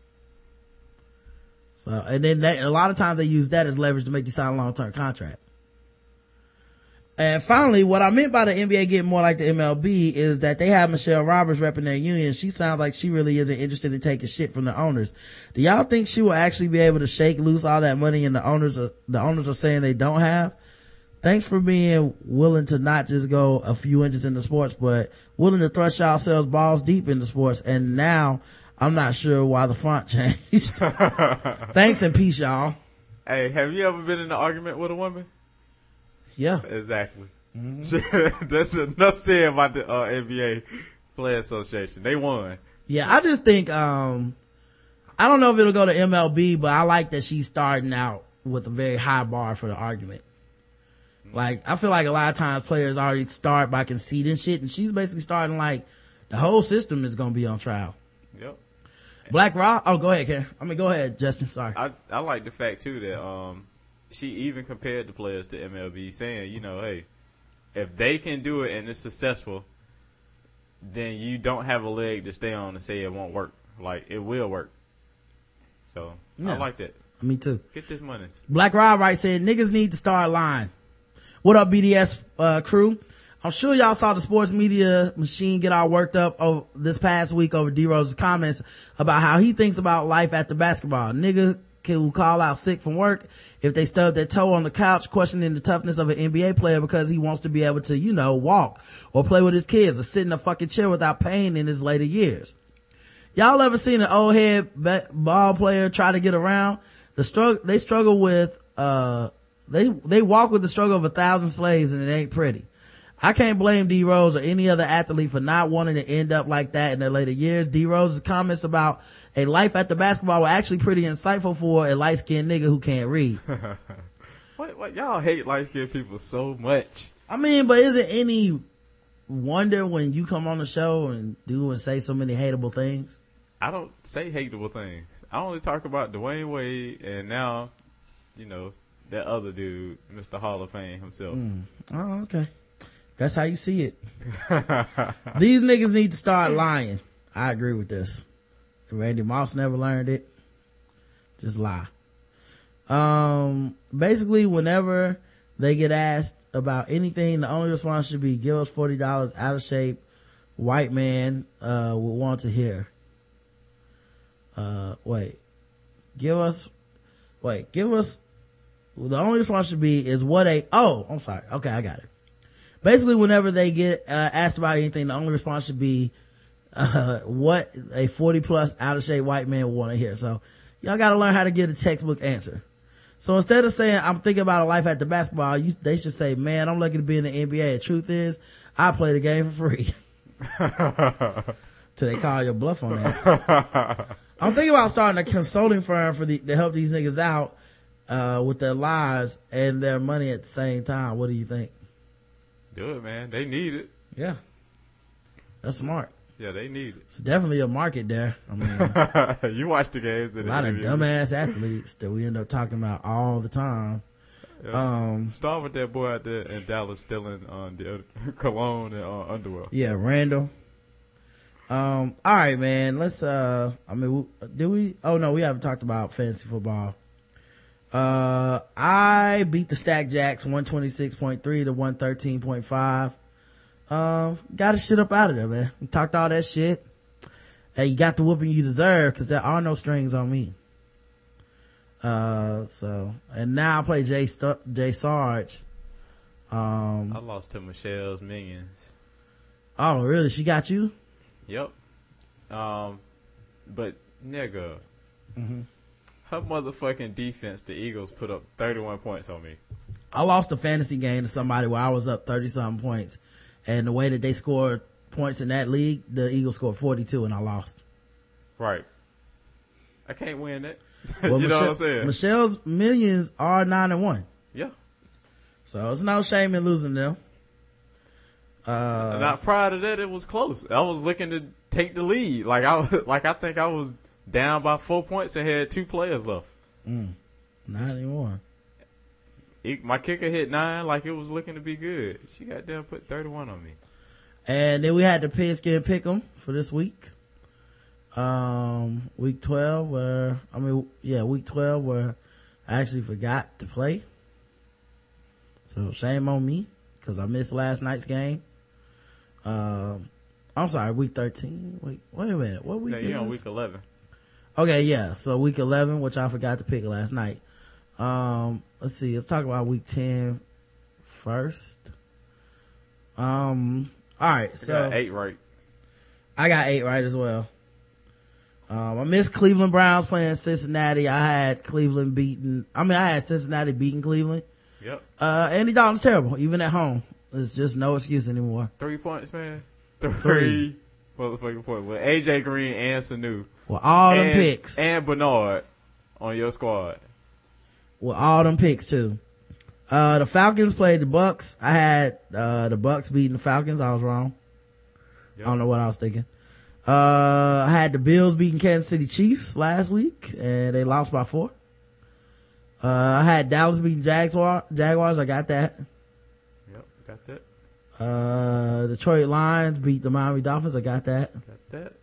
S2: So, and then that, a lot of times they use that as leverage to make you sign a long-term contract. And finally, what I meant by the N B A getting more like the M L B is that they have Michelle Roberts repping their union. She sounds like she really isn't interested in taking shit from the owners. Do y'all think she will actually be able to shake loose all that money and the owners are, the owners are saying they don't have? Thanks for being willing to not just go a few inches into sports, but willing to thrust yourselves balls deep into sports. And now I'm not sure why the font changed. Thanks and peace, y'all.
S3: Hey, have you ever been in an argument with a woman?
S2: Yeah.
S3: Exactly. Mm-hmm. That's enough said about the uh, N B A Player Association. They won.
S2: Yeah, I just think, um, I don't know if it'll go to M L B, but I like that she's starting out with a very high bar for the argument. Like, I feel like a lot of times players already start by conceding shit, and she's basically starting like the whole system is gonna be on trial.
S3: Yep.
S2: Black Rock, oh, go ahead, Ken. I mean, go ahead, Justin, sorry.
S3: I, I like the fact too that, um, she even compared the players to M L B, saying, you know, hey, if they can do it and it's successful, then you don't have a leg to stay on and say it won't work. Like, it will work. So,
S2: Yeah.
S3: I like that.
S2: Me too.
S3: Get this money.
S2: Black Rob right said, niggas need to start lying. What up, B D S, uh, crew? I'm sure y'all saw the sports media machine get all worked up over this past week over D-Rose's comments about how he thinks about life after basketball. Nigga can call out sick from work if they stub their toe on the couch questioning the toughness of an N B A player because he wants to be able to, you know, walk or play with his kids or sit in a fucking chair without pain in his later years. Y'all ever seen an old head ball player try to get around? The struggle, they struggle with, uh, they, they walk with the struggle of a thousand slaves and it ain't pretty. I can't blame D Rose or any other athlete for not wanting to end up like that in their later years. D Rose's comments about a life after basketball were actually pretty insightful for a light-skinned nigga who can't read.
S3: what, what, y'all hate light-skinned people so much.
S2: I mean, but is it any wonder when you come on the show and do and say so many hateable things?
S3: I don't say hateable things. I only talk about Dwayne Wade and now, you know, that other dude, Mister Hall of Fame himself.
S2: Mm. Oh, okay. That's how you see it. These niggas need to start lying. I agree with this. Randy Moss never learned it. Just lie. Um, basically, whenever they get asked about anything, the only response should be, give us forty dollars, out of shape, white man, uh, will want to hear. Uh, wait. Give us, wait, give us, the only response should be, is what a, oh, I'm sorry. Okay, I got it. Basically, whenever they get, uh, asked about anything, the only response should be, uh, what a forty plus out of shape white man will want to hear. So, y'all gotta learn how to get a textbook answer. So instead of saying, I'm thinking about a life after basketball, you, they should say, man, I'm lucky to be in the N B A. The truth is, I play the game for free. Till they call your bluff on that. I'm thinking about starting a consulting firm for the, to help these niggas out, uh, with their lives and their money at the same time. What do you think?
S3: Do it, man. They need it.
S2: Yeah. That's smart.
S3: Yeah, they need it.
S2: It's definitely a market there. I
S3: mean, you watch the games.
S2: A lot of dumbass athletes that we end up talking about all the time.
S3: Yes.
S2: Um,
S3: start with that boy out there in Dallas stealing um, the cologne and uh, underwear.
S2: Yeah, Randall. Um, all right, man. Let's. Uh, I mean, do we? Oh no, we haven't talked about fantasy football. Uh, I beat the Stack Jacks one twenty-six point three to one thirteen point five. Um, got his shit up out of there, man. We talked all that shit. Hey, you got the whooping you deserve, because there are no strings on me. Uh, so, and now I play Jay, St- Jay Sarge. Um,
S3: I lost to Michelle's Minions.
S2: Oh, really? She got you?
S3: Yep. Um, but nigga, mm-hmm. her motherfucking defense, the Eagles put up thirty-one points on me.
S2: I lost a fantasy game to somebody where I was up thirty something points. And the way that they scored points in that league, the Eagles scored forty-two and I lost.
S3: Right. I can't win that.
S2: Well,
S3: you
S2: Michelle,
S3: know what I'm saying?
S2: Michelle's Millions are nine and one.
S3: Yeah.
S2: So it's no shame in losing them. Uh,
S3: Not prior to that, it was close. I was looking to take the lead. Like I, like I think I was down by four points and had two players left.
S2: Mm, not anymore.
S3: It, my kicker hit nine like it was looking to be good. She got down put thirty-one on me.
S2: And then we had the Pigskin Pick'em for this week. Um, week twelve where, I mean, yeah, week twelve where I actually forgot to play. So shame on me, cause I missed last night's game. Um, I'm sorry, week thirteen. Wait, wait a minute. What week
S3: no,
S2: is
S3: you're on
S2: this?
S3: week eleven.
S2: Okay, yeah. So week eleven, which I forgot to pick last night. Um, let's see. Let's talk about week ten first. Um, all right.
S3: I
S2: so
S3: got eight right.
S2: I got eight right as well. Um, I missed Cleveland Browns playing Cincinnati. I had Cleveland beating, I mean, I had Cincinnati beating Cleveland.
S3: Yep.
S2: Uh, Andy Dalton's terrible, even at home. There's just no excuse anymore.
S3: Three points, man. Three,
S2: Three.
S3: motherfucking points. With A J Green and Sanu.
S2: Well, all them
S3: and,
S2: picks.
S3: And Bernard on your squad.
S2: With all them picks too. Uh, the Falcons played the Bucks. I had, uh, the Bucks beating the Falcons. I was wrong. Yep. I don't know what I was thinking. Uh, I had the Bills beating Kansas City Chiefs last week and they lost by four. Uh, I had Dallas beating Jaguar, Jaguars. I got that.
S3: Yep, got that.
S2: Uh, Detroit Lions beat the Miami Dolphins. I got that.
S3: Got that.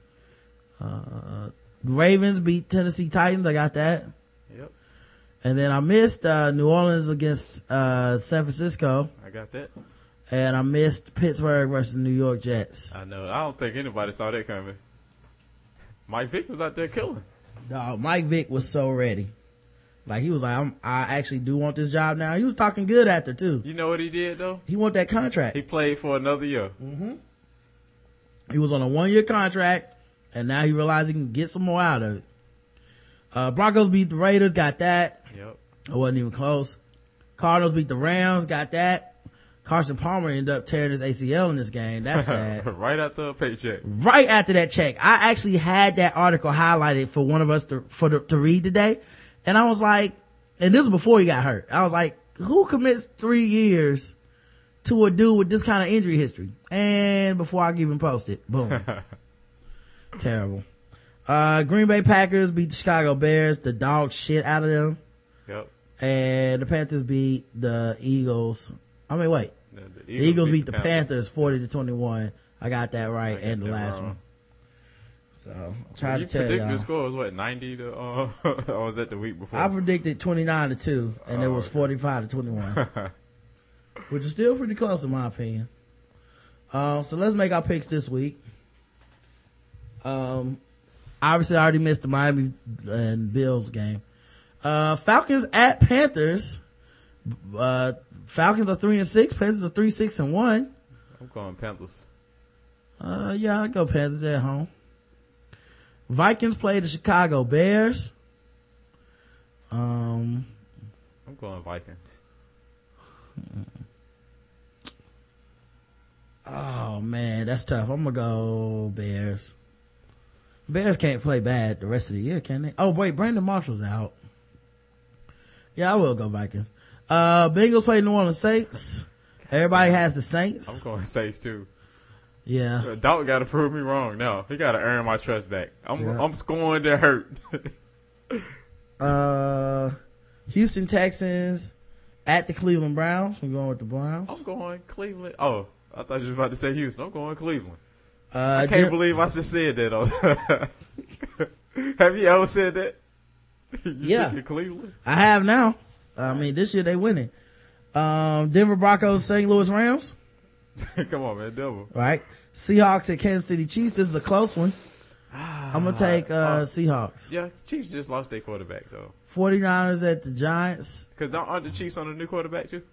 S2: Uh, Ravens beat Tennessee Titans. I got that.
S3: Yep.
S2: And then I missed, uh, New Orleans against, uh, San Francisco.
S3: I got that.
S2: And I missed Pittsburgh versus New York Jets.
S3: I know. I don't think anybody saw that coming. Mike Vick was out there killing.
S2: Dog, Mike Vick was so ready. Like, he was like, I'm, I actually do want this job now. He was talking good after, too.
S3: You know what he did, though?
S2: He want that contract.
S3: He played for another year.
S2: Mm-hmm. He was on a one-year contract, and now he realized he can get some more out of it. Uh, Broncos beat the Raiders, got that.
S3: Yep.
S2: It wasn't even close. Cardinals beat the Rams, got that. Carson Palmer ended up tearing his A C L in this game. That's sad.
S3: Right after a paycheck.
S2: Right after that check. I actually had that article highlighted for one of us to, for the, to read today. And I was like, and this was before he got hurt. I was like, who commits three years to a dude with this kind of injury history? And before I could even post it, boom. Terrible. Uh, Green Bay Packers beat the Chicago Bears, the dog shit out of them.
S3: Yep.
S2: And the Panthers beat the Eagles. I mean, wait.
S3: The, the Eagles,
S2: the Eagles beat, beat the
S3: Panthers.
S2: Panthers forty to twenty-one. I got that right.
S3: got
S2: And the
S3: that
S2: last
S3: wrong.
S2: one. So I'm
S3: So
S2: trying
S3: you
S2: to tell
S3: predicted
S2: y'all.
S3: the score was what, ninety to, uh, or was that the week before?
S2: I predicted twenty-nine to two, and
S3: Oh,
S2: it was
S3: okay.
S2: forty-five to twenty-one, which is still pretty close in my opinion. Uh, so let's make our picks this week. Um, obviously, I already missed the Miami and Bills game. Uh, Falcons at Panthers. Uh, Falcons are three and six. Panthers are three, six and one.
S3: I'm going Panthers.
S2: Uh, yeah, I go Panthers at home. Vikings play the Chicago Bears. Um,
S3: I'm going Vikings.
S2: oh man, that's tough. I'm gonna go Bears. Bears can't play bad the rest of the year, can they? Oh wait, Brandon Marshall's out. Yeah, I will go Vikings. Uh, Bengals play New Orleans Saints. Everybody has the Saints.
S3: I'm going Saints too.
S2: Yeah.
S3: Dalton got to prove me wrong. No, he got to earn my trust back. I'm
S2: Yeah.
S3: I'm scoring to hurt.
S2: Uh, Houston Texans at the Cleveland Browns. I'm going with the Browns.
S3: I'm going Cleveland. Oh, I thought you was about to say Houston. I'm going Cleveland.
S2: Uh,
S3: I can't
S2: Dem-
S3: believe I just said that. Have you ever said that? You
S2: Yeah.
S3: thinking Cleveland?
S2: I have now. I mean, this year they winning. Um, Denver Broncos, Saint Louis Rams.
S3: Come on, man, double.
S2: Right. Seahawks at Kansas City Chiefs. This is a close one. I'm gonna take, uh,
S3: uh,
S2: Seahawks.
S3: Yeah, Chiefs just lost their quarterback, so.
S2: forty-niners at the Giants.
S3: Cause aren't the Chiefs on a new quarterback too?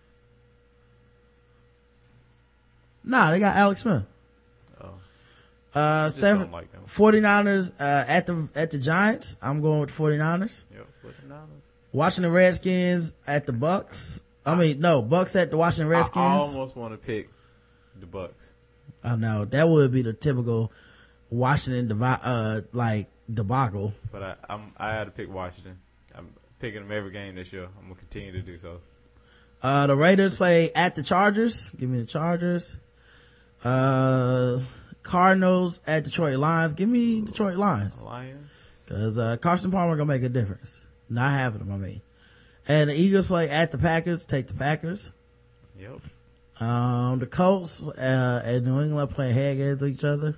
S2: Nah, they got Alex Smith.
S3: Oh.
S2: Uh,
S3: just
S2: seven,
S3: don't like them.
S2: forty-niners, uh, at the, at the Giants. I'm going with the forty-niners.
S3: Yep, forty-niners.
S2: Washington Redskins at the Bucks. I mean, no, Bucks at the Washington
S3: I
S2: Redskins.
S3: almost want to pick the Bucks.
S2: I know that would be the typical Washington devi- uh like debacle.
S3: But I, I'm, I had to pick Washington. I'm picking them every game this year. I'm gonna continue to do so.
S2: Uh, the Raiders play at the Chargers. Give me the Chargers. Uh, Cardinals at Detroit Lions. Give me Detroit Lions.
S3: Lions.
S2: Cause, uh, Carson Palmer gonna make a difference. Not having them, I mean. And the Eagles play at the Packers. Take the Packers.
S3: Yep.
S2: Um, the Colts, uh, and New England play head against each other.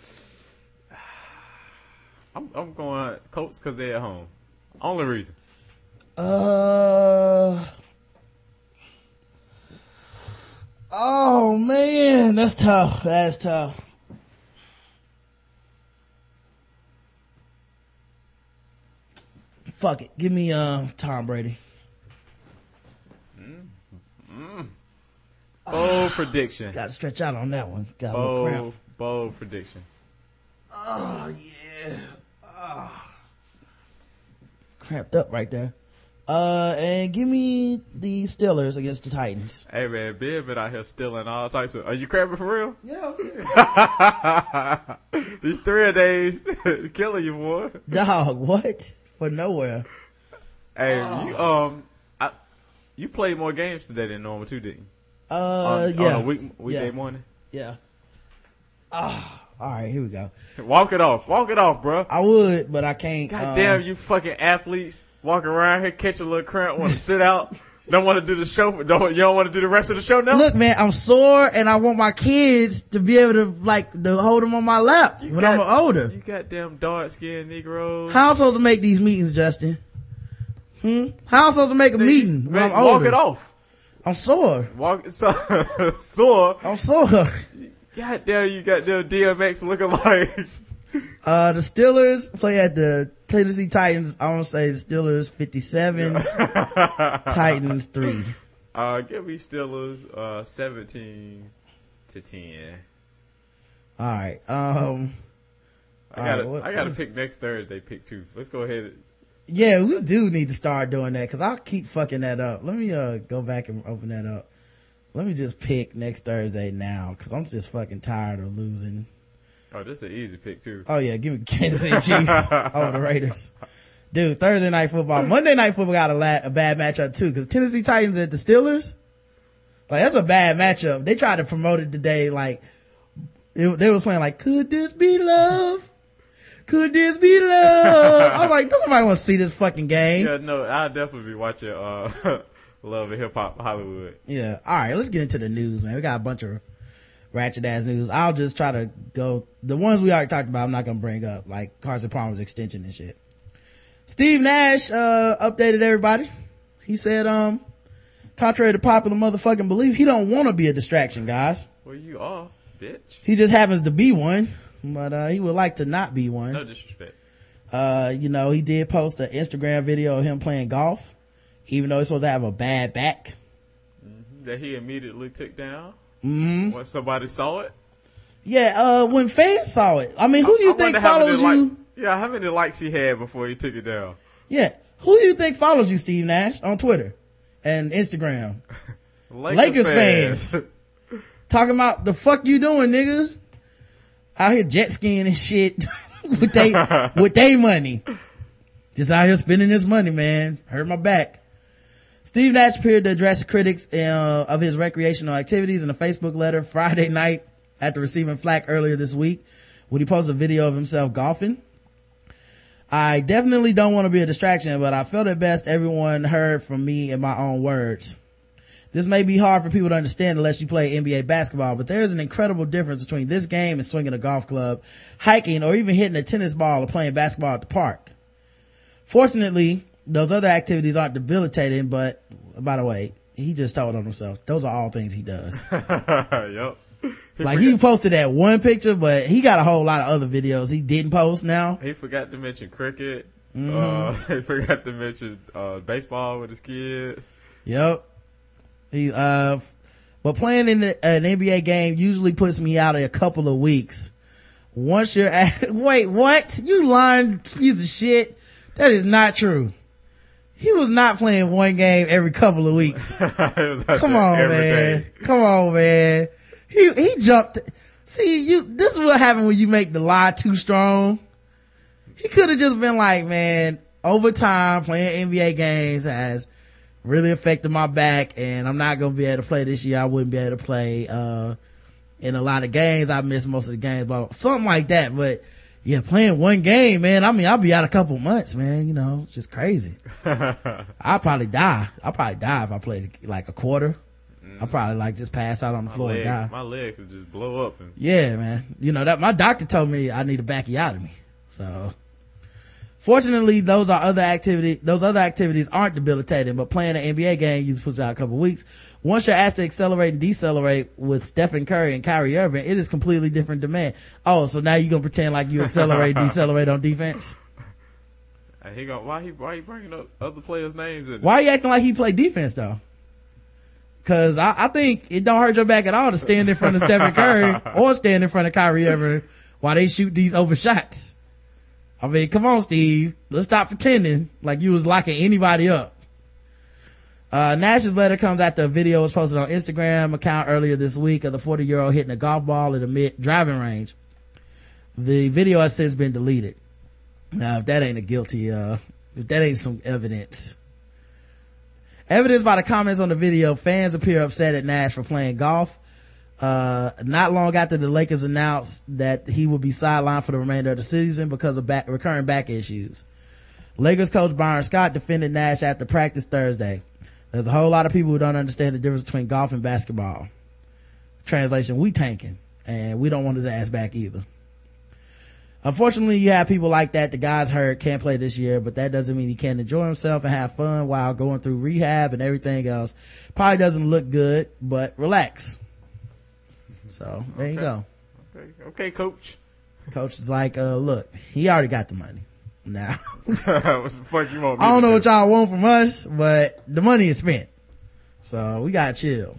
S3: I'm, I'm going Colts because they're at home. Only reason.
S2: Uh, oh man, that's tough. That's tough. Fuck it. Give me, uh, Tom Brady.
S3: Bold prediction.
S2: Gotta stretch out on that one. Got a little
S3: Bold,
S2: cramp.
S3: bold prediction.
S2: Oh yeah. Oh. Cramped up right there. Uh, and give me the Steelers against the Titans.
S3: Hey man, Bill been out here stealing all types of. Are you cramping for real?
S2: Yeah, I'm serious.
S3: These three days killing you, boy.
S2: Dog, what? For nowhere.
S3: Hey, you um, I, you played more games today than normal too, didn't you?
S2: Uh,
S3: on,
S2: yeah.
S3: on a week weekday
S2: Yeah.
S3: morning.
S2: Yeah. Ah, all right, here we go.
S3: Walk it off, walk it off, bro.
S2: I would, but I can't.
S3: God
S2: uh,
S3: damn, you fucking athletes walking around here, catch a little cramp, want to sit out, don't want to do the show. Don't you don't want to do the rest of the show now?
S2: Look, man, I'm sore, and I want my kids to be able to like to hold them on my lap
S3: You
S2: when
S3: got-
S2: I'm older.
S3: You goddamn dark skinned Negroes.
S2: How am I supposed to make these meetings, Justin? Hmm? How am I supposed to make a meeting when
S3: Man,
S2: I'm older?
S3: walk it off.
S2: I'm sore.
S3: Walk so, sore.
S2: I'm sore.
S3: God damn, you got them D M X looking like.
S2: Uh, the Steelers play at the Tennessee Titans. I want to say the Steelers fifty-seven, Titans three.
S3: Uh, give me Steelers, uh, seventeen to ten.
S2: All right. Um,
S3: I
S2: all
S3: gotta,
S2: right, what-
S3: I gotta
S2: what is-
S3: pick next Thursday, pick two. Let's go ahead. And,
S2: Yeah, we do need to start doing that because I'll keep fucking that up. Let me, uh, go back and open that up. Let me just pick next Thursday now because I'm just fucking tired of losing.
S3: oh, this is an easy pick too.
S2: Oh yeah, give me Kansas City Chiefs over the Raiders. Dude, Thursday night football, Monday night football got a, la- a bad matchup too because Tennessee Titans at the Steelers. Like that's a bad matchup. They tried to promote it today like, it, they was playing like, could this be love? Could this be love? I was like, don't nobody want to see this fucking game.
S3: Yeah, no, I'll definitely be watching, uh, Love and Hip Hop Hollywood.
S2: Yeah. All right. Let's get into the news, man. We got a bunch of, ratchet ass news. I'll just try to go, the ones we already talked about, I'm not gonna bring up, like Carson Palmer's extension and shit. Steve Nash, uh, updated everybody. He said, um, contrary to popular motherfucking belief, he don't want to be a distraction, guys.
S3: Well, you are, bitch.
S2: He just happens to be one, but, uh, he would like to not be one.
S3: No disrespect.
S2: Uh, you know, he did post an Instagram video of him playing golf, even though he's supposed to have a bad back.
S3: Mm-hmm. That he immediately took down.
S2: Mm-hmm.
S3: When somebody saw it.
S2: Yeah, uh, when fans saw it. I mean, who do you
S3: I
S2: think
S3: how
S2: follows
S3: many
S2: you?
S3: Like, yeah, how many likes he had before he took it down?
S2: Yeah. Who do you think follows you, Steve Nash, on Twitter and Instagram?
S3: Lakers,
S2: Lakers
S3: fans.
S2: fans. Talking about the fuck you doing, nigga? Out here jet skiing and shit with they, with they money. Just out here spending this money, man. Hurt my back. Steve Nash appeared to address critics uh, of his recreational activities in a Facebook letter Friday night after receiving flack earlier this week when he posted a video of himself golfing. I definitely don't want to be a distraction, but I felt it best everyone heard from me in my own words. This may be hard for people to understand unless you play N B A basketball, but there is an incredible difference between this game and swinging a golf club, hiking, or even hitting a tennis ball or playing basketball at the park. Fortunately, those other activities aren't debilitating, but by the way, he just told on himself. Those are all things he does.
S3: Yep. He
S2: like
S3: forgot,
S2: he posted that one picture, but he got a whole lot of other videos he didn't post now.
S3: He forgot to mention cricket.
S2: Mm-hmm.
S3: Uh, he forgot to mention uh, baseball with his kids.
S2: Yep. He, uh, but playing in the, an N B A game usually puts me out a couple of weeks. Once you're at, wait, what? You lying piece of shit. That is not true. He was not playing one game every couple of weeks. Come on, man. Day. Come on, man. He, he jumped. See, you, this is what happens when you make the lie too strong. He could have just been like, man, over time playing N B A games has really affected my back and I'm not going to be able to play this year. I wouldn't be able to play, uh, in a lot of games. I missed most of the games, but something like that. But yeah, playing one game, man. I mean, I'll be out a couple months, man. You know, it's just crazy. I'll probably die. I'll probably die if I played like a quarter. Mm. I'll probably like just pass out on the
S3: my
S2: floor
S3: legs,
S2: and die.
S3: My legs would just blow up. And-
S2: yeah, man. You know that my doctor told me I need a backiotomy. So fortunately, those are other activity. Those other activities aren't debilitating, but playing an N B A game usually puts you out a couple of weeks. Once you're asked to accelerate and decelerate with Stephen Curry and Kyrie Irving, it is completely different demand. Oh, so now you're gonna pretend like you accelerate and decelerate on defense?
S3: And he gonna, why he why he bringing up other players' names? In
S2: why are you acting like he played defense though? Cause I, I think it don't hurt your back at all to stand in front of Stephen Curry or stand in front of Kyrie Irving while they shoot these over shots. I mean, come on, Steve. Let's stop pretending like you was locking anybody up. Uh, Nash's letter comes after a video was posted on Instagram account earlier this week of the forty year old hitting a golf ball at a mid driving range. The video has since been deleted. Now, if that ain't a guilty, uh, if that ain't some evidence. Evidence by the comments on the video, fans appear upset at Nash for playing golf. Uh, not long after the Lakers announced that he would be sidelined for the remainder of the season because of back, recurring back issues. Lakers coach Byron Scott defended Nash after practice Thursday. There's a whole lot of people who don't understand the difference between golf and basketball. Translation, we tanking, and we don't want his ass back either. Unfortunately, you have people like that. The guy's hurt, can't play this year, but that doesn't mean he can't enjoy himself and have fun while going through rehab and everything else. Probably doesn't look good, but relax. So, there
S3: okay.
S2: you go.
S3: Okay, okay, coach.
S2: Coach is like, uh, look, he already got the money. Now,
S3: what the fuck you want me
S2: I don't
S3: to
S2: know
S3: do?
S2: what y'all want from us, but the money is spent. So, we gotta chill.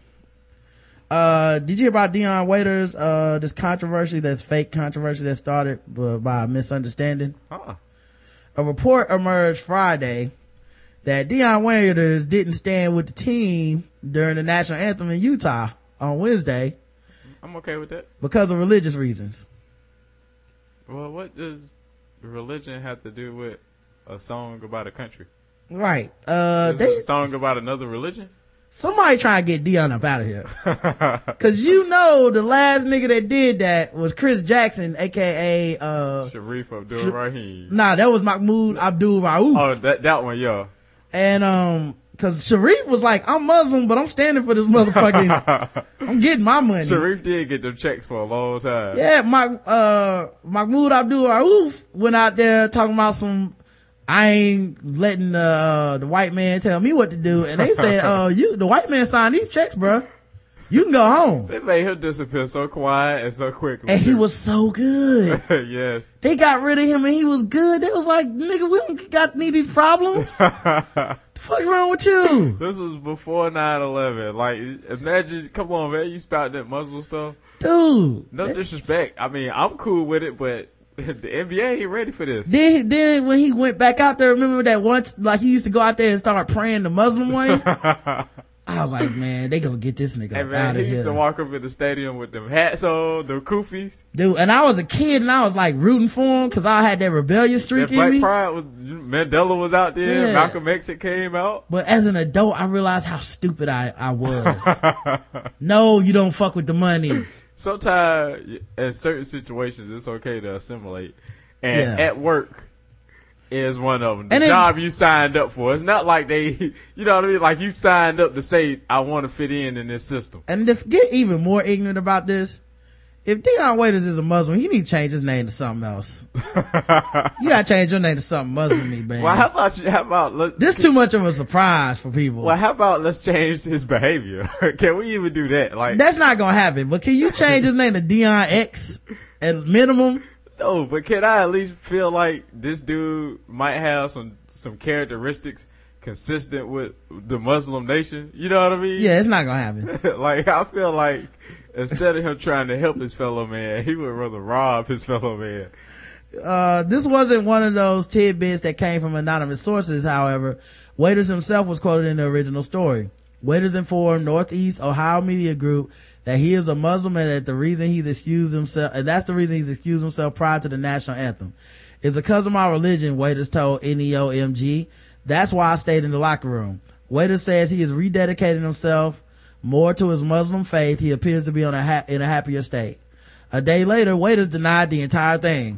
S2: Uh, did you hear about Dion Waiters, uh, this controversy, this fake controversy that started uh, by a misunderstanding?
S3: Uh-uh.
S2: A report emerged Friday that Dion Waiters didn't stand with the team during the national anthem in Utah on Wednesday.
S3: I'm okay with that.
S2: Because of religious reasons.
S3: Well, what does religion have to do with a song about a country?
S2: Right. Uh,
S3: Is
S2: they,
S3: it a song about another religion?
S2: Somebody try to get Dion up out of here. Cause you know the last nigga that did that was Chris Jackson, aka, uh,
S3: Sharif Abdul Rahim.
S2: Nah, that was Mahmoud Abdul Rauf.
S3: Oh, that, that one, yeah.
S2: And, um, cause Sharif was like, I'm Muslim, but I'm standing for this motherfucking, I'm getting my money.
S3: Sharif did get them checks for a long time.
S2: Yeah, my, uh, Mahmoud Abdul Rauf went out there talking about some, I ain't letting, uh, the white man tell me what to do. And they said, uh, you, the white man signed these checks, bruh. You can go home.
S3: They made him disappear so quiet and so quickly.
S2: And he was so good.
S3: Yes.
S2: They got rid of him and he was good. They was like, nigga, we don't got need these problems. The fuck wrong with you?
S3: This was before nine eleven. Like, imagine, come on, man, you spout that Muslim stuff.
S2: Dude.
S3: No disrespect. I mean, I'm cool with it, but the N B A ain't ready for this.
S2: Then, then when he went back out there, remember that once, like he used to go out there and start praying the Muslim way? I was like, man, they gonna get this nigga
S3: Hey
S2: out
S3: man,
S2: of
S3: he
S2: here.
S3: used to walk up in the stadium with them hats on, them koofies.
S2: Dude, and I was a kid and I was like rooting for him cause I had that rebellious streak
S3: That
S2: in
S3: Black
S2: me.
S3: Pride was, Mandela was out there,
S2: Yeah.
S3: Malcolm X it came out.
S2: But as an adult, I realized how stupid I, I was. No, you don't fuck with the money.
S3: Sometimes, in certain situations, it's okay to assimilate. And
S2: Yeah.
S3: at work is one of them. The
S2: And it-
S3: job you signed up for. It's not like they, you know what I mean? Like you signed up to say, I want to fit in in this system.
S2: And let's get even more ignorant about this. If Deion Waiters is a Muslim, he need to change his name to something else. You gotta change your name to something Muslim, man.
S3: Well, how about, you- how about, let,
S2: This too much of a surprise for people.
S3: well, how about let's change his behavior? Can we even do that? Like,
S2: That's not gonna happen, but can you change his name to Deion X at minimum?
S3: no, but can I at least feel like this dude might have some, some characteristics consistent with the Muslim nation? You know what I mean?
S2: Yeah, it's not gonna happen.
S3: Like, I feel like instead of him trying to help his fellow man, he would rather rob his fellow man.
S2: Uh, this wasn't one of those tidbits that came from anonymous sources, however. Waiters himself was quoted in the original story. Waiters informed Northeast Ohio Media Group that he is a Muslim and that the reason he's excused himself, and that's the reason he's excused himself prior to the national anthem. It's because of my religion, Waiters told N E O M G. That's why I stayed in the locker room. Waiters says he is rededicating himself more to his Muslim faith. He appears to be on a ha- in a happier state. A day later, Waiters denied the entire thing.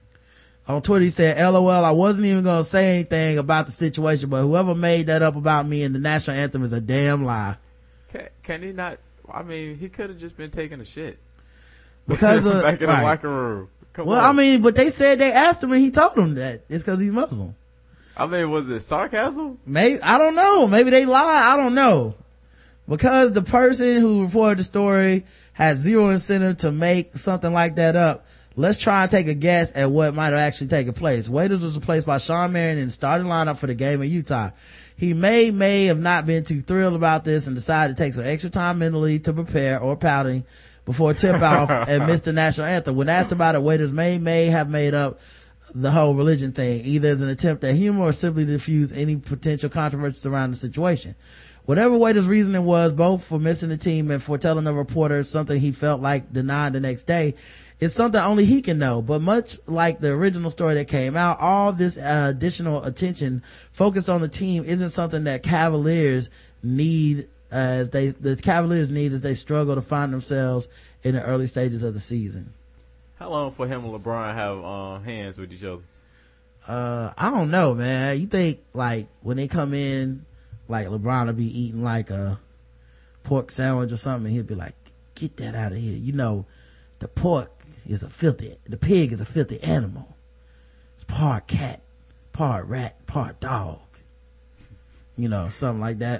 S2: On Twitter, he said, L O L, I wasn't even going to say anything about the situation, but whoever made that up about me in the national anthem is a damn lie.
S3: Can, can he not? I mean, he could have just been taking a shit.
S2: Because of,
S3: Back in
S2: right.
S3: the locker room. Come
S2: Well,
S3: on.
S2: I mean, but they said they asked him and he told them that it's because he's Muslim.
S3: I mean, was it sarcasm?
S2: Maybe, I don't know. Maybe they lied. I don't know. Because the person who reported the story has zero incentive to make something like that up, let's try and take a guess at what might have actually taken place. Waiters was replaced by Sean Marion in the starting lineup for the game in Utah. He may, may have not been too thrilled about this and decided to take some extra time mentally to prepare or pouting before tip off and miss the national anthem. When asked about it, Waiters may, may have made up the whole religion thing, either as an attempt at humor or simply to diffuse any potential controversies around the situation. Whatever Waiters' reasoning was, both for missing the team and for telling the reporter something he felt like denying the next day, it's something only he can know. But much like the original story that came out, all this uh, additional attention focused on the team isn't something that Cavaliers need as they, the Cavaliers need as they struggle to find themselves in the early stages of the season.
S3: How long for him and LeBron have uh, hands with each other?
S2: Uh, I don't know, man. You think like when they come in, like LeBron will be eating like a pork sandwich or something, and he'll be like, get that out of here. You know, the pork is a filthy, the pig is a filthy animal. It's part cat, part rat, part dog. You know, something like that.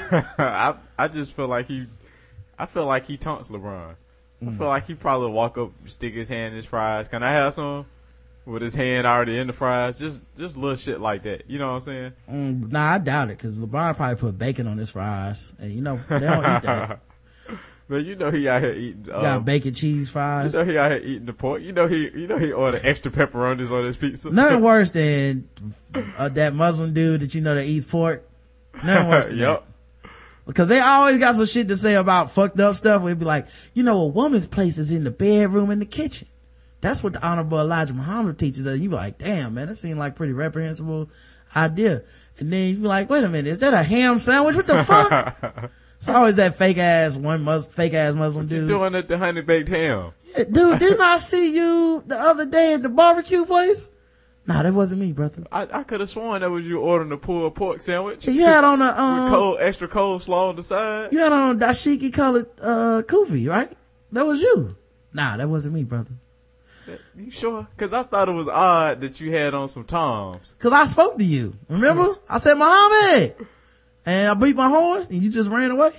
S3: I I just feel like he, I feel like he taunts LeBron. I feel like he probably walk up, stick his hand in his fries. Can I have some? With his hand already in the fries, just just little shit like that. You know what I'm saying?
S2: Mm, nah, I doubt it, because LeBron probably put bacon on his fries, and you know they don't eat that.
S3: But you know he out here eating.
S2: You
S3: Um,
S2: got bacon cheese fries.
S3: You know he out here eating the pork. You know he you know he ordered extra pepperonis on his pizza.
S2: Nothing worse than uh, that Muslim dude that you know that eats pork. Nothing worse than
S3: Yep.
S2: that. Because they always got some shit to say about fucked up stuff. We'd be like, you know, a woman's place is in the bedroom and the kitchen. That's what the Honorable Elijah Muhammad teaches us. You be like, damn, man, that seemed like pretty reprehensible idea. And then you be like, wait a minute, is that a ham sandwich? What the fuck? It's always that fake ass one mus- fake ass Muslim
S3: What you
S2: dude.
S3: doing at the honey baked ham?
S2: Yeah, dude, didn't I see you the other day at the barbecue place? Nah, that wasn't me, brother.
S3: I, I could have sworn that was you ordering a pulled pork sandwich.
S2: You had on a, um,
S3: with cold, extra cold slaw on the side.
S2: You had on a dashiki colored, uh, kufi, right? That was you. Nah, that wasn't me, brother.
S3: You sure? Cause I thought it was odd that you had on some Toms.
S2: Cause I spoke to you. Remember? I said, Muhammad! And I beat my horn and you just ran away.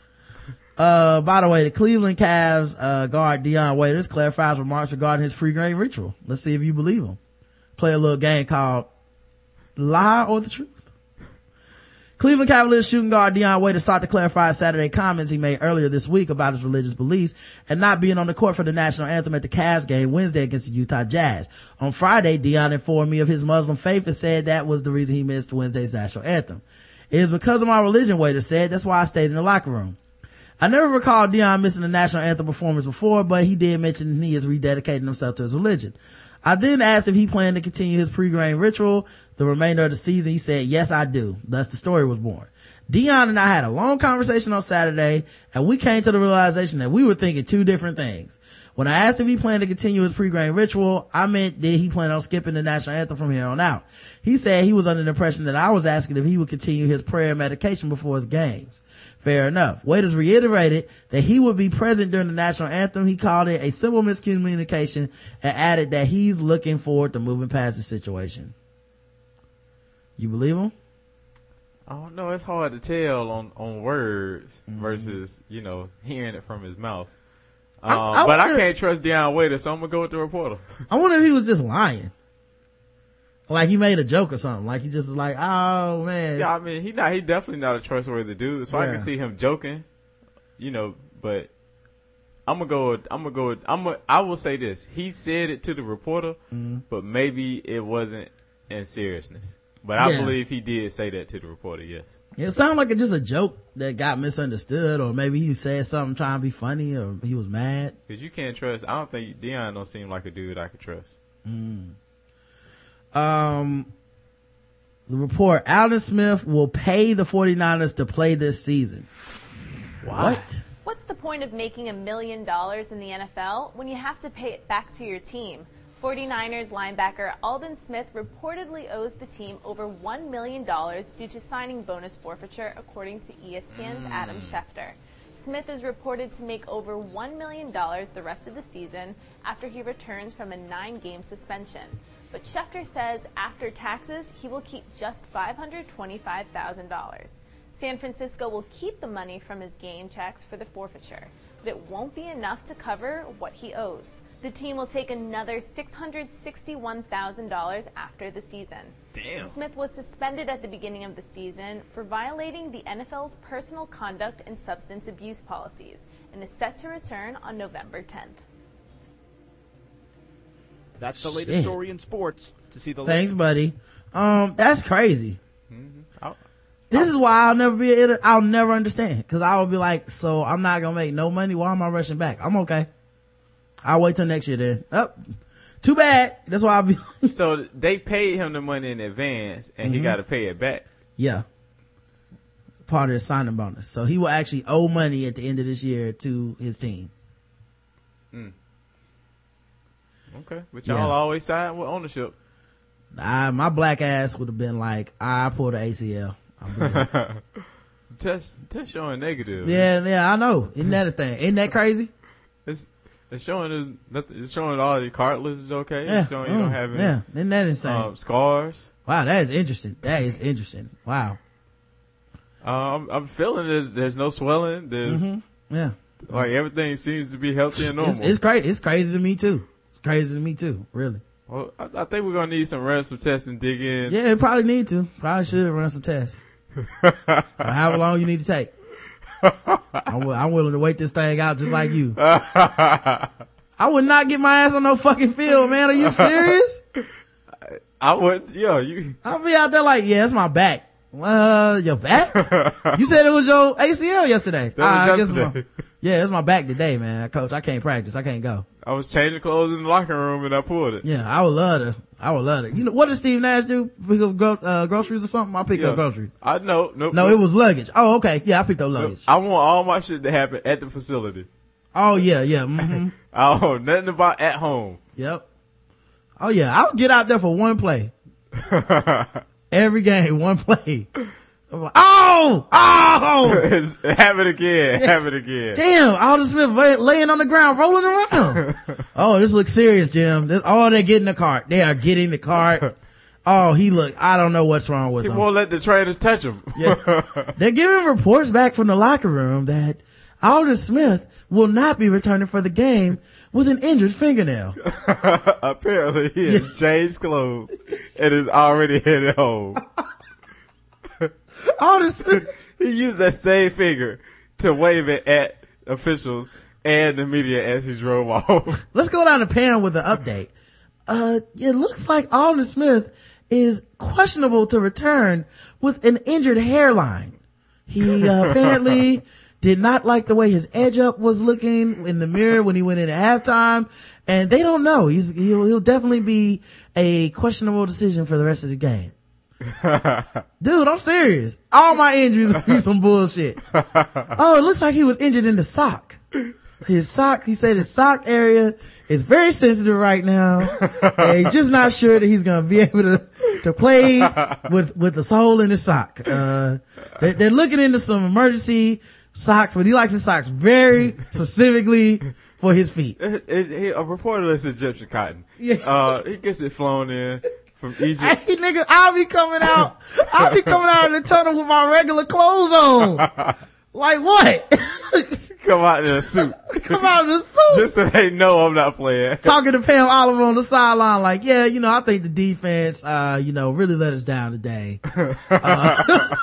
S2: Uh, by the way, the Cleveland Cavs, uh, guard Dion Waiters clarifies remarks regarding his pregame ritual. Let's see if you believe him. Play a little game called Lie or the Truth. Cleveland Cavaliers shooting guard Dion Waiters sought to clarify Saturday comments he made earlier this week about his religious beliefs and not being on the court for the national anthem at the Cavs game Wednesday against the Utah Jazz. On Friday, Dion informed me of his Muslim faith and said that was the reason he missed Wednesday's national anthem. It is because of my religion, Waiters said. That's why I stayed in the locker room. I never recalled Dion missing the national anthem performance before, but he did mention he is rededicating himself to his religion. I then asked if he planned to continue his pre-game ritual the remainder of the season. He said, yes, I do. Thus the story was born. Dion and I had a long conversation on Saturday, and we came to the realization that we were thinking two different things. When I asked if he planned to continue his pre-game ritual, I meant did he plan on skipping the national anthem from here on out. He said he was under the impression that I was asking if he would continue his prayer and medication before the games. Fair enough. Waiters reiterated that he would be present during the national anthem. He called it a simple miscommunication and added that he's looking forward to moving past the situation. You believe him?
S3: I don't know. It's hard to tell on, on words mm-hmm. versus, you know, hearing it from his mouth. Um, I, I but wonder, I can't trust Dion Waiters, so I'm going to go with the reporter.
S2: I wonder if he was just lying. Like he made a joke or something. Like he just was like, oh man.
S3: Yeah, I mean, he not, he definitely not a trustworthy dude. So yeah. I can see him joking, you know, but I'm gonna go with, I'm gonna go with, I'm gonna, I will say this. He said it to the reporter, mm-hmm. but maybe it wasn't in seriousness. But I yeah. believe he did say that to the reporter, yes.
S2: It sounded like it just a joke that got misunderstood, or maybe he said something trying to be funny, or he was mad.
S3: Cause you can't trust, I don't think, Dion don't seem like a dude I could trust.
S2: Mm. Um, the report, Alden Smith will pay the 49ers to play this season. What?
S8: What's the point of making a million dollars in the N F L when you have to pay it back to your team? 49ers linebacker Alden Smith reportedly owes the team over one million dollars due to signing bonus forfeiture, according to E S P N's mm. Adam Schefter. Smith is reported to make over one million dollars the rest of the season after he returns from a nine-game suspension. But Schefter says after taxes, he will keep just five hundred twenty-five thousand dollars. San Francisco will keep the money from his game checks for the forfeiture, but it won't be enough to cover what he owes. The team will take another six hundred sixty-one thousand dollars after the season.
S3: Damn.
S8: Smith was suspended at the beginning of the season for violating the N F L's personal conduct and substance abuse policies and is set to return on November tenth.
S9: That's the latest Shit. story in sports. To see the
S2: Thanks, buddy. Um, that's crazy.
S3: Mm-hmm. I'll,
S2: this
S3: I'll,
S2: is why I'll never be able to, I'll never understand. Cause I will be like, so I'm not gonna make no money. Why am I rushing back? I'm okay. I'll wait till next year then. Oh, too bad. That's why I'll be.
S3: So they paid him the money in advance and mm-hmm. he got to pay it back.
S2: Yeah. Part of his signing bonus. So he will actually owe money at the end of this year to his team.
S3: Mm. Okay. But y'all
S2: Yeah.
S3: always side with ownership.
S2: I, my black ass would have been like, I pulled the A C L.
S3: Test, test showing negative.
S2: Yeah, yeah, I know. Isn't that a thing? Isn't that crazy?
S3: It's, it's showing is nothing. It's showing all your cartilage is okay.
S2: Yeah.
S3: It's showing you
S2: Mm.
S3: don't have any.
S2: Yeah. Isn't that insane?
S3: Um, scars.
S2: Wow, that is interesting. That is interesting. Wow.
S3: Uh, I'm, I'm feeling there's there's no swelling. There's
S2: Mm-hmm. Yeah.
S3: like everything seems to be healthy and normal.
S2: It's, it's crazy. It's crazy to me too. It's crazy to me too. Really.
S3: Well, I, I think we're gonna need some run some tests and dig in.
S2: Yeah, it probably need to. Probably should run some tests. Or however long you need to take. I'm, wi- I'm willing to wait this thing out just like you. I would not get my ass on no fucking field, man. Are you serious?
S3: I would, yeah, you.
S2: I'll be out there like, yeah, it's my back. Uh, your back? You said it was your A C L yesterday.
S3: That was
S2: Uh, I guess
S3: yesterday.
S2: my- yeah, it's my back today, man. Coach, I can't practice. I can't go.
S3: I was changing clothes in the locker room and I pulled it.
S2: Yeah, I would love to. I would love to. You know, what does Steve Nash do? Pick up gro- uh, groceries or something? I pick
S3: Yeah.
S2: up groceries.
S3: I know, nope.
S2: No,
S3: nope.
S2: it was luggage. Oh, okay. Yeah, I picked up luggage.
S3: I want all my shit to happen at the facility.
S2: Oh, yeah, yeah. Mm-hmm.
S3: I don't know nothing about at home.
S2: Yep. Oh yeah, I'll get out there for one play. Every game, one play. I'm like, oh, oh,
S3: have it again, have it again.
S2: Damn, Aldon Smith lay, laying on the ground, rolling around. Oh, this looks serious, Jim. This, oh, they get in the cart. They are getting the cart. Oh, he look, I don't know what's wrong with
S3: he
S2: him.
S3: He won't let the trainers touch him.
S2: Yeah. They're giving reports back from the locker room that Aldon Smith will not be returning for the game with an injured fingernail.
S3: Apparently he has yeah. changed clothes and is already headed home.
S2: Aldon Smith,
S3: he used that same finger to wave it at officials and the media as he drove off.
S2: Let's go down to Pam with an update. Uh, it looks like Aldon Smith is questionable to return with an injured hairline. He uh, apparently did not like the way his edge up was looking in the mirror when he went in at halftime, and they don't know. He's he'll, he'll definitely be a questionable decision for the rest of the game. Dude, I'm serious. All my injuries will be some bullshit. Oh, it looks like he was injured in the sock. His sock, he said his sock area is very sensitive right now. And he's just not sure that he's gonna be able to, to play with, with the sole in his sock. Uh, they, they're looking into some emergency socks, but he likes his socks very specifically for his feet.
S3: It, it, it, a reporter lists Egyptian cotton.
S2: Yeah.
S3: Uh, he gets it flown in from Egypt.
S2: Hey nigga, I'll be coming out, I'll be coming out of the tunnel with my regular clothes on. Like what?
S3: Come out in a suit.
S2: Come out in a suit.
S3: Just so they know I'm not playing.
S2: Talking to Pam Oliver on the sideline like, yeah, you know, I think the defense, uh, you know, really let us down today. Uh,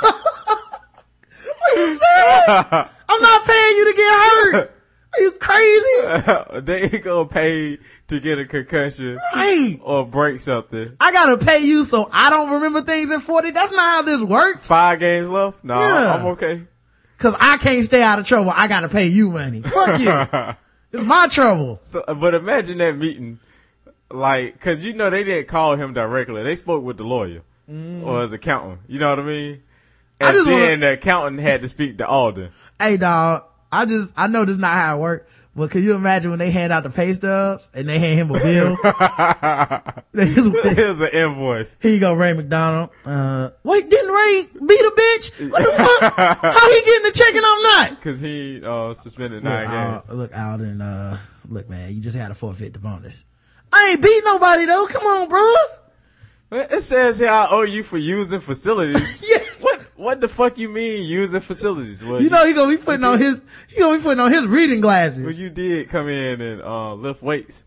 S2: are you serious? I'm not paying you to get hurt. Are you crazy?
S3: They ain't gonna pay to get a concussion.
S2: Right.
S3: Or break something.
S2: I gotta pay you so I don't remember things in forty. That's not how this works.
S3: Five games left? No, yeah. I'm okay.
S2: Cause I can't stay out of trouble. I gotta pay you money. Fuck you. It's my trouble.
S3: So, but imagine that meeting, like, cause you know they didn't call him directly. They spoke with the lawyer mm. or his accountant. You know what I mean? And then wanna... the accountant had to speak to Aldon.
S2: Hey dog, I just, I know this is not how it works, but can you imagine when they hand out the pay stubs and they hand him a bill?
S3: Here's an invoice.
S2: Here you go, Ray McDonald. Uh, wait, didn't Ray beat a bitch? What the fuck? How he getting the check and I'm not?
S3: Cause he, uh, suspended nine
S2: look,
S3: games.
S2: Uh, look, Aldon, uh, look man, you just had to forfeit the bonus. I ain't beat nobody though. Come on, bro.
S3: It says here I owe you for using facilities.
S2: Yeah.
S3: What, what the fuck you mean using facilities? Well,
S2: you, you know he gonna be putting on his, he gonna be putting on his reading glasses.
S3: Well, you did come in and, uh, lift weights,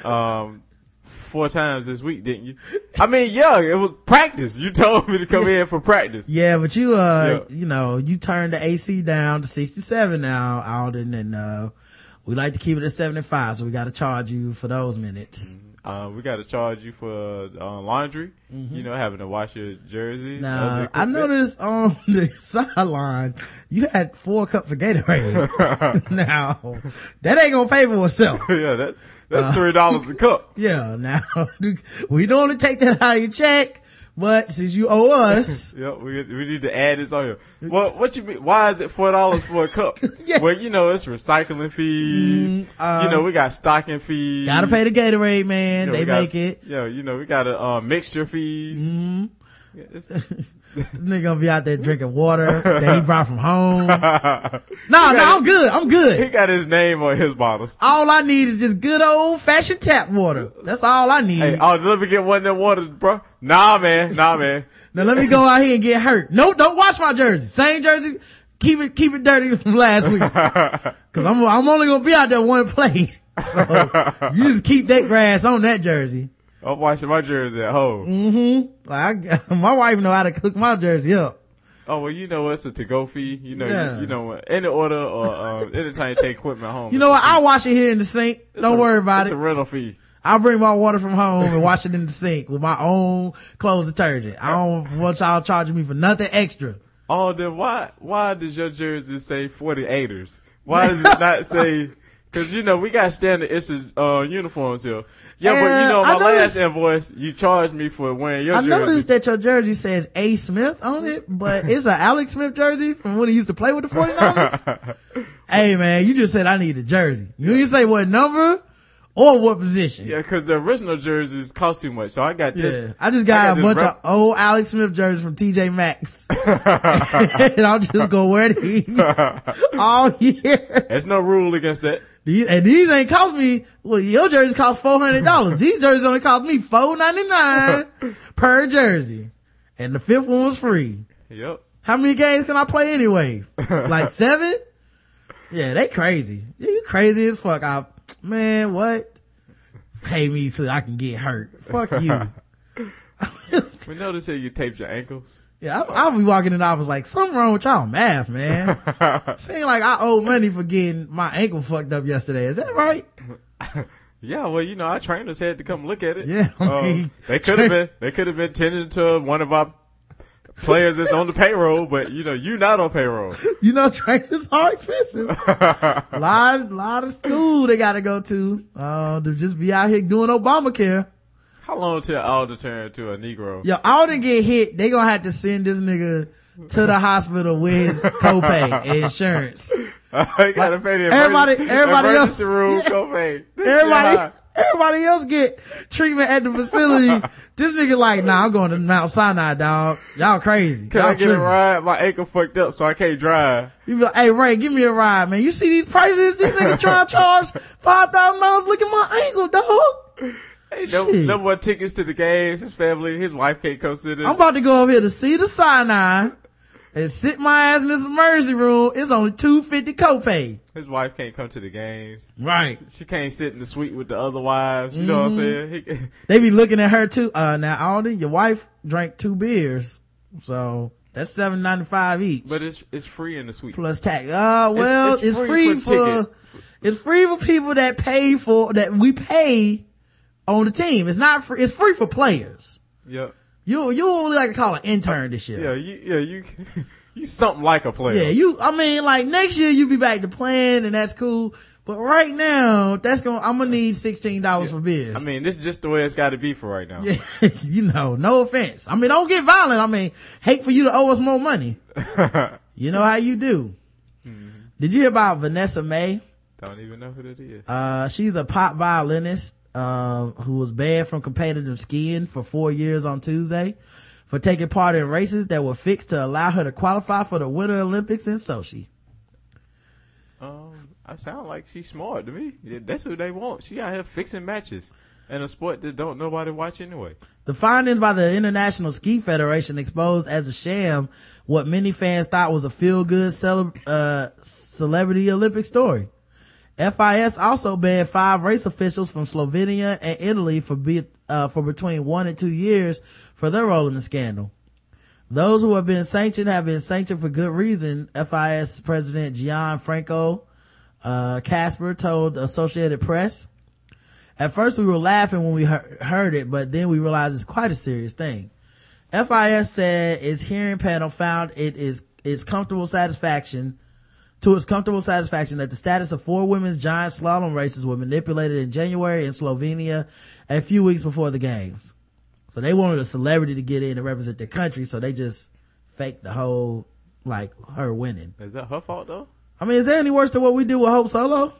S3: um, four times this week, didn't you? I mean, yeah, it was practice. You told me to come
S2: yeah.
S3: in for practice.
S2: Yeah, but you, uh, yeah. you know, you turned the A C down to sixty-seven now, Aldon, and, uh, we like to keep it at seventy-five, so we gotta charge you for those minutes.
S3: Mm-hmm. Uh, we got to charge you for uh, laundry, mm-hmm. you know, having to wash your jersey.
S2: Now, I noticed on the sideline, you had four cups of Gatorade. Now, that ain't gonna pay for itself.
S3: Yeah, that, that's three dollars uh, a cup.
S2: Yeah, now, we don't want to take that out of your check, but since you owe us.
S3: Yeah, we we need to add this on here. Well, what you mean? Why is it four dollars for a cup?
S2: Yeah.
S3: Well, you know, it's recycling fees. Mm, um, you know, we got stocking fees.
S2: Gotta pay the Gatorade, man. You know, they
S3: got,
S2: make it.
S3: Yeah, you know, we got a uh, mixture fees.
S2: Mm-hmm. Yeah, nigga gonna be out there drinking water that he brought from home. No, no, I'm good. I'm good.
S3: He got his name on his bottles.
S2: All I need is just good old fashioned tap water. That's all I need.
S3: Hey, oh, let me get one of them waters, bro. Nah, man. Nah, man.
S2: Now let me go out here and get hurt. Nope, don't wash my jersey. Same jersey. Keep it, keep it dirty from last week. Cause I'm, I'm only gonna be out there one play. So you just keep that grass on that jersey.
S3: I'm washing my jersey at home.
S2: Mm-hmm. Like I, my wife know how to cook my jersey up.
S3: Oh, well, you know it's a to-go fee. You know,
S2: yeah.
S3: you, you know, any order or, uh, anytime you take equipment home.
S2: You know what? I'll wash it here in the sink.
S3: It's
S2: Don't
S3: a,
S2: worry about
S3: it's
S2: it.
S3: It's a rental fee.
S2: I'll bring my water from home and wash it in the sink with my own clothes detergent. I don't want y'all charging me for nothing extra.
S3: Oh, then why, why does your jersey say forty-eighters? Why does it not say, cause you know, we got standard issues, uh, uniforms here. Yeah, and but you know, my last invoice, you charged me for wearing your
S2: I
S3: jersey.
S2: I noticed that your jersey says A. Smith on it, but it's an Alex Smith jersey from when he used to play with the forty-niners. Hey man, you just said I need a jersey. You didn't say what number Or what position?
S3: Yeah, because the original jerseys cost too much. So I got this.
S2: Yeah. I just got,
S3: I
S2: a
S3: got
S2: bunch
S3: rep-
S2: of old Alex Smith jerseys from T J Maxx. And I'll just go wear these all year.
S3: There's no rule against that.
S2: These, and these ain't cost me, well, your jerseys cost four hundred dollars. These jerseys only cost me four ninety-nine per jersey. And the fifth one was free.
S3: Yep.
S2: How many games can I play anyway? Like seven? Yeah, they crazy. You crazy as fuck. I, man, what? Pay me so I can get hurt. Fuck you.
S3: We noticed that you taped your ankles.
S2: Yeah, I'll, I'll be walking in the office like, something wrong with y'all math, man. Seem like I owe money for getting my ankle fucked up yesterday. Is that right?
S3: Yeah, well, you know, our trainers had to come look at it.
S2: Yeah, I mean,
S3: um, they could have been, they could have been tending to one of our players that's on the payroll, but you know, you not on payroll.
S2: You know, trainers are expensive. a lot, lot of school they gotta go to, uh, to just be out here doing Obamacare.
S3: How long till Alden turn to a Negro?
S2: Yo, Alden get hit, they gonna have to send this nigga to the hospital with his copay and insurance.
S3: Uh, you gotta
S2: Like,
S3: pay the
S2: everybody,
S3: emergency,
S2: everybody
S3: emergency
S2: else,
S3: room
S2: yeah.
S3: copay. This
S2: Everybody,
S3: shit
S2: everybody else get treatment at the facility. This nigga like, nah, I'm going to Mount Sinai, dog. Y'all crazy.
S3: Can
S2: Y'all
S3: I get
S2: tripping.
S3: a ride? My ankle fucked up, so I can't drive.
S2: You be like, hey Ray, give me a ride, man. You see these prices? These niggas trying to charge five thousand dollars. Look at my ankle, dog.
S3: Hey, no,
S2: Shit.
S3: no more tickets to the games. His family, his wife can't come sit in.
S2: I'm about to go over here to see the Sinai and sit my ass in this emergency room. It's only two fifty copay.
S3: His wife can't come to the games.
S2: Right.
S3: She can't sit in the suite with the other wives. You know what I'm saying? He,
S2: They be looking at her too. Uh, now Alden, your wife drank two beers. So that's seven ninety-five each.
S3: but it's it's free in the suite.
S2: Plus tax. Uh, well, it's,
S3: it's
S2: free,
S3: free for
S2: for, it's free for people that pay for, that we pay on the team. It's not free, it's free for players.
S3: Yep.
S2: You, you only like to call an intern this year.
S3: Yeah, you, yeah, you, you something like a player.
S2: Yeah, you, I mean, like next year you be back to playing and that's cool. But right now, that's gonna, I'm gonna need sixteen dollars
S3: Yeah.
S2: for beers.
S3: I mean, this is just the way it's got to be for right now.
S2: Yeah, you know, no offense. I mean, don't get violent. I mean, hate for you to owe us more money. You know how you do. Mm-hmm. Did you hear about Vanessa Mae?
S3: Don't even know who that is.
S2: Uh, she's a pop violinist, uh, who was banned from competitive skiing for four years on Tuesday for taking part in races that were fixed to allow her to qualify for the Winter Olympics in Sochi.
S3: Um, I sound like she's smart to me. Yeah, that's who they want. She out here fixing matches in a sport that don't nobody watch anyway.
S2: The findings by the International Ski Federation exposed as a sham what many fans thought was a feel-good cele- uh, celebrity Olympic story. F I S also banned five race officials from Slovenia and Italy for be, uh, for between one and two years for their role in the scandal. Those who have been sanctioned have been sanctioned for good reason, F I S President Gianfranco uh, Casper told the Associated Press. At first we were laughing when we he- heard it, but then we realized it's quite a serious thing. F I S said its hearing panel found it is its comfortable satisfaction to its comfortable satisfaction that the status of four women's giant slalom races were manipulated in January in Slovenia a few weeks before the games. So they wanted a celebrity to get in and represent their country, so they just faked the whole, like, her winning.
S3: Is that her fault though?
S2: I mean, is there any worse than what we do with Hope Solo?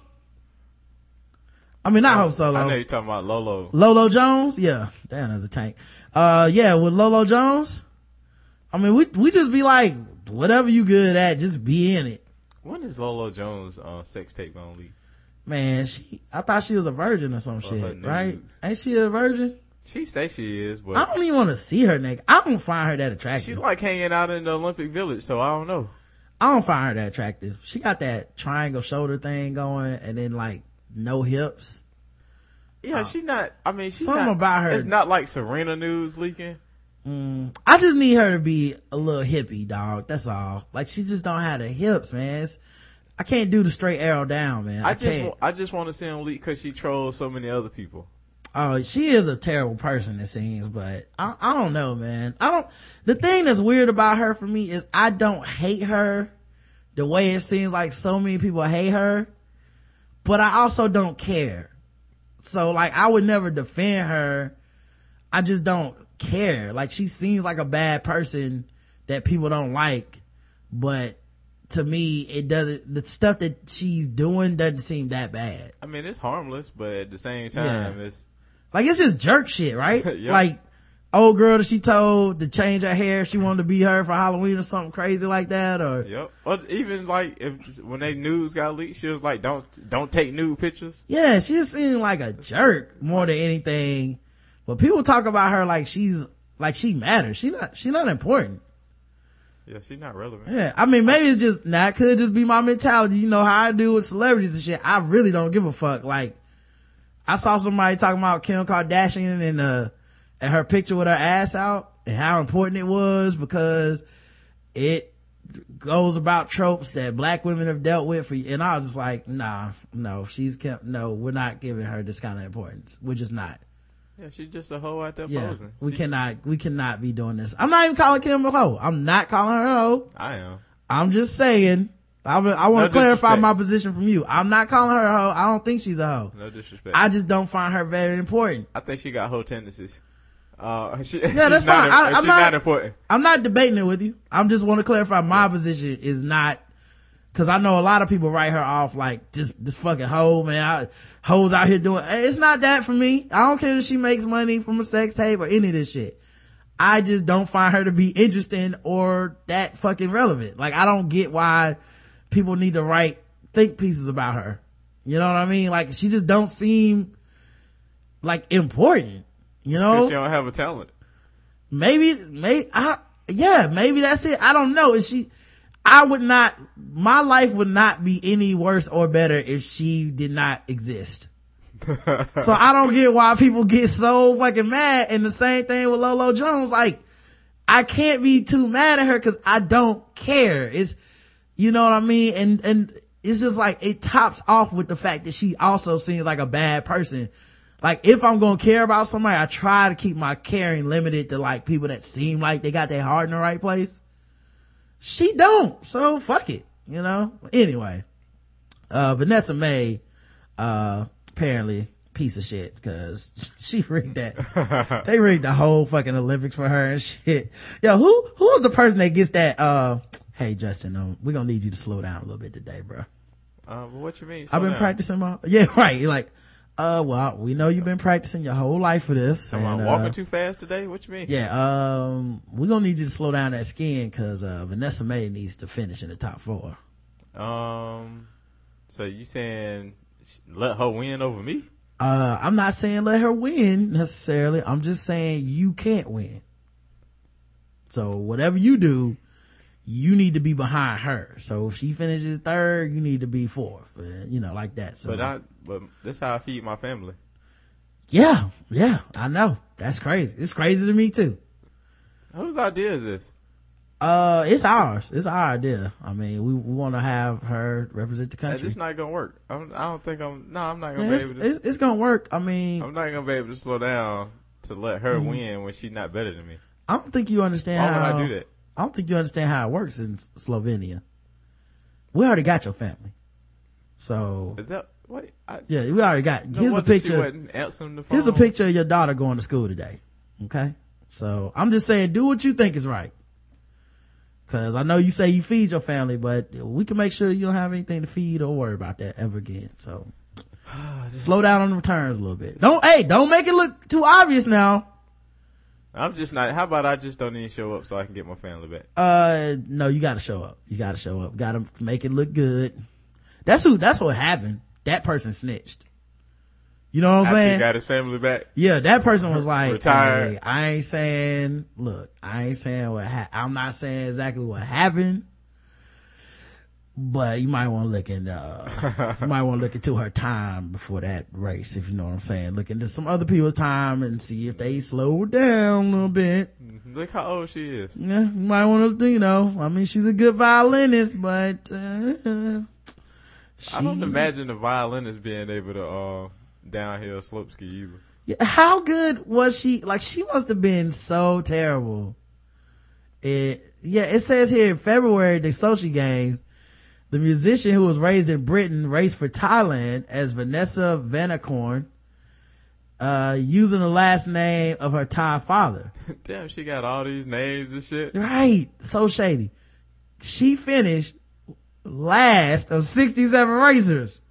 S2: I mean, not Hope Solo.
S3: I know you're talking about Lolo.
S2: Lolo Jones? Yeah. Damn, that's a tank. Uh, yeah, with Lolo Jones, I mean, we, we just be like, whatever you good at, just be in it.
S3: When is Lolo Jones' uh, sex tape gonna leak?
S2: Man, she, I thought she was a virgin or some
S3: Or her
S2: shit, right?
S3: nudes.
S2: Ain't she a virgin?
S3: She say she is, but
S2: I don't even want to see her naked. I don't find her that attractive.
S3: she like hanging out in the Olympic Village, so I don't know.
S2: I don't find her that attractive. She got that triangle shoulder thing going and then like no hips.
S3: Yeah,
S2: Uh,
S3: she's not. I mean, she's
S2: something
S3: not,
S2: about her-
S3: It's not like Serena news leaking.
S2: Mm, I just need her to be a little hippie, dog. That's all. Like she just don't have the hips, man. It's, I can't do the straight arrow down, man. I,
S3: I just,
S2: can't.
S3: wa- I just want to see him leak because she trolls so many other people.
S2: Oh, she is a terrible person, it seems, but I, I don't know, man. I don't, the thing that's weird about her for me is I don't hate her the way it seems like so many people hate her, but I also don't care. So like, I would never defend her. I just don't care. Like, she seems like a bad person that people don't like, but to me, it doesn't, the stuff that she's doing doesn't seem that bad.
S3: I mean, it's harmless, but at the same time,
S2: Yeah.
S3: it's
S2: like, it's just jerk shit, right?
S3: Yep.
S2: Like, old girl that she told to change her hair, she wanted to be her for Halloween or something crazy like that, or
S3: yep. Or even like if when they news got leaked, she was like, "Don't don't take nude pictures."
S2: yeah, she just seemed like a jerk more than anything. But people talk about her like she's like she matters. She not she not important.
S3: Yeah, she's not relevant.
S2: Yeah, I mean, maybe it's just that could just be my mentality. You know how I do with celebrities and shit. I really don't give a fuck. Like, I saw somebody talking about Kim Kardashian and uh and her picture with her ass out and how important it was because it goes about tropes that black women have dealt with for, and I was just like, nah, no, she's kept, no, we're not giving her this kind of importance. We're just not.
S3: Yeah, she's just a hoe out there
S2: Yeah,
S3: posing.
S2: we
S3: She-
S2: cannot, we cannot be doing this. I'm not even calling Kim a hoe. I'm not calling her a hoe.
S3: I am.
S2: I'm just saying, I, I want
S3: No
S2: to clarify
S3: disrespect.
S2: my position from you. I'm not calling her a hoe. I don't think she's a hoe.
S3: No disrespect.
S2: I just don't find her very important.
S3: I think she got hoe tendencies. Uh, she,
S2: Yeah,
S3: she's
S2: that's
S3: not,
S2: fine. I,
S3: she's
S2: I'm
S3: not,
S2: not,
S3: important.
S2: I'm not debating it with you. I'm just want to clarify my position is not, cause I know a lot of people write her off like this, this fucking hoe, man. I, hoes out here doing, it's not that for me. I don't care if she makes money from a sex tape or any of this shit. I just don't find her to be interesting or that fucking relevant. Like, I don't get why people need to write think pieces about her. You know what I mean? Like, she just don't seem like important, you know?
S3: 'Cause she don't have a talent.
S2: Maybe, maybe, I, yeah, maybe that's it. I don't know. Is she, I would not, my life would not be any worse or better if she did not exist. So I don't get why people get so fucking mad. And the same thing with Lolo Jones. Like, I can't be too mad at her cause I don't care. It's, you know what I mean? And, and it's just like, it tops off with the fact that she also seems like a bad person. Like, if I'm gonna care about somebody, I try to keep my caring limited to like people that seem like they got their heart in the right place. She don't, so fuck it, you know? Anyway, uh, Vanessa Mae, uh, apparently piece of shit, cause she rigged that. They rigged the whole fucking Olympics for her and shit. Yo, who, who is the person that gets that, uh, hey Justin, um, we're gonna need you to slow down a little bit today, bro.
S3: Uh, well, what you mean?
S2: I've been
S3: down.
S2: practicing my, yeah, right. You're like, uh, well, we know you've been practicing your whole life for this.
S3: Am I
S2: and,
S3: walking
S2: uh,
S3: too fast today? What you mean?
S2: Yeah, um, we're gonna need you to slow down that skiing cause, uh, Vanessa Mae needs to finish in the top four.
S3: Um, so you saying let her win over me?
S2: Uh, I'm not saying let her win necessarily. I'm just saying you can't win. So whatever you do, you need to be behind her. So if she finishes third, you need to be fourth, uh, you know, like that. So,
S3: But I, but that's how I feed my family.
S2: yeah, yeah, I know. That's crazy. It's crazy to me too.
S3: Whose idea is this?
S2: Uh, it's ours. It's our idea. I mean, we, we want to have her represent the
S3: Hey,
S2: country.
S3: this not gonna work. I'm, I don't think I'm. No, I'm not gonna
S2: Yeah,
S3: be
S2: it's,
S3: able to.
S2: it's, it's gonna work. I mean,
S3: I'm not gonna be able to slow down to let her
S2: Mhm.
S3: win when she's not better than me.
S2: I don't think you understand
S3: Why
S2: how
S3: would I do that?
S2: I don't think you understand how it works in Slovenia. We already got your family. So
S3: Is that wait? I,
S2: yeah, we already got.
S3: no
S2: Here's a
S3: wonder she
S2: picture.
S3: wasn't answering the phone.
S2: Here's a picture of your daughter going to school today. Okay. So I'm just saying, do what you think is right. Cause I know you say you feed your family, but we can make sure you don't have anything to feed or worry about that ever again. So slow down on the returns a little bit. Don't, hey, don't make it look too obvious now.
S3: I'm just not. How about I just don't even show up so I can get my family back?
S2: Uh, no, you gotta show up. You gotta show up. Gotta make it look good. That's who, that's what happened. That person snitched. You know what I'm
S3: After
S2: saying?
S3: he got his family back.
S2: Yeah, that person was like,
S3: Retired.
S2: hey, I ain't saying, look, I ain't saying what, ha- I'm not saying exactly what happened, but you might want to look in, uh, you might want to look into her time before that race, if you know what I'm saying. Look into some other people's time and see if they slowed down a little bit.
S3: Look how old she is.
S2: Yeah, you might want to, you know, I mean, she's a good violinist, but, uh, she,
S3: I don't imagine the violinist being able to, uh, downhill slope ski either.
S2: Yeah, how good was she? Like, she must have been so terrible. It, yeah, it says here in February, the Sochi Games, the musician who was raised in Britain raced for Thailand as Vanessa Vanakorn, uh, using the last name of her Thai father.
S3: Damn, she got all these names and shit.
S2: Right. So shady. She finished last of sixty-seven racers.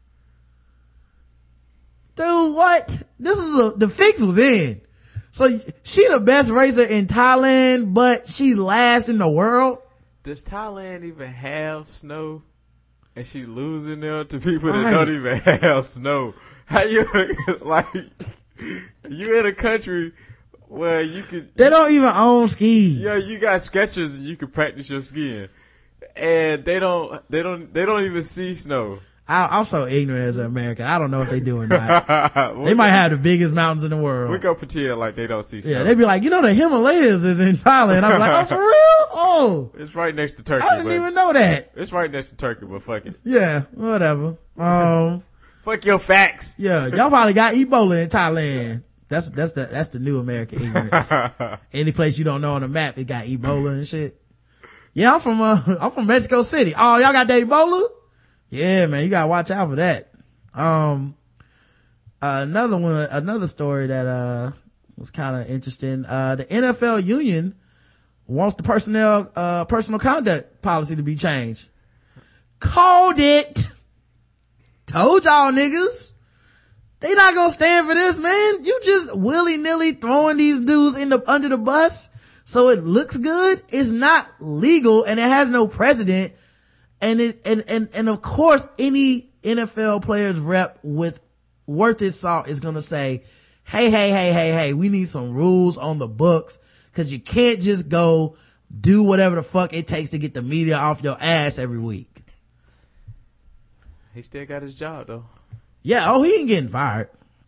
S2: Dude, what? This is a, the fix was in. So she the best racer in Thailand, but she last in the world?
S3: Does Thailand even have snow? And she losing there to people
S2: Right.
S3: that don't even have snow. How you, like, you in a country where you could,
S2: They don't even own skis.
S3: yeah, you got Skechers and you can practice your skiing. And they don't, they don't, they don't even see snow.
S2: I, I'm so ignorant as an American. I don't know if they do or not. They might have the biggest mountains in the world.
S3: We go pretend like they don't see snow.
S2: Yeah, they'd be like, you know, the Himalayas is in Thailand. I'm like, oh, for real? Oh,
S3: It's right next to Turkey.
S2: I didn't
S3: but
S2: even know that.
S3: It's right next to Turkey, but fuck it.
S2: Yeah, whatever. Um,
S3: Fuck your facts.
S2: yeah, y'all probably got Ebola in Thailand. That's, that's the, that's the new American ignorance. Any place you don't know on the map, it got Ebola and shit. Yeah, I'm from, uh, I'm from Mexico City. Oh, y'all got that Ebola? Yeah, man, you gotta watch out for that. Um, uh, another one, another story that, uh, was kind of interesting. Uh, the N F L union wants the personnel, uh, personal conduct policy to be changed. Called it. Told y'all niggas. They not gonna stand for this, man. You just willy-nilly throwing these dudes in the, under the bus so it looks good. It's not legal and it has no precedent. And it, and, and, and of course, any N F L player's rep with worth his salt is gonna say, hey, hey, hey, hey, hey, we need some rules on the books, cause you can't just go do whatever the fuck it takes to get the media off your ass every week.
S3: He still got his job though.
S2: Yeah, oh, he ain't getting fired.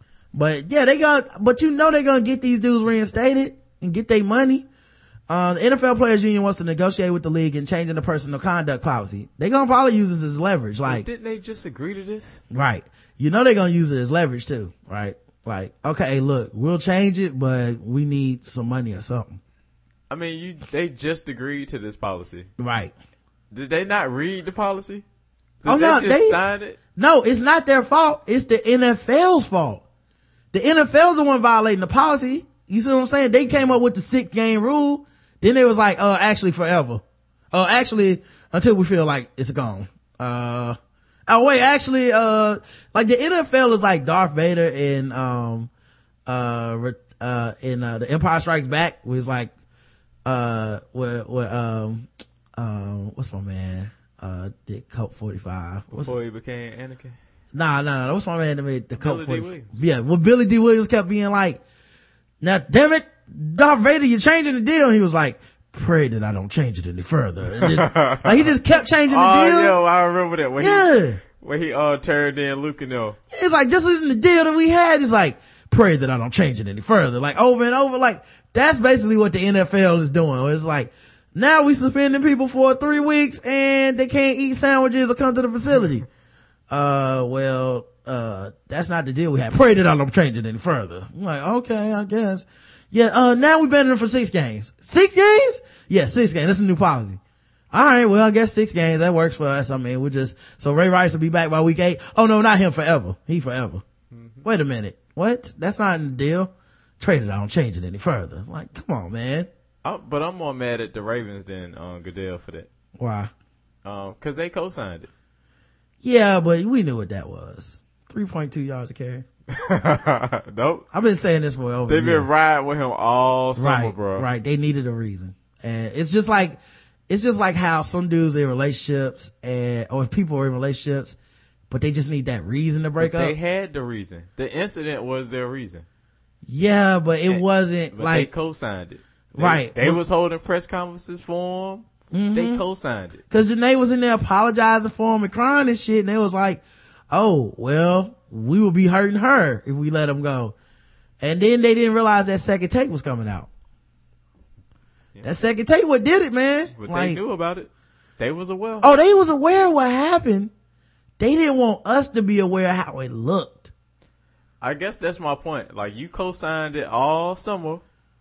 S2: But yeah, they got, but you know they're gonna get these dudes reinstated and get their money. Uh, the N F L Players Union wants to negotiate with the league and changing the personal conduct policy. They're gonna probably use this as leverage. Like,
S3: Didn't they just agree to this?
S2: right. You know they're gonna use it as leverage too, right? Like, okay, look, we'll change it, but we need some money or something.
S3: I mean, you they just agreed to this policy.
S2: Right.
S3: Did they not read the policy? Did
S2: Oh,
S3: they
S2: no,
S3: just
S2: they-
S3: sign it?
S2: No, it's not their fault. It's the N F L's fault. The N F L's the one violating the policy. You see what I'm saying? They came up with the six game rule. Then they was like, uh, actually forever. Uh, actually, until we feel like it's gone. Uh, oh wait, actually, uh, like the N F L is like Darth Vader in, um, uh, re- uh, in, uh, The Empire Strikes Back, where it's like, uh, where, where, um, um, what's my man? Uh, did Colt forty-five. What's,
S3: Before he became Anakin?
S2: Nah, nah, nah. What's my man that made the Colt
S3: Billy D.
S2: forty-five?
S3: Williams.
S2: Yeah, well, Billy D. Williams kept being like, now, damn it, Darth Vader, you're changing the deal. And he was like, pray that I don't change it any further. And just, like, he just kept changing the
S3: Oh,
S2: deal.
S3: yo, I remember that. When
S2: Yeah.
S3: He, when he, uh, turned in Luke and them.
S2: It's like, this isn't the deal that we had. It's like, pray that I don't change it any further. Like, over and over. Like, that's basically what the N F L is doing. It's like, now we suspending people for three weeks and they can't eat sandwiches or come to the facility. Uh, well, uh, that's not the deal we had. Pray that I don't change it any further. I'm like, okay, I guess. Yeah, uh, now we banned them for six games. Six games? Yeah, six games. That's a new policy. All right, well, I guess six games. That works for us. I mean, we're just, so Ray Rice will be back by week eight. Oh no, not him forever. He forever. Mm-hmm. Wait a minute. What? That's not in the deal. Trade it. I don't change it any further. Like, come on, man.
S3: I, but I'm more mad at the Ravens than, um, Goodell for that.
S2: Why?
S3: Um, cause they co-signed it.
S2: Yeah, but we knew what that was. three point two yards a carry.
S3: Nope.
S2: I've been saying this for over
S3: They've
S2: a year.
S3: been riding with him all summer,
S2: right,
S3: bro.
S2: Right. They needed a reason. And it's just like, it's just like how some dudes in relationships and, or people are in relationships, but they just need that reason to break
S3: But
S2: up.
S3: they had the reason. The incident was their reason.
S2: Yeah, but it
S3: And-
S2: wasn't
S3: But
S2: like,
S3: they co-signed it. They,
S2: right.
S3: They
S2: Well-
S3: was holding press conferences for him.
S2: Mhm.
S3: They co-signed it.
S2: cause Janae was in there apologizing for him and crying and shit. And they was like, oh, well, we will be hurting her if we let him go. And then they didn't realize that second tape was coming out.
S3: Yeah.
S2: That second tape what did it, man.
S3: But
S2: Like,
S3: they knew about it. They was aware.
S2: oh, they was aware of what happened. They didn't want us to be aware of how it looked.
S3: I guess that's my point. Like, you co-signed it all summer,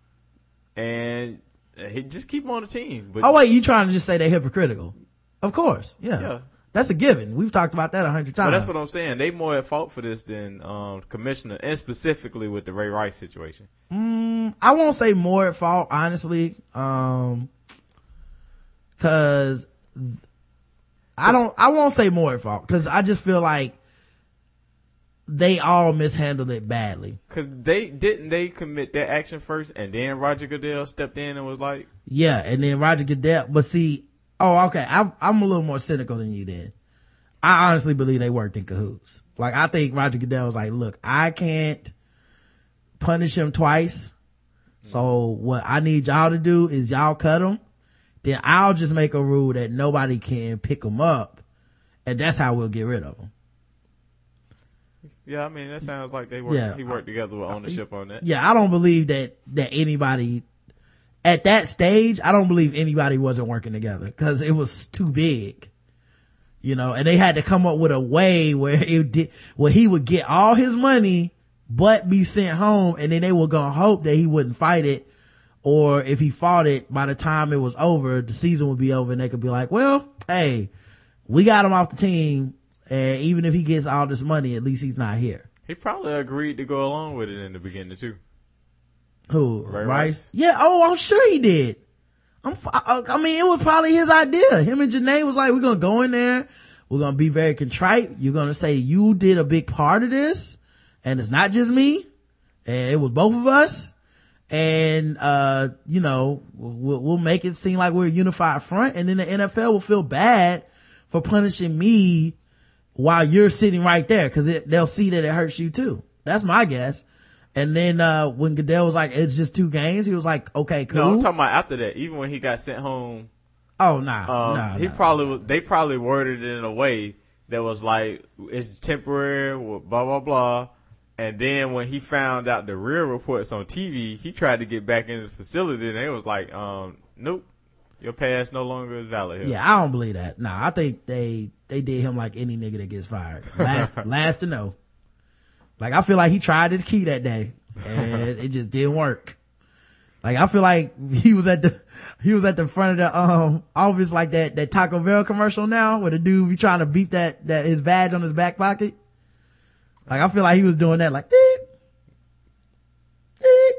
S3: and he just keep on the team. But
S2: Oh wait, you trying to just say they're hypocritical? Of course, yeah.
S3: Yeah.
S2: That's a given. We've talked about that a hundred
S3: But
S2: times.
S3: that's what I'm saying. They more at fault for this than um commissioner, and specifically with the Ray Rice situation.
S2: Mm, I won't say more at fault, honestly. Um, cause I don't, I won't say more at fault, cause I just feel like they all mishandled it badly.
S3: Cause they, didn't they commit their action first and then Roger Goodell stepped in and was like.
S2: Yeah, and then Roger Goodell, but see, oh, okay, I'm, I'm a little more cynical than you then. I honestly believe they worked in cahoots. Like, I think Roger Goodell was like, look, I can't punish him twice. So what I need y'all to do is y'all cut him. Then I'll just make a rule that nobody can pick him up. And that's how we'll get rid of him.
S3: Yeah, I mean, that sounds like they worked,
S2: yeah.
S3: he worked together with ownership on that.
S2: Yeah, I don't believe that, that anybody, at that stage, I don't believe anybody wasn't working together. Cause it was too big. You know, and they had to come up with a way where it did, where he would get all his money, but be sent home, and then they were gonna hope that he wouldn't fight it, or if he fought it, by the time it was over, the season would be over, and they could be like, well, hey, we got him off the team, and even if he gets all this money, at least he's not here.
S3: He probably agreed to go along with it in the beginning too.
S2: Who?
S3: Ray
S2: Rice?
S3: Rice?
S2: Yeah, oh, I'm sure he did. I'm, I, I mean, it was probably his idea. Him and Janae was like, we're gonna go in there, we're gonna be very contrite, you're gonna say you did a big part of this, and it's not just me, and it was both of us, and uh you know, we'll, we'll make it seem like we're a unified front, and then the N F L will feel bad for punishing me while you're sitting right there, because they'll see that it hurts you too. That's my guess. And then uh when Goodell was like, it's just two games, he was like, okay, cool.
S3: No, I'm talking about after that. Even when he got sent home.
S2: Oh, nah.
S3: Um,
S2: nah
S3: he
S2: nah,
S3: probably,
S2: nah.
S3: they probably worded it in a way that was like, it's temporary, blah, blah, blah. And then when he found out the real reports on T V, he tried to get back into the facility, and they was like, um, nope, your pass no longer is valid here.
S2: Yeah, I don't believe that. Nah, I think they, they did him like any nigga that gets fired. Last, last to know. Like, I feel like he tried his key that day, and it just didn't work. Like, I feel like he was at the, he was at the front of the, um, office like that, that Taco Bell commercial now, where the dude be trying to beat that, that, his badge on his back pocket. Like, I feel like he was doing that, like, deep, deep,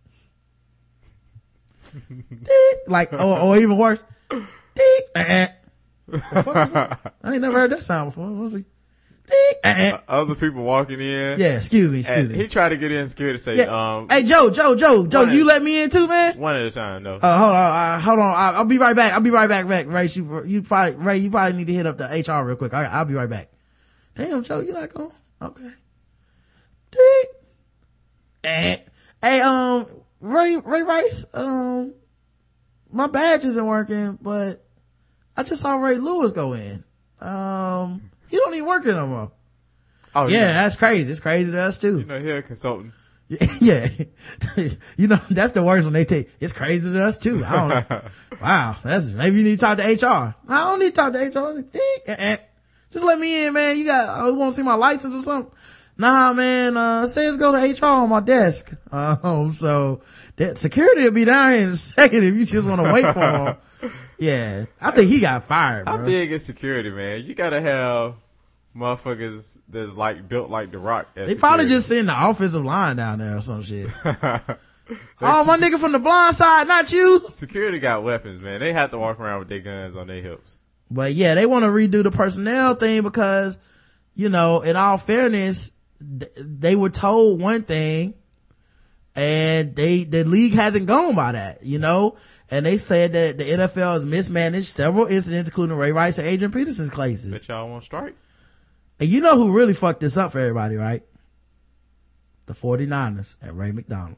S2: deep, like, or, or even worse, deep, uh-uh. The fuck was that? I ain't never heard that sound before. What was he? Uh-uh.
S3: Other people walking in.
S2: Yeah, excuse me, excuse
S3: and
S2: me.
S3: He tried to get in security, say,
S2: Yeah.
S3: um,
S2: hey, Joe, Joe, Joe, Joe, you let me in too, man?
S3: One at a time, no.
S2: Uh, hold on, uh, hold on. I'll, I'll be right back. I'll be right back, back. Ray, you, you probably, Ray, you probably need to hit up the H R real quick. All right, I'll be right back. Damn, Joe, you not going? Okay. Dick. Eh. Hey, um, Ray, Ray Rice, um, my badge isn't working, but I just saw Ray Lewis go in. Um, he don't even work here no more. Oh, yeah, yeah, that's crazy. It's crazy to us too.
S3: You know, here a consultant.
S2: Yeah. You know, that's the worst when they take, it's crazy to us too. I don't know. Wow. That's, maybe you need to talk to H R. I don't need to talk to H R. Just let me in, man. You got, I want to see my license or something. Nah, man, uh, say let's go to H R on my desk. Um, so that security will be down here in a second if you just want to wait for him. Yeah. I think he got fired, bro.
S3: How big is security, man? You gotta have motherfuckers that's like built like The Rock.
S2: They security. Probably just send the offensive line down there or some shit. Oh, my nigga from the blind side, not you.
S3: Security got weapons, man. They have to walk around with their guns on their hips.
S2: But yeah, they want to redo the personnel thing because, you know, in all fairness, th- they were told one thing and they, the league hasn't gone by that, you know, and they said that the N F L has mismanaged several incidents, including Ray Rice and Adrian Peterson's cases.
S3: Bet y'all won't strike.
S2: And you know who really fucked this up for everybody, right? The forty-niners and Ray McDonald.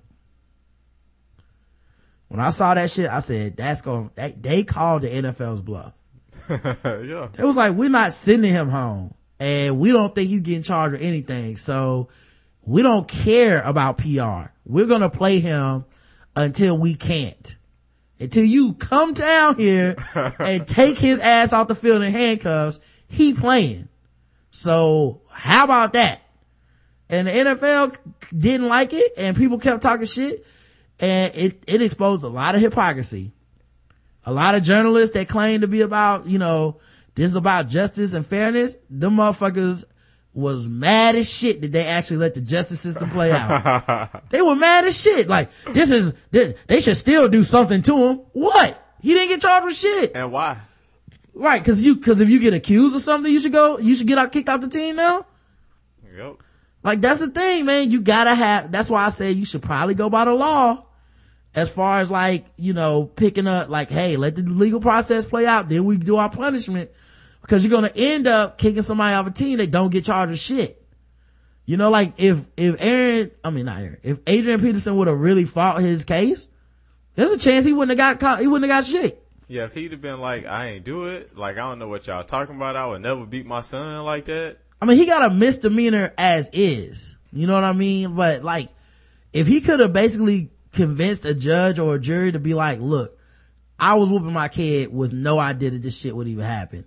S2: When I saw that shit, I said, that's going, they, they called the N F L's bluff.
S3: Yeah.
S2: It was like, we're not sending him home and we don't think he's getting charged with anything. So we don't care about P R. We're going to play him until we can't. Until you come down here and take his ass off the field in handcuffs, he playing. So how about that? And the N F L didn't like it and people kept talking shit and it, it exposed a lot of hypocrisy. A lot of journalists that claim to be about, you know, this is about justice and fairness. Them motherfuckers was mad as shit that they actually let the justice system play out. They were mad as shit. Like, this is, they should still do something to him. What? He didn't get charged with shit.
S3: And why?
S2: Right, cause you, cause if you get accused of something, you should go, you should get out, kicked out the team now.
S3: Yep.
S2: Like, that's the thing, man. You gotta have, that's why I said you should probably go by the law as far as like, you know, picking up, like, hey, let the legal process play out, then we do our punishment. Because you're gonna end up kicking somebody off a team that don't get charged with shit. You know, like, if, if Aaron, I mean, not Aaron, if Adrian Peterson would have really fought his case, there's a chance he wouldn't have got caught, he wouldn't have got shit.
S3: Yeah, if he'd have been like, I ain't do it, like, I don't know what y'all talking about, I would never beat my son like that.
S2: I mean, he got a misdemeanor as is. You know what I mean? But like, if he could have basically convinced a judge or a jury to be like, look, I was whooping my kid with no idea that this shit would even happen.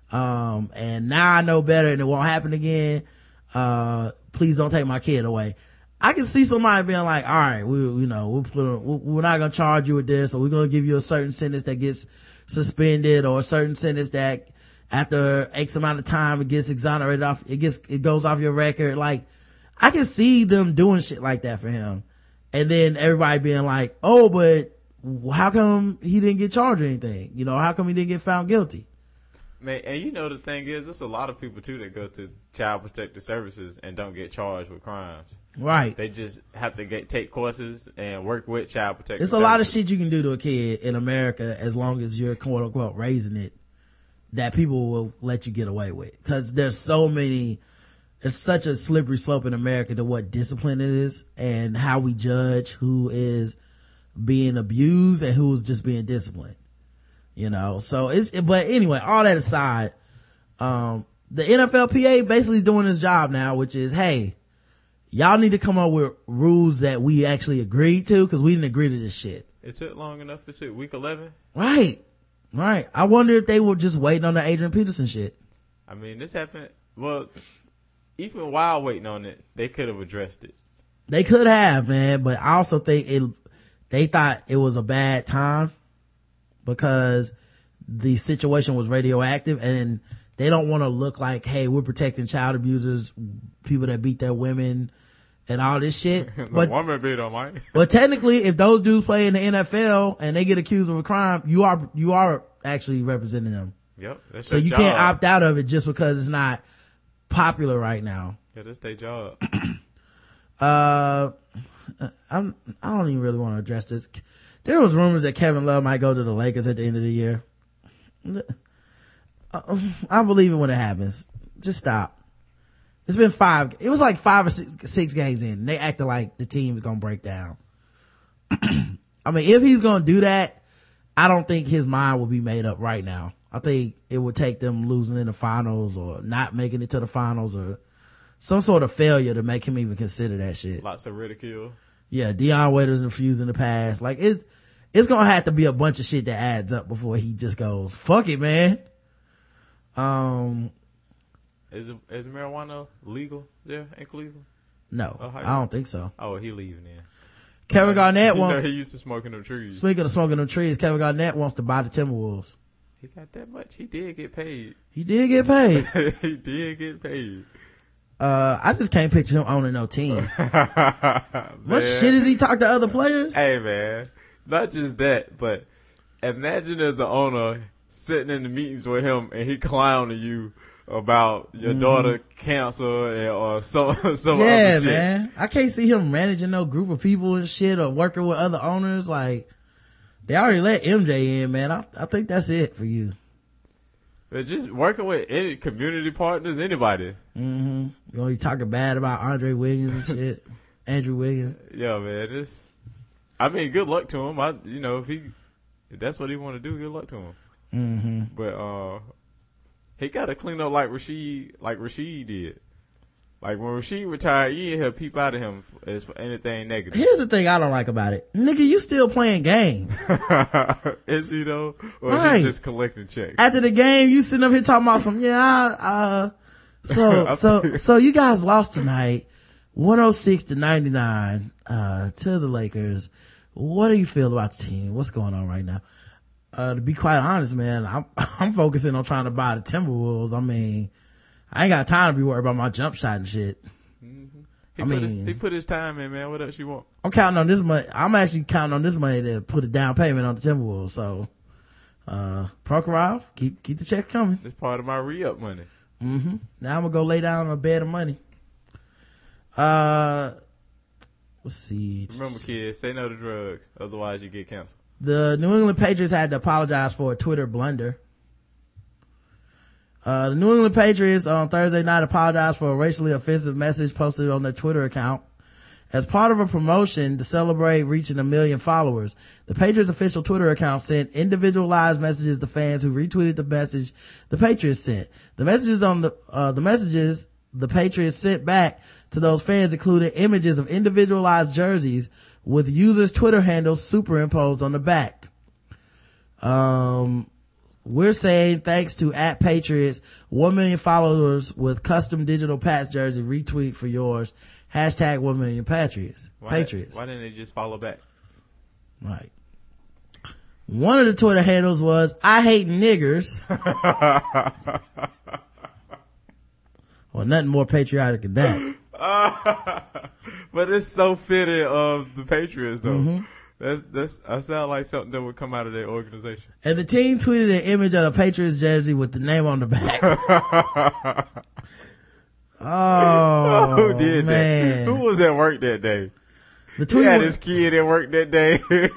S2: Um, and now I know better and it won't happen again. Uh, please don't take my kid away. I can see somebody being like, all right, we, you know, we'll put, we're not going to charge you with this, or we're going to give you a certain sentence that gets suspended, or a certain sentence that after X amount of time it gets exonerated off, it gets, it goes off your record. Like, I can see them doing shit like that for him. And then everybody being like, oh, but how come he didn't get charged or anything? You know, how come he didn't get found guilty?
S3: Man, and you know the thing is, there's a lot of people too that go to Child Protective Services and don't get charged with crimes.
S2: Right.
S3: They just have to get take courses and work with Child Protective Services.
S2: There's a lot of shit you can do to a kid in America as long as you're quote unquote raising it that people will let you get away with. Cause there's so many, there's such a slippery slope in America to what discipline is and how we judge who is being abused and who's just being disciplined. You know, so it's, but anyway, all that aside, um, the N F L P A basically is doing his job now, which is, hey, y'all need to come up with rules that we actually agreed to, cause we didn't agree to this shit.
S3: It took long enough for shit. Week eleven?
S2: Right. Right. I wonder if they were just waiting on the Adrian Peterson shit.
S3: I mean, this happened, well, even while waiting on it, they could have addressed it.
S2: They could have, man, but I also think it, they thought it was a bad time because the situation was radioactive, and they don't want to look like, hey, we're protecting child abusers, people that beat their women and all this shit.
S3: The
S2: but
S3: woman beat them, right?
S2: But technically, if those dudes play in the N F L and they get accused of a crime, you are you are actually representing them.
S3: Yep. That's
S2: so you
S3: job.
S2: Can't opt out of it just because it's not popular right now.
S3: Yeah, that's their job.
S2: uh, I'm I don't even really want to address this. There was rumors that Kevin Love might go to the Lakers at the end of the year. I believe it when it happens. Just stop. It's been five. It was like five or six, six games in. And they acted like the team's gonna break down. I mean, if he's gonna do that, I don't think his mind will be made up right now. I think it would take them losing in the finals or not making it to the finals or some sort of failure to make him even consider that shit.
S3: Lots of ridicule.
S2: Yeah, Deion Waiters refused in the past. Like it, it's gonna have to be a bunch of shit that adds up before he just goes, fuck it, man. Um,
S3: is it, is marijuana legal there in Cleveland?
S2: No,
S3: oh,
S2: I don't think so.
S3: Oh, he leaving then.
S2: Kevin Garnett
S3: you
S2: wants.
S3: know he used to smoking them trees.
S2: Speaking of smoking them trees, Kevin Garnett wants to buy the Timberwolves.
S3: He got that much. He did get paid.
S2: He did get paid.
S3: He did get paid.
S2: Uh, I just can't picture him owning no team. What shit is he talk to other players?
S3: Hey man, not just that, but imagine as the owner sitting in the meetings with him and he clowning you about your mm. daughter cancer and, or some some
S2: yeah,
S3: other shit.
S2: Man. I can't see him managing no group of people and shit or working with other owners. Like they already let M J in, man. I I think that's it for you.
S3: But just working with any community partners, anybody.
S2: Mm-hmm. You know, you talking bad about Andre Wiggins and shit. Andrew Wiggins.
S3: Yeah, man. This, I mean, good luck to him. I, you know, if he, if that's what he want to do, good luck to him.
S2: Mm-hmm.
S3: But, uh, he got to clean up like Rasheed, like Rasheed did. Like when Rasheed retired, you didn't hear peep out of him as for anything negative.
S2: Here's the thing I don't like about it. Nigga, you still playing games.
S3: Is he though? Or
S2: right.
S3: is he just collecting checks?
S2: After the game, you sitting up here talking about some, yeah, I, uh, so, so, so you guys lost tonight, one oh six to ninety-nine, uh, to the Lakers. What do you feel about the team? What's going on right now? Uh, to be quite honest, man, I'm, I'm focusing on trying to buy the Timberwolves. I mean, I ain't got time to be worried about my jump shot and shit.
S3: Mm-hmm. He
S2: I
S3: put
S2: mean,
S3: his, he put his time in, man. What else you want?
S2: I'm counting on this money. I'm actually counting on this money to put a down payment on the Timberwolves. So Uh, Prokhorov, keep, keep the check coming.
S3: It's part of my re-up money.
S2: Mm-hmm. Now I'm gonna go lay down on a bed of money. Uh, let's see.
S3: Remember, kids, say no to drugs. Otherwise, you get canceled.
S2: The New England Patriots had to apologize for a Twitter blunder. Uh, the New England Patriots on Thursday night apologized for a racially offensive message posted on their Twitter account. As part of a promotion to celebrate reaching a million followers, the Patriots official Twitter account sent individualized messages to fans who retweeted the message the Patriots sent. The messages on the, uh, the messages the Patriots sent back to those fans included images of individualized jerseys with users' Twitter handles superimposed on the back. Um, we're saying thanks to at Patriots, one million followers with custom digital Pats jersey, retweet for yours. Hashtag one million Patriots.
S3: Why
S2: Patriots.
S3: Why didn't they just follow back?
S2: Right. One of the Twitter handles was, I hate niggers. Well, nothing more patriotic than that.
S3: Uh, but it's so fitting of the Patriots, though.
S2: Mm-hmm.
S3: That's, that's, I sound like something that would come out of their organization.
S2: And the team tweeted an image of the Patriots jersey with the name on the back. Oh,
S3: who did
S2: man.
S3: that? Who was at work that day?
S2: The tweet
S3: he had
S2: was,
S3: his kid at work that day.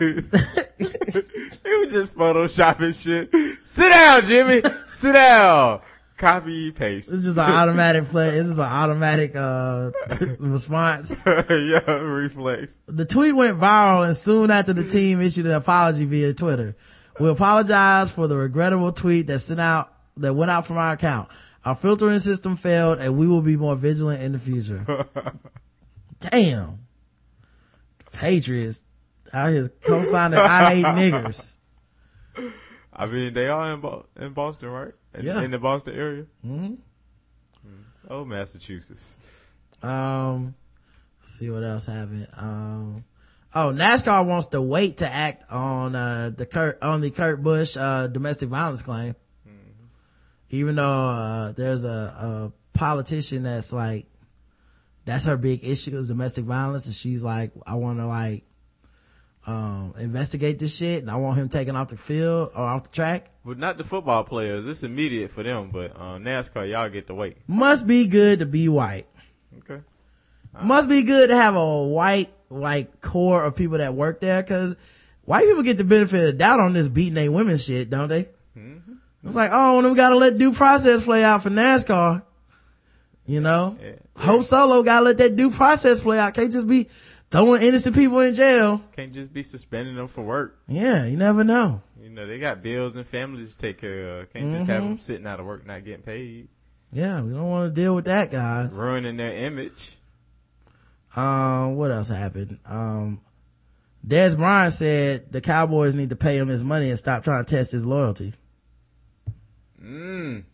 S3: He was just photoshopping shit. Sit down, Jimmy. Sit down. Copy, paste.
S2: It's just an automatic play. It's just an automatic, uh, response.
S3: Yeah, reflex.
S2: The tweet went viral and soon after the team issued an apology via Twitter. We apologize for the regrettable tweet that sent out, that went out from our account. Our filtering system failed and we will be more vigilant in the future. Damn. Patriots out here co-signing I hate niggers.
S3: I mean, they are in, Bo- in Boston, right? In,
S2: Yeah.
S3: in the Boston area?
S2: Mm-hmm.
S3: Mm. Oh, Massachusetts.
S2: Um, let's see what else happened. Um, oh, NASCAR wants to wait to act on, uh, the Kurt, on the Kurt Busch, uh, domestic violence claim. Even though, uh, there's a, a politician that's like, that's her big issue is domestic violence. And she's like, I want to like, um, investigate this shit and I want him taken off the field or off the track.
S3: But not the football players. It's immediate for them. But, uh, NASCAR, y'all get to wait.
S2: Must be good to be white.
S3: Okay.
S2: Must be good to have a white, like, core of people that work there. Cause white people get the benefit of the doubt on this beating they women shit, don't they? Mm-hmm. It's like, oh, we gotta let due process play out for NASCAR. You know? Yeah. Hope Solo gotta let that due process play out. Can't just be throwing innocent people in jail.
S3: Can't just be suspending them for work.
S2: Yeah, you never know.
S3: You know, they got bills and families to take care of. Can't mm-hmm. just have them sitting out of work not getting paid.
S2: Yeah, we don't want to deal with that, guys.
S3: Ruining their image.
S2: Um, what else happened? Um, Dez Bryant said the Cowboys need to pay him his money and stop trying to test his loyalty.
S3: Mm.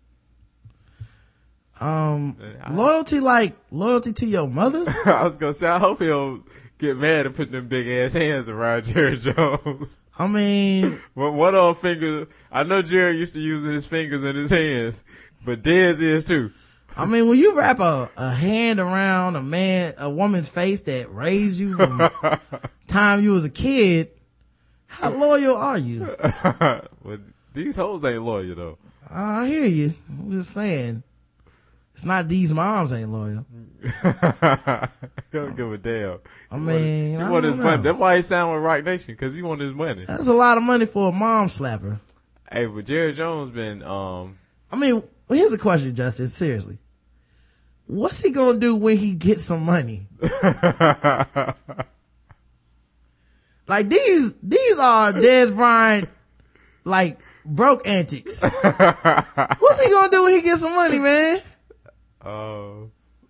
S2: Um, I, loyalty like loyalty to your mother?
S3: I was gonna say, I hope he'll get mad and put them big ass hands around Jerry Jones.
S2: I mean,
S3: but one on finger, I know Jerry used to using his fingers and his hands, but Dez is too.
S2: I mean, when you wrap a, a hand around a man, a woman's face that raised you from time you was a kid, how loyal are you?
S3: Well, these hoes ain't loyal though.
S2: Uh, I hear you. I'm just saying. It's not these moms ain't loyal.
S3: Don't give a damn.
S2: I mean,
S3: he
S2: I
S3: want his
S2: know.
S3: money. That's why he signed with Right Nation, cause he want his money.
S2: That's a lot of money for a mom slapper.
S3: Hey, but Jerry Jones been, um.
S2: I mean, here's a question, Justin, seriously. What's he gonna do when he gets some money? Like these, these are Dez Bryant, like, broke antics. What's he gonna do when he gets some money, man?
S3: Uh,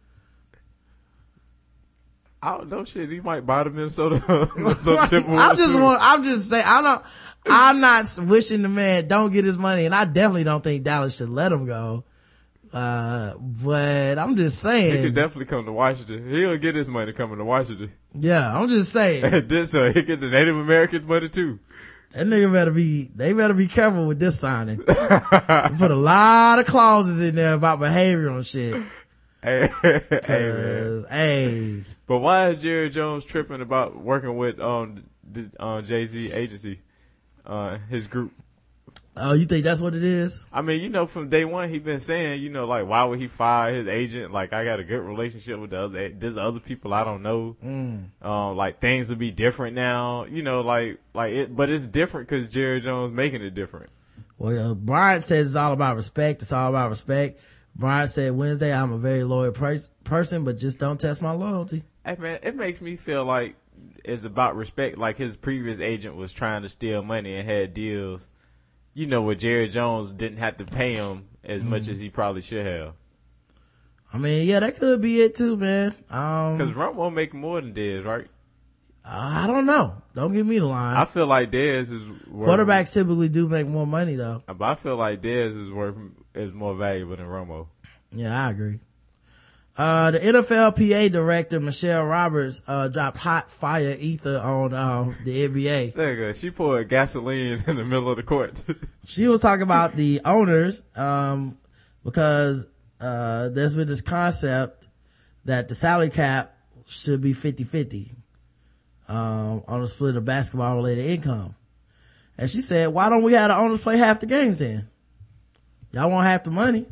S3: I don't know, shit. He might buy the Minnesota, Minnesota
S2: Right.
S3: Timberwolves.
S2: I just
S3: too.
S2: want, I'm just saying, I don't, I'm not wishing the man don't get his money, and I definitely don't think Dallas should let him go. Uh, but I'm just saying.
S3: He could definitely come to Washington. He'll get his money coming to Washington.
S2: Yeah, I'm just saying.
S3: And this, uh, he get the Native Americans money too.
S2: That nigga better be, they better be careful with this signing. Put a lot of clauses in there about behavioral shit.
S3: Hey, hey, man.
S2: Hey.
S3: But why is Jerry Jones tripping about working with, um, the, uh, Jay-Z agency, uh, his group?
S2: Oh, you think that's what it is?
S3: I mean, you know, from day one, he been saying, you know, like, why would he fire his agent? Like, I got a good relationship with the other, there's other people I don't know.
S2: Mm.
S3: Um, like, things will be different now. You know, like, like it, but it's different because Jerry Jones making it different.
S2: Well, uh, Bryant says it's all about respect. It's all about respect. Bryant said Wednesday, I'm a very loyal pers- person, but just don't test my loyalty.
S3: Hey, man, it makes me feel like it's about respect. Like, his previous agent was trying to steal money and had deals, you know, where Jerry Jones didn't have to pay him as mm. much as he probably should have.
S2: I mean, yeah, that could be it too, man. Um,
S3: Cause Romo make more than Dez, right?
S2: Uh, I don't know. Don't give me the line.
S3: I feel like Dez is worth,
S2: quarterbacks typically do make more money though.
S3: But I feel like Dez is worth, is more valuable than Romo.
S2: Yeah, I agree. Uh, the N F L P A director, Michelle Roberts, uh, dropped hot fire ether on, um, the N B A.
S3: There she poured gasoline in the middle of the court.
S2: She was talking about the owners, um, because, uh, there's been this concept that the salary cap should be fifty-fifty, um, on the split of basketball related income. And she said, why don't we have the owners play half the games then? Y'all want half the money.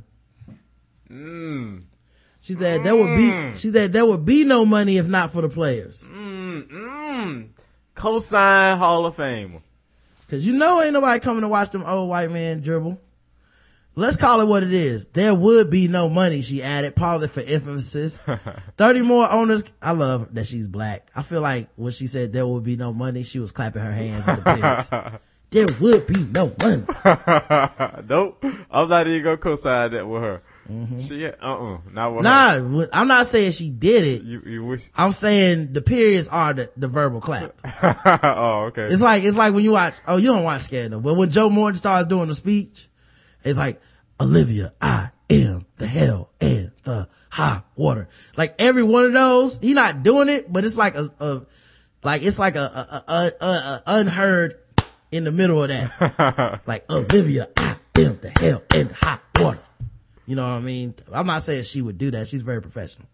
S3: Mm.
S2: She said mm. there would be, she said there would be no money if not for the players.
S3: Mm, mm. Cosign Hall of Famer.
S2: Cause you know ain't nobody coming to watch them old white men dribble. Let's call it what it is. There would be no money, she added, pausing for emphasis. thirty more owners. I love that she's black. I feel like when she said there would be no money, she was clapping her hands at the parents. There would be no money.
S3: Nope. I'm not even gonna co-sign that with her. Mm-hmm. She, uh-uh, not with
S2: nah,
S3: her.
S2: I'm not saying she did it.
S3: You, you wish.
S2: I'm saying the periods are the, the verbal clap.
S3: Oh, okay.
S2: It's like, it's like when you watch, oh, you don't watch Scandal, but when Joe Morton starts doing the speech, it's like, Olivia, I am the hell and the high water. Like every one of those, he's not doing it, but it's like a, a like, it's like a, a, a, a, a unheard in the middle of that. Like, Olivia, I am the hell and the high water. You know what I mean? I'm not saying she would do that. She's very professional.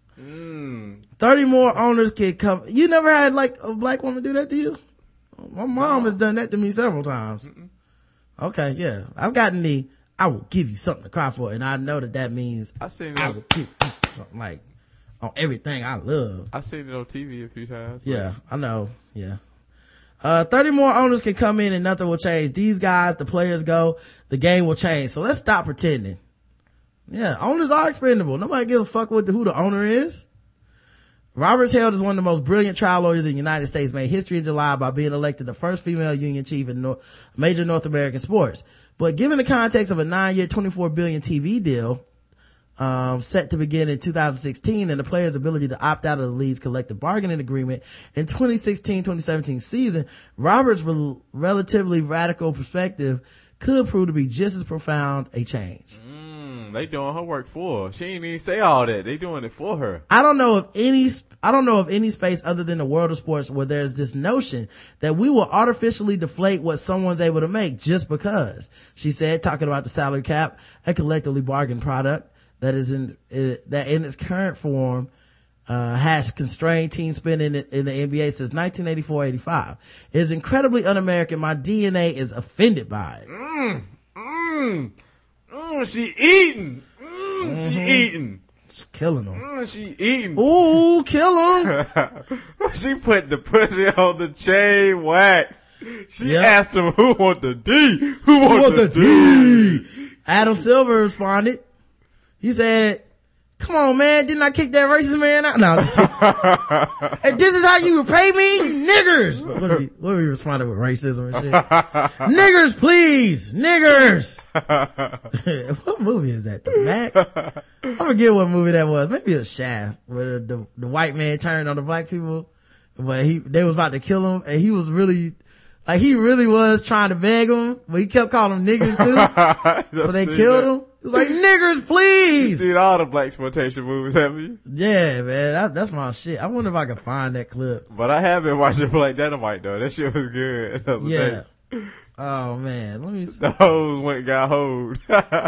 S3: Mm.
S2: thirty more owners can come. You never had like a black woman do that to you? My mom has done that to me several times. Mm-mm. Okay, yeah. I've gotten the, I will give you something to cry for. And I know that that means
S3: I, seen
S2: I will give you something like on everything I love.
S3: I've seen it on T V a few times.
S2: Yeah, I know. Yeah. Uh, thirty more owners can come in and nothing will change. These guys, the players go, the game will change. So let's stop pretending. Yeah, owners are expendable. Nobody gives a fuck with the, who the owner is. Roberts hailed as one of the most brilliant trial lawyers in the United States, made history in July by being elected the first female union chief in North, major North American sports. But given the context of a nine-year, twenty-four billion T V deal, um, set to begin in two thousand sixteen, and the players' ability to opt out of the league's collective bargaining agreement in twenty sixteen twenty seventeen season, Roberts' rel- relatively radical perspective could prove to be just as profound a change.
S3: Mm, they doing her work for her. She ain't even say all that. They doing it for her.
S2: I don't know of any, I don't know of any space other than the world of sports where there's this notion that we will artificially deflate what someone's able to make just because, she said, talking about the salary cap, a collectively bargained product that is in, it, that in its current form, uh, has constrained team spending in, in the N B A since nineteen eighty-four eighty-five. It is incredibly un-American. My D N A is offended by it.
S3: Mm, mm, mm, she eating. Mm, mm-hmm. She eating.
S2: It's killing them.
S3: Mm, she eating.
S2: Ooh, kill them.
S3: She put the pussy on the chain wax. She yep. asked him who want the D? Who, who want, want the, the D?
S2: D? Adam Silver responded. He said, come on, man, didn't I kick that racist man out? No, just kidding. And this is how you repay me, you niggers. What if he, what if he responded with racism and shit? Niggers, please, niggers. What movie is that? The Mac? I forget what movie that was. Maybe it was Shaft, where the, the white man turned on the black people, but he, they was about to kill him, and he was really, like, he really was trying to beg him, but he kept calling them niggers too. So they killed that. him. It was like, niggers, please.
S3: You've seen all the black exploitation movies, haven't you?
S2: Yeah, man. That, that's my shit. I wonder if I can find that clip.
S3: But I have been watching Black Dynamite, though. That shit was good. The
S2: yeah.
S3: Day.
S2: Oh, man. Let me see.
S3: The hoes went and got hoed.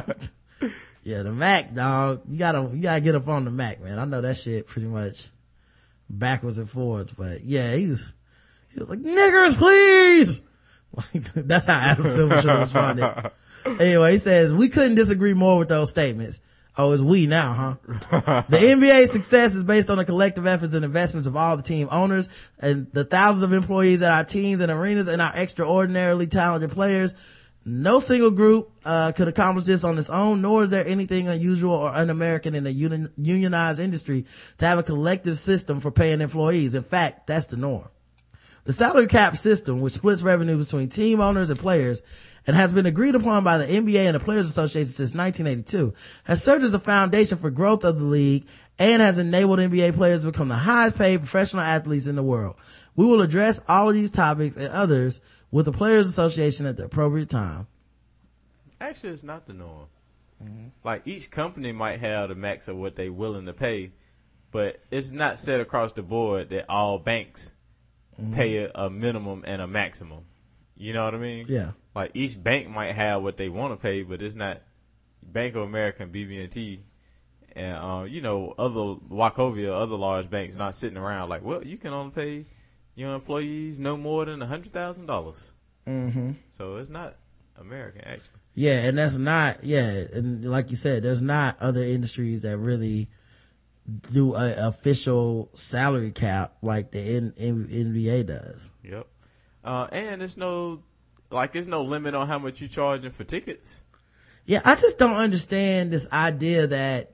S2: Yeah, the Mac, dog. You gotta, you gotta get up on the Mac, man. I know that shit pretty much backwards and forwards, but yeah, he was, he was like, niggers, please. Like, that's how Adam Silver should have responded. Anyway, he says, we couldn't disagree more with those statements. Oh, it's we now, huh? The N B A's success is based on the collective efforts and investments of all the team owners and the thousands of employees at our teams and arenas and our extraordinarily talented players. No single group uh could accomplish this on its own, nor is there anything unusual or un-American in a union, unionized industry to have a collective system for paying employees. In fact, that's the norm. The salary cap system, which splits revenue between team owners and players and has been agreed upon by the N B A and the Players Association since nineteen eighty-two, has served as a foundation for growth of the league and has enabled N B A players to become the highest paid professional athletes in the world. We will address all of these topics and others with the Players Association at the appropriate time.
S3: Actually, it's not the norm. Mm-hmm. Like, each company might have the max of what they're willing to pay, but it's not set across the board that all banks mm-hmm. pay a, a minimum and a maximum. You know what I mean?
S2: Yeah.
S3: Like, each bank might have what they want to pay, but it's not Bank of America and B B and T and, uh, you know, other Wachovia, other large banks not sitting around like, well, you can only pay your employees no more than one hundred thousand dollars.
S2: Mm-hmm.
S3: So it's not American, actually.
S2: Yeah, and that's not, yeah, and like you said, there's not other industries that really do a official salary cap like the N- N- N B A does.
S3: Yep. Uh, and it's no, like, there's no limit on how much you're charging for tickets.
S2: Yeah, I just don't understand this idea that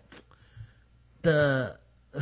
S2: the,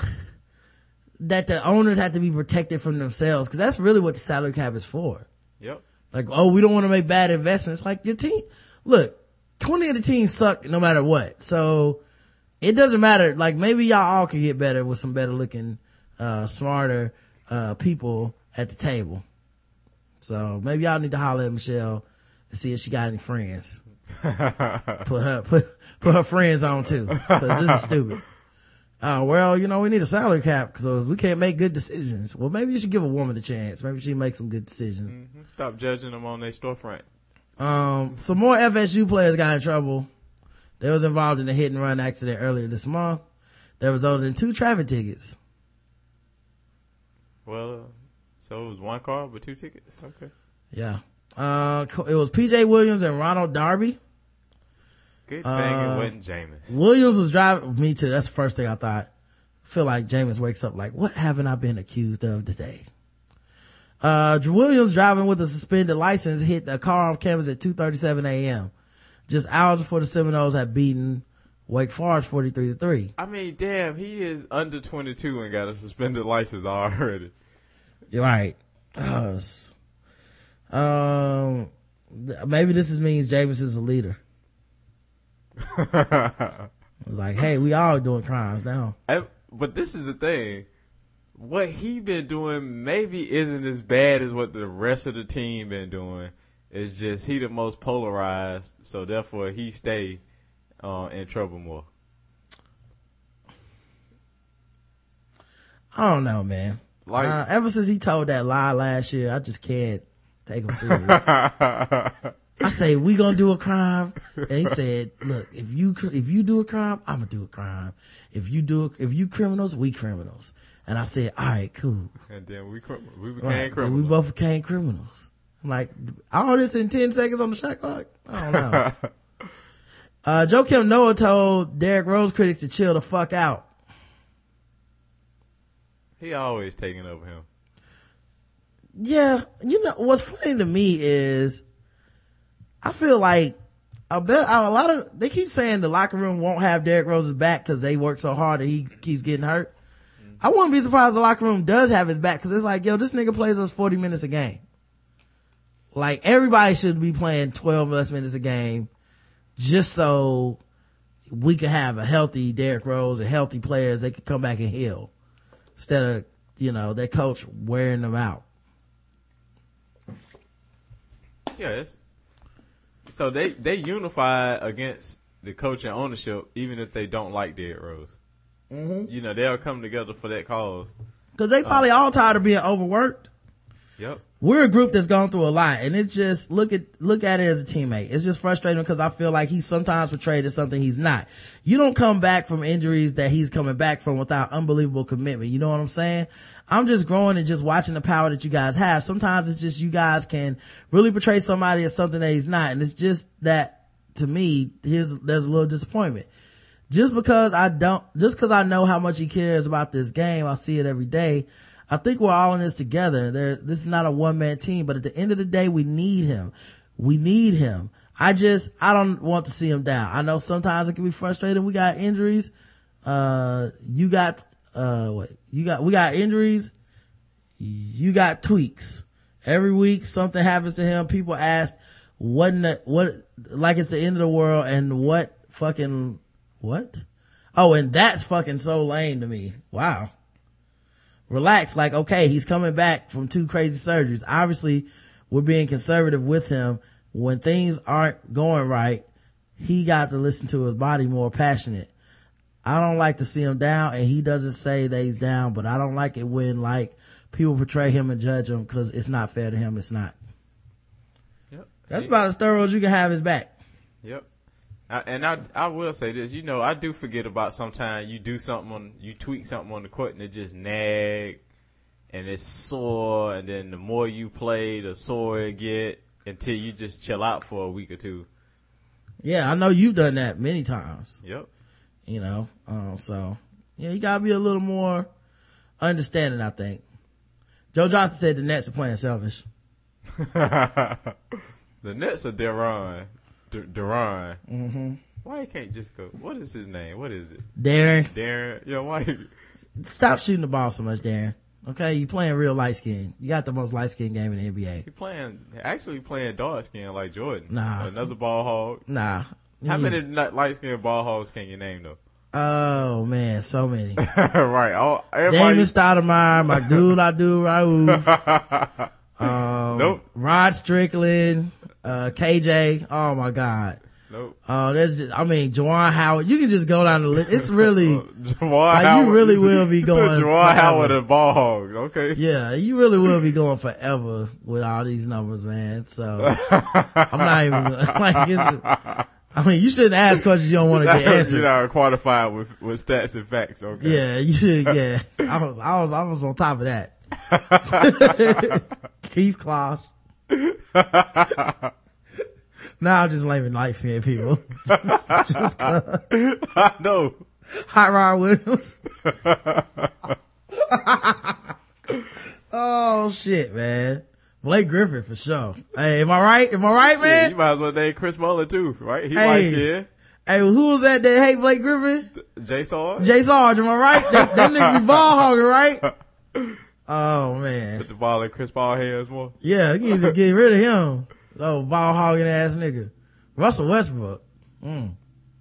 S2: that the owners have to be protected from themselves, because that's really what the salary cap is for.
S3: Yep.
S2: Like, oh, we don't want to make bad investments. Like, your team, look, twenty of the teams suck no matter what. So it doesn't matter. Like, maybe y'all all could get better with some better looking, uh, smarter, uh, people at the table. So maybe y'all need to holler at Michelle and see if she got any friends. put her, put, put her friends on too. Cause this is stupid. Uh, well, you know, we need a salary cap because we can't make good decisions. Well, maybe you should give a woman a chance. Maybe she make some good decisions.
S3: Mm-hmm. Stop judging them on their storefront.
S2: Um, some more F S U players got in trouble. They was involved in a hit and run accident earlier this month that resulted in two traffic tickets.
S3: Well, uh, so it was one car with two tickets. Okay.
S2: Yeah. Uh, it was P J Williams and Ronald Darby.
S3: Good thing uh, it wasn't Jameis.
S2: Williams was driving, me too. That's the first thing I thought. I feel like Jameis wakes up like, what haven't I been accused of today? Uh, Williams driving with a suspended license hit a car off campus at two thirty-seven a.m. just hours before the Seminoles had beaten Wake Forest forty-three to three.
S3: I mean, damn, he is under twenty-two and got a suspended license already.
S2: You're right. Uh, um, maybe this is means Jameis is a leader. Like, hey, we all doing crimes now.
S3: I, but this is the thing. What he been doing maybe isn't as bad as what the rest of the team been doing. It's just he the most polarized, so therefore he stay uh, in trouble more.
S2: I don't know, man. Like, uh, ever since he told that lie last year, I just can't take him serious. I say, we gonna do a crime. And he said, look, if you, if you do a crime, I'm gonna do a crime. If you do, if you criminals, we criminals. And I said, all right, cool.
S3: And then we, we became
S2: right.
S3: criminals.
S2: We both became criminals. I'm like, all this in ten seconds on the shot clock? I don't know. uh, Joakim Noah told Derrick Rose critics to chill the fuck out.
S3: He always taking over him.
S2: Yeah. You know, what's funny to me is, I feel like I bet a lot of, they keep saying the locker room won't have Derrick Rose's back because they work so hard and he keeps getting hurt. Mm-hmm. I wouldn't be surprised the locker room does have his back because it's like, yo, this nigga plays us forty minutes a game. Like, everybody should be playing twelve less minutes a game just so we could have a healthy Derrick Rose and healthy players. They could come back and heal instead of, you know, their coach wearing them out.
S3: Yeah, it's, so they, they unify against the coach and ownership, even if they don't like Derrick Rose.
S2: Mm-hmm.
S3: You know, they'll come together for that cause.
S2: Cause they probably uh, all tired of being overworked.
S3: Yep.
S2: We're a group that's gone through a lot, and it's just, look at, look at it as a teammate. It's just frustrating because I feel like he's sometimes portrayed as something he's not. You don't come back from injuries that he's coming back from without unbelievable commitment. You know what I'm saying? I'm just growing and just watching the power that you guys have. Sometimes it's just you guys can really portray somebody as something that he's not, and it's just that to me, here's, there's a little disappointment. Just because I don't, just because I know how much he cares about this game, I see it every day. I think we're all in this together. There, this is not a one-man team, but at the end of the day, we need him. We need him. I just, I don't want to see him down. I know sometimes it can be frustrating. We got injuries. Uh, you got, uh, what? You got, we got injuries. You got tweaks. Every week something happens to him. People ask, what, in the, what, like it's the end of the world, and what fucking, what? Oh, and that's fucking so lame to me. Wow. Relax. Like, okay, he's coming back from two crazy surgeries. Obviously, we're being conservative with him. When things aren't going right, he got to listen to his body more passionate. I don't like to see him down, and he doesn't say that he's down, but I don't like it when, like, people portray him and judge him, because it's not fair to him. It's not.
S3: Yep.
S2: That's about as thorough as you can have his back.
S3: Yep. I, and I, I will say this, you know, I do forget about sometimes you do something on, you tweak something on the court and it just nag and it's sore, and then the more you play, the sore it get until you just chill out for a week or two.
S2: Yeah, I know you've done that many times.
S3: Yep.
S2: You know, um, so yeah, you gotta be a little more understanding, I think. Joe Johnson said the Nets are playing selfish.
S3: The Nets are Deron. D- Deron.
S2: Mm-hmm.
S3: Why he can't just go? What is his name? What is it?
S2: Darren.
S3: Darren. Yeah, why? He...
S2: Stop shooting the ball so much, Darren. Okay, you playing real light skin. You got the most light skin game in the N B A.
S3: He playing, actually playing dark skin like Jordan.
S2: Nah.
S3: Another ball hog.
S2: Nah.
S3: How
S2: Yeah.
S3: many light skin ball hogs can you name though?
S2: Oh man, so many.
S3: Right. All, everybody...
S2: Damon Stoudemire, my dude, I do Raouf. Um,
S3: nope.
S2: Rod Strickland, uh, K J. Oh my God.
S3: Nope.
S2: Oh, uh, there's just, I mean, Juwan Howard. You can just go down the list. It's really,
S3: Juwan
S2: like,
S3: Howard.
S2: You really will be going.
S3: Juwan Howard and ball hogs. Okay.
S2: Yeah, you really will be going forever with all these numbers, man. So I'm not even like. It's, I mean, you shouldn't ask questions you don't want to get answered.
S3: You're not quantified with, with stats and facts, okay?
S2: Yeah, you should, yeah. I was, I was, I was on top of that. Keith Kloss. Now I'm just laming light skinned people. just, just uh,
S3: I know.
S2: Hot Rod Williams. Oh shit, man. Blake Griffin for sure. Hey, am I right? Am I right, man?
S3: Shit, you might as well name Chris Mullin too, right? He
S2: hey,
S3: light skinned.
S2: Hey, who was that that hate Blake Griffin?
S3: Jay Sarge.
S2: Jay Sarge, am I right? That, that nigga be ball hogging, right? Oh man.
S3: Put the ball in Chris Paul hands more.
S2: Yeah, you need to get rid of him. Oh, ball hogging ass nigga. Russell Westbrook. Mm.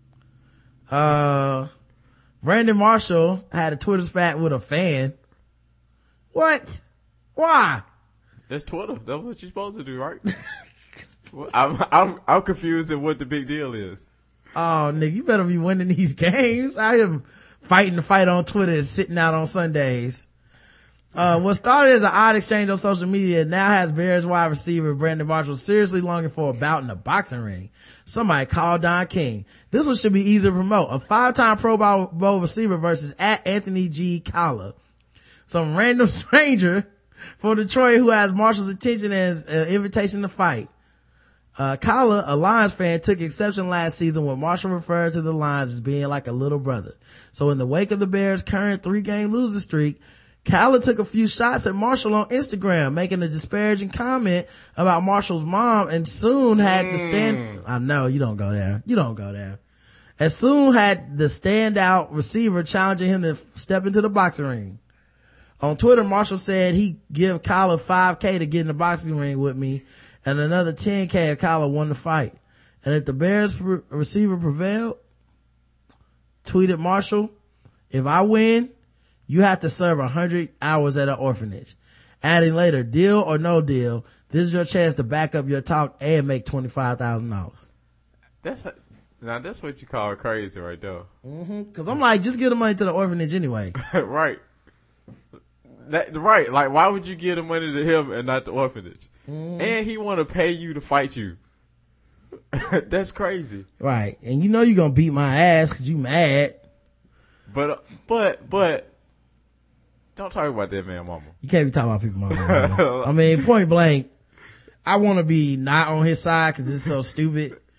S2: Uh, Brandon Marshall had a Twitter spat with a fan. What? Why?
S3: That's Twitter. That's what you're supposed to do, right? I'm, I'm, I'm confused at what the big deal is.
S2: Oh, nigga, you better be winning these games. I am fighting the fight on Twitter and sitting out on Sundays. Uh, what started as an odd exchange on social media now has Bears wide receiver Brandon Marshall seriously longing for a bout in a boxing ring. Somebody call Don King. This one should be easy to promote. A five-time Pro Bowl receiver versus at Anthony G. Collar. Some random stranger from Detroit who has Marshall's attention and an invitation to fight. Uh, Collar, a Lions fan, took exception last season when Marshall referred to the Lions as being like a little brother. So in the wake of the Bears' current three-game losing streak, Collar took a few shots at Marshall on Instagram, making a disparaging comment about Marshall's mom, and soon had the stand, I know, you don't go there. You don't go there. And soon had the standout receiver challenging him to step into the boxing ring. On Twitter, Marshall said he'd give Collar five K to get in the boxing ring with me, and another ten K if Collar won the fight. And if the Bears pre- receiver prevailed, tweeted Marshall, if I win, you have to serve a hundred hours at an orphanage. Adding later, deal or no deal, this is your chance to back up your talk and make twenty-five thousand dollars.
S3: That's, now that's what you call crazy right there.
S2: Mm-hmm. Cause I'm like, just give the money to the orphanage anyway.
S3: Right. That, right. Like, why would you give the money to him and not the orphanage? Mm. And he want to pay you to fight you. That's crazy.
S2: Right. And you know you're going to beat my ass cause you mad.
S3: But, uh, but, but, don't talk about that man mama.
S2: You can't be talking about people's mama. I mean, point blank, I want to be not on his side cause it's so stupid.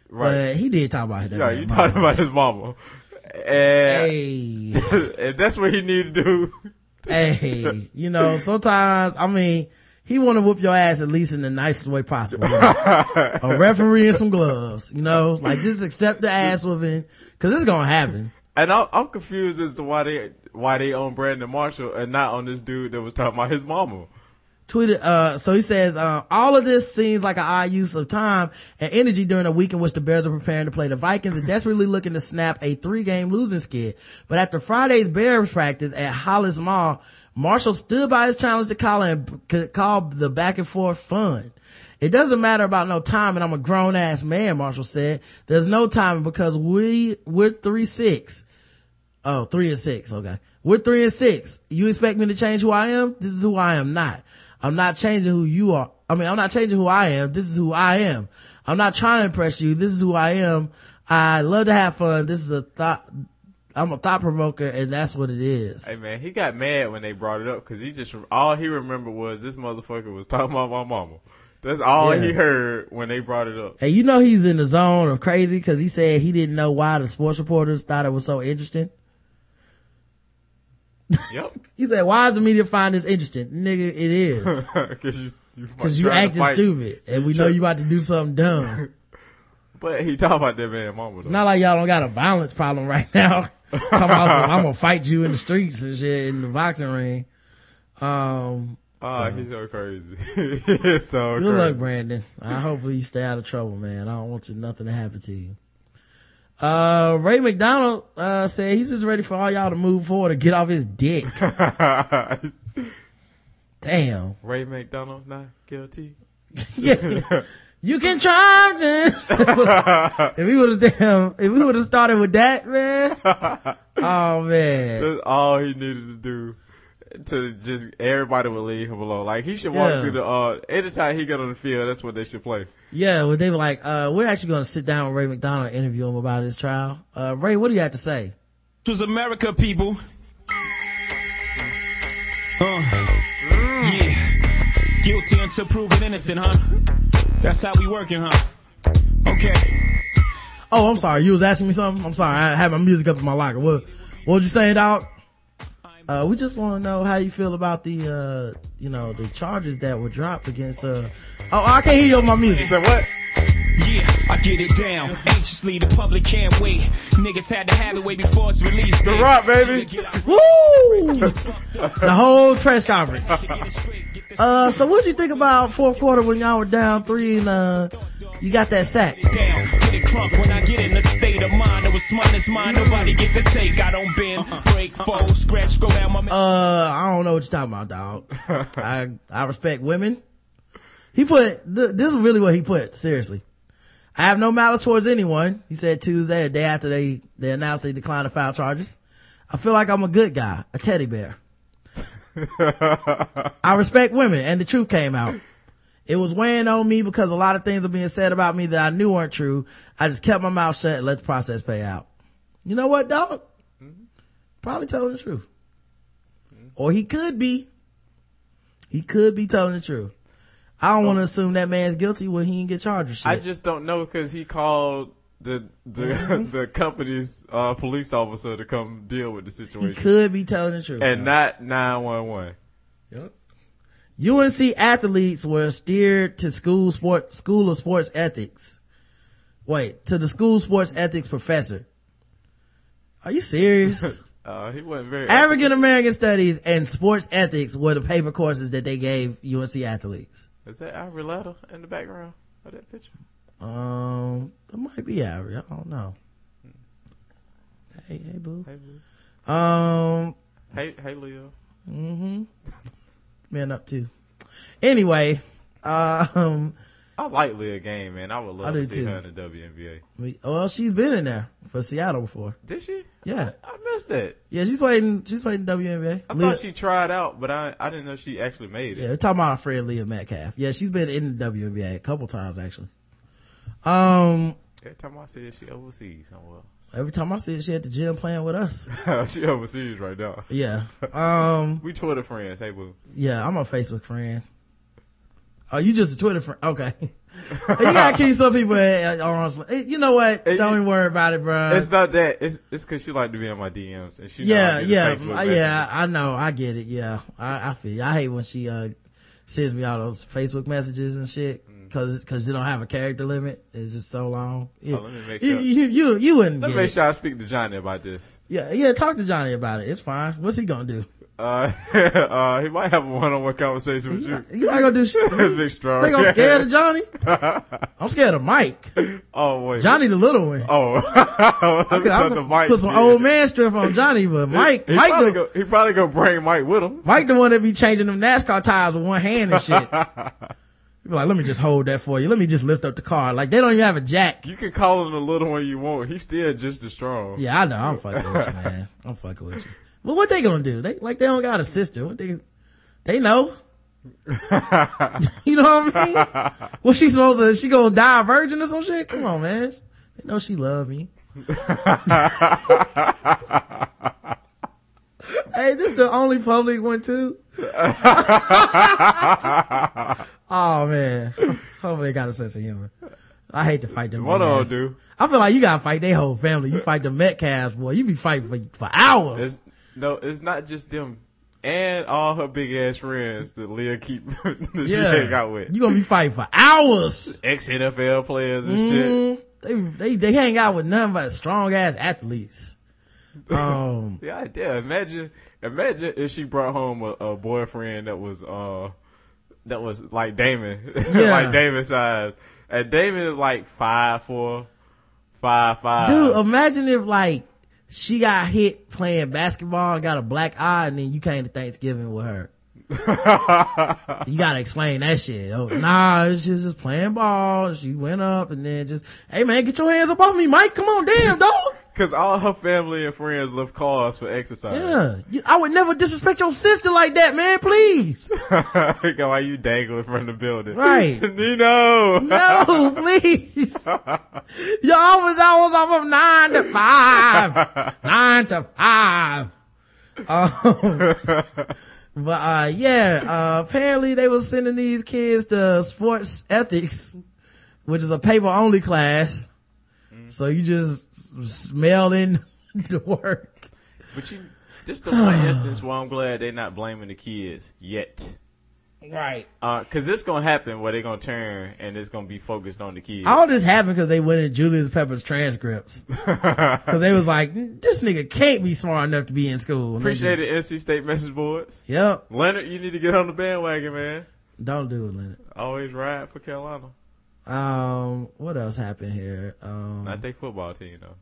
S2: Right. But he did talk about his
S3: Yeah, you talking about his mama. And,
S2: hey.
S3: and that's what he needed to do.
S2: Hey, you know, sometimes, I mean, he want to whoop your ass at least in the nicest way possible. You know? A referee and some gloves, you know, like just accept the ass whooping, cause it's gonna happen.
S3: And I'm, I'm confused as to why they, why they own Brandon Marshall and not on this dude that was talking about his mama.
S2: Tweeted, uh, so he says, uh, all of this seems like an odd use of time and energy during a week in which the Bears are preparing to play the Vikings and desperately looking to snap a three-game losing skid. But after Friday's Bears practice at Hollis Mall, Marshall stood by his challenge to call and call the back and forth fun. It doesn't matter about no timing. I'm a grown ass man, Marshall said. There's no timing because we, we're three six. Oh, three and six. Okay. We're three and six. You expect me to change who I am? This is who I am not. I'm not changing who you are. I mean, I'm not changing who I am. This is who I am. I'm not trying to impress you. This is who I am. I love to have fun. This is a thought. I'm a thought provoker, and that's what it is.
S3: Hey man, he got mad when they brought it up because he just all he remembered was this motherfucker was talking about my mama. That's all
S2: Yeah.
S3: he heard when they brought it up.
S2: Hey, you know he's in the zone of crazy because he said he didn't know why the sports reporters thought it was so interesting.
S3: Yep.
S2: He said, why does the media find this interesting? Nigga, it is.
S3: Cause you, you,
S2: Cause you acting stupid and we know you about to do something dumb.
S3: But he talking about that man mama though.
S2: It's not like y'all don't got a violence problem right now. Talking about some, I'm gonna fight you in the streets and shit in the boxing ring. Um,
S3: Oh,
S2: so.
S3: he's so crazy. He's so
S2: Good
S3: crazy.
S2: luck, Brandon. I hopefully you stay out of trouble, man. I don't want you, nothing to happen to you. Uh, Ray McDonald, uh, said he's just ready for all y'all to move forward and get off his dick. Damn.
S3: Ray McDonald not guilty.
S2: Yeah. You can try, man. If we would have damn, if we would have started with that, man. Oh man.
S3: That's all he needed to do. To just, everybody would leave him alone. Like, he should walk
S2: Yeah.
S3: through the, uh, anytime he got on the field, that's what they should play.
S2: Yeah, well, they were like, uh, we're actually going to sit down with Ray McDonald and interview him about his trial. Uh, Ray, what do you have to say?
S10: It was America, people. Uh, yeah. Guilty until proven innocent, huh? That's how we working, huh? Okay.
S2: Oh, I'm sorry. You was asking me something? I'm sorry. I had my music up in my locker. What, what was you saying, dog? Uh, we just want to know how you feel about the, uh, you know, the charges that were dropped against, uh, oh, I can't hear you on my music.
S3: So what?
S10: Yeah, I get it down. Anxiously, the public can't wait. Niggas had to have it way before it's released.
S3: The Rock, baby.
S2: Woo! The whole press conference. Uh, so what'd you think about fourth quarter when y'all were down three and, uh, you got that sack?
S10: Down, get it crunk when I get in a state of mind. It was smart as mine. Nobody get the take. I don't bend, break, fold, scratch, go down my.
S2: Uh, I don't know what you're talking about, dog. I, I respect women. He put, th- this is really what he put, seriously. I have no malice towards anyone. He said Tuesday, a day after they, they announced they declined to file charges. I feel like I'm a good guy, a teddy bear. I respect women, and the truth came out. It was weighing on me because a lot of things were being said about me that I knew weren't true. I just kept my mouth shut and let the process play out. You know what, dog? Mm-hmm. Probably telling the truth. Mm-hmm. Or he could be. He could be telling the truth. I don't oh. want to assume that man's guilty when he didn't get charged with shit.
S3: I just don't know because he called the the mm-hmm. the company's uh, police officer to come deal with the situation.
S2: He could be telling the truth.
S3: And not nine one one.
S2: Yep. U N C athletes were steered to school sport, school of sports ethics. Wait, to the school sports ethics professor. Are you serious?
S3: uh, he wasn't very.
S2: African American studies and sports ethics were the paper courses that they gave U N C athletes.
S3: Is that Ivory Latta in the background of that picture?
S2: Um, it might be Ivory. I don't know. Hey, hey, boo.
S3: Hey, boo.
S2: Um.
S3: Hey, hey, Leo.
S2: Mm-hmm. Man up too. Anyway, um,
S3: I like Leah Game, man. I would love
S2: I
S3: to see
S2: too.
S3: her in the W N B A.
S2: Well, she's been in there for Seattle before.
S3: Did she?
S2: Yeah.
S3: I, I missed that.
S2: Yeah, she's playing, she's playing W N B A.
S3: I
S2: Leah,
S3: thought she tried out, but I I didn't know she actually made it.
S2: Yeah, we're talking about our friend Leah Metcalf. Yeah, she's been in the W N B A a couple times actually. Um,
S3: every time I see her, she overseas somewhere.
S2: Every time I see her, she at the gym playing with us.
S3: She overseas right now.
S2: Yeah. Um,
S3: we Twitter friends. Hey, boo.
S2: Yeah, I'm a Facebook friend. Oh, you just a Twitter friend. Okay. You gotta keep some people on. You know what? Don't even worry about it, bro.
S3: It's not that. It's it's cause she like to be in my D Ms and she
S2: yeah, yeah,
S3: yeah,
S2: yeah. I know. I get it. Yeah, I, I feel you. I hate when she uh sends me all those Facebook messages and shit because because they don't have a character limit. It's just so long. Yeah.
S3: Oh, let me make
S2: you,
S3: sure.
S2: You you, you wouldn't.
S3: Let me
S2: get
S3: make
S2: it.
S3: sure I speak to Johnny about this.
S2: Yeah, yeah. Talk to Johnny about it. It's fine. What's he gonna do?
S3: Uh, uh, he might have a one-on-one conversation with you.
S2: You not gonna do shit.
S3: Big strong.
S2: Think I'm scared of Johnny? I'm scared of Mike.
S3: Oh wait,
S2: Johnny the little one.
S3: Oh, I
S2: could, I could
S3: Mike
S2: put some
S3: did.
S2: old man strength on Johnny, but Mike,
S3: He, he
S2: Mike,
S3: probably
S2: the,
S3: go, he probably gonna bring Mike with him.
S2: Mike the one that be changing them NASCAR tires with one hand and shit. He be like, let me just hold that for you. Let me just lift up the car. Like they don't even have a jack.
S3: You can call him the little one you want. He's still just as strong.
S2: Yeah, I know. I'm fucking with you, man. I'm fucking with you. But what they gonna do? They like they don't got a sister. What they? They know. You know what I mean? What she supposed to? She gonna die a virgin or some shit? Come on, man. They know she love me. Hey, this is the only public one too. Oh man. Hopefully they got a sense of humor. I hate to fight them.
S3: What all do?
S2: I feel like you gotta fight their whole family. You fight the Metcalfs, boy. You be fighting for for hours.
S3: It's, no, it's not just them and all her big ass friends that Leah keep that
S2: yeah.
S3: she hang out with.
S2: You gonna be fighting for hours.
S3: Ex N F L players and
S2: mm,
S3: shit.
S2: They they they hang out with nothing but strong ass athletes. Um,
S3: the idea. Imagine, imagine if she brought home a, a boyfriend that was uh that was like Damon,
S2: Yeah.
S3: like Damon size, and Damon is like five four, five five.
S2: dude, imagine if like she got hit playing basketball and got a black eye, and then you came to Thanksgiving with her. You gotta explain that shit. Oh, nah, she was just playing ball. She went up and then just, hey man, get your hands up off me, Mike. Come on, damn, dog.
S3: Cause all her family and friends lift cars for exercise.
S2: Yeah, you, I would never disrespect your sister like that, man. Please.
S3: Why you dangling from the building?
S2: Right.
S3: Nino.
S2: No, please. You always, always off of nine to five. Nine to five. Um, but, uh, yeah, uh, apparently they were sending these kids to sports ethics, which is a paper only class. Mm. So you just smell in to work.
S3: But you, just the one instance where I'm glad they're not blaming the kids yet.
S2: Right.
S3: Uh, cause it's gonna happen where they're gonna turn and it's gonna be focused on the kids.
S2: All this happened because they went in Julius Pepper's transcripts. Cause they was like, this nigga can't be smart enough to be in school.
S3: Appreciate
S2: just,
S3: the N C State message boards.
S2: Yep.
S3: Leonard, you need to get on the bandwagon, man.
S2: Don't do it, Leonard.
S3: Always ride for Carolina.
S2: Um, what else happened here? Um,
S3: Not their football team though.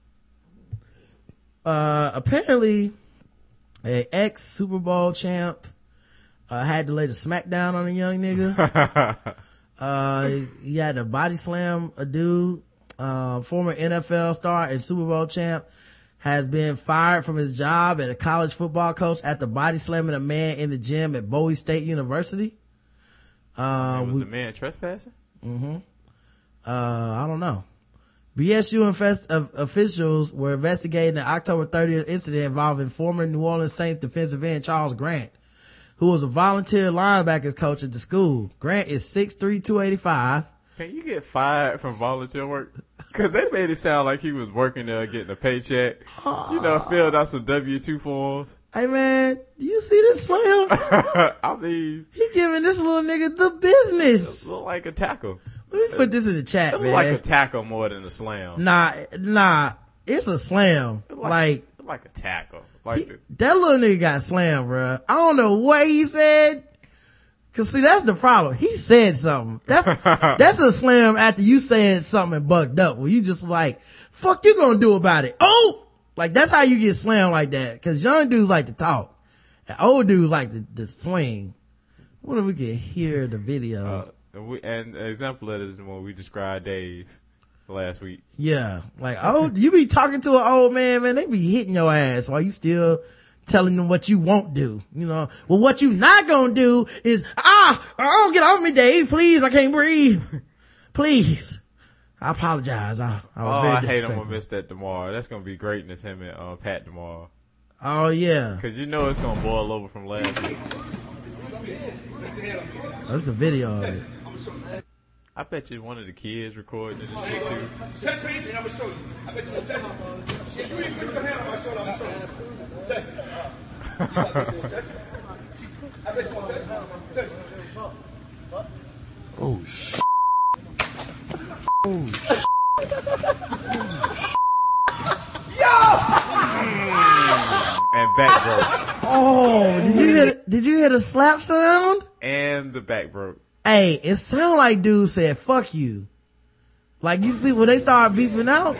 S2: Uh, apparently, a ex Super Bowl champ uh, had to lay the smackdown on a young nigga. uh, he had to body slam a dude. Uh, former N F L star and Super Bowl champ has been fired from his job as a college football coach after body slamming a man in the gym at Bowie State University. Uh,
S3: was
S2: we,
S3: the man trespassing?
S2: Mm-hmm. Uh, I don't know. B S U infest- uh, officials were investigating the October thirtieth incident involving former New Orleans Saints defensive end Charles Grant, who was a volunteer linebackers coach at the school. Grant is six three, two eighty-five.
S3: Can you get fired from volunteer work? Cause they made it sound like he was working there getting a paycheck. You know, filled out some W two forms.
S2: Hey man, do you see this slam?
S3: I mean,
S2: he giving this little nigga the business.
S3: Look like a tackle.
S2: Let me put this in the chat,
S3: it
S2: man.
S3: Like a tackle more than a slam.
S2: Nah, nah, it's a slam.
S3: Like,
S2: like,
S3: like a tackle. Like
S2: he,
S3: the,
S2: that little nigga got slammed, bro. I don't know what he said. Cause see, that's the problem. He said something. That's, that's a slam after you said something and bugged up. Where you just like, fuck you gonna do about it? Oh! Like that's how you get slammed like that. Cause young dudes like to talk. And old dudes like to, to swing. I wonder if we can hear the video.
S3: Uh, and, we, and an example of this is when we described Dave last week.
S2: Yeah. Like, oh, you be talking to an old man, man, they be hitting your ass while you still telling them what you won't do. You know, well, what you not gonna do is, ah, oh, get off me, Dave, please, I can't breathe. Please. I apologize. I, I was
S3: oh,
S2: very
S3: I hate I'm gonna
S2: disrespectful.
S3: miss that tomorrow. That's gonna be greatness, him and uh, Pat tomorrow.
S2: Oh, yeah.
S3: Cause you know it's gonna boil over from last week.
S2: That's the video of it.
S3: I bet you one of the kids recording this shit too.
S11: Touch me, and I'm gonna show you. I bet you won't touch me. If you even put your hand on my shoulder, I'm gonna show you. Touch me. I bet you won't touch me. I bet you won't touch me. Touch me.
S10: Oh shit. Oh shit.
S3: And back broke.
S2: Oh, did you hear? Did you hear the slap sound?
S3: And the back broke.
S2: Hey, it sounded like dude said "fuck you." Like you see when they start beeping out.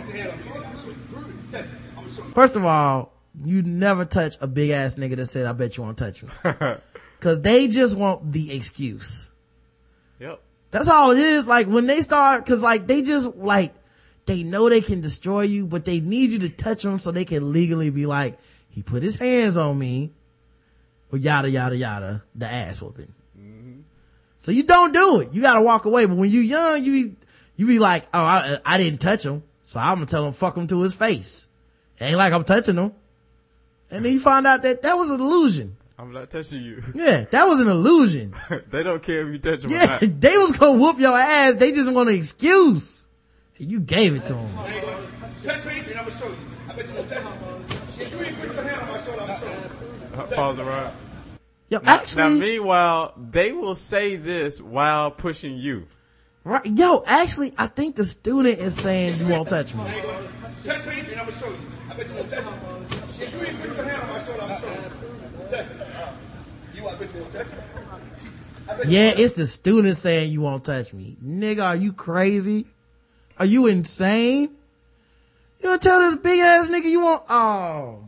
S2: First of all, you never touch a big ass nigga that said, "I bet you won't touch me," because they just want the excuse.
S3: Yep.
S2: That's all it is. Like when they start, because like they just like they know they can destroy you, but they need you to touch them so they can legally be like, he put his hands on me, or yada yada yada, the ass whooping. Mm-hmm. So you don't do it. You gotta walk away. But when you young, you be, you be like, oh, I, I didn't touch him, so I'm gonna tell him fuck him to his face. It ain't like I'm touching him. And then you find out that that was an illusion.
S3: I'm not touching you.
S2: Yeah, that was an illusion.
S3: They don't care if you touch them
S2: yeah,
S3: or not.
S2: They was gonna whoop your ass. They just want an excuse. You gave it to them.
S11: Touch me, and I'm gonna show you. I bet you won't touch me. If you even put your hand on my shoulder, I'm gonna show you.
S3: Pause around.
S2: Yo,
S3: now,
S2: actually,
S3: now, meanwhile, they will say this while pushing you.
S2: Right, yo, actually, I think the student is saying you won't touch me.
S11: Touch me, and I'm gonna show you. I bet you won't touch me. If you even put your hand on my shoulder, I'm gonna show you. Touch me. You, I bet you won't touch me.
S2: Yeah, it's the student saying you won't touch me. Nigga, are you crazy? Are you insane? You gonna tell this big ass nigga you won't? Oh,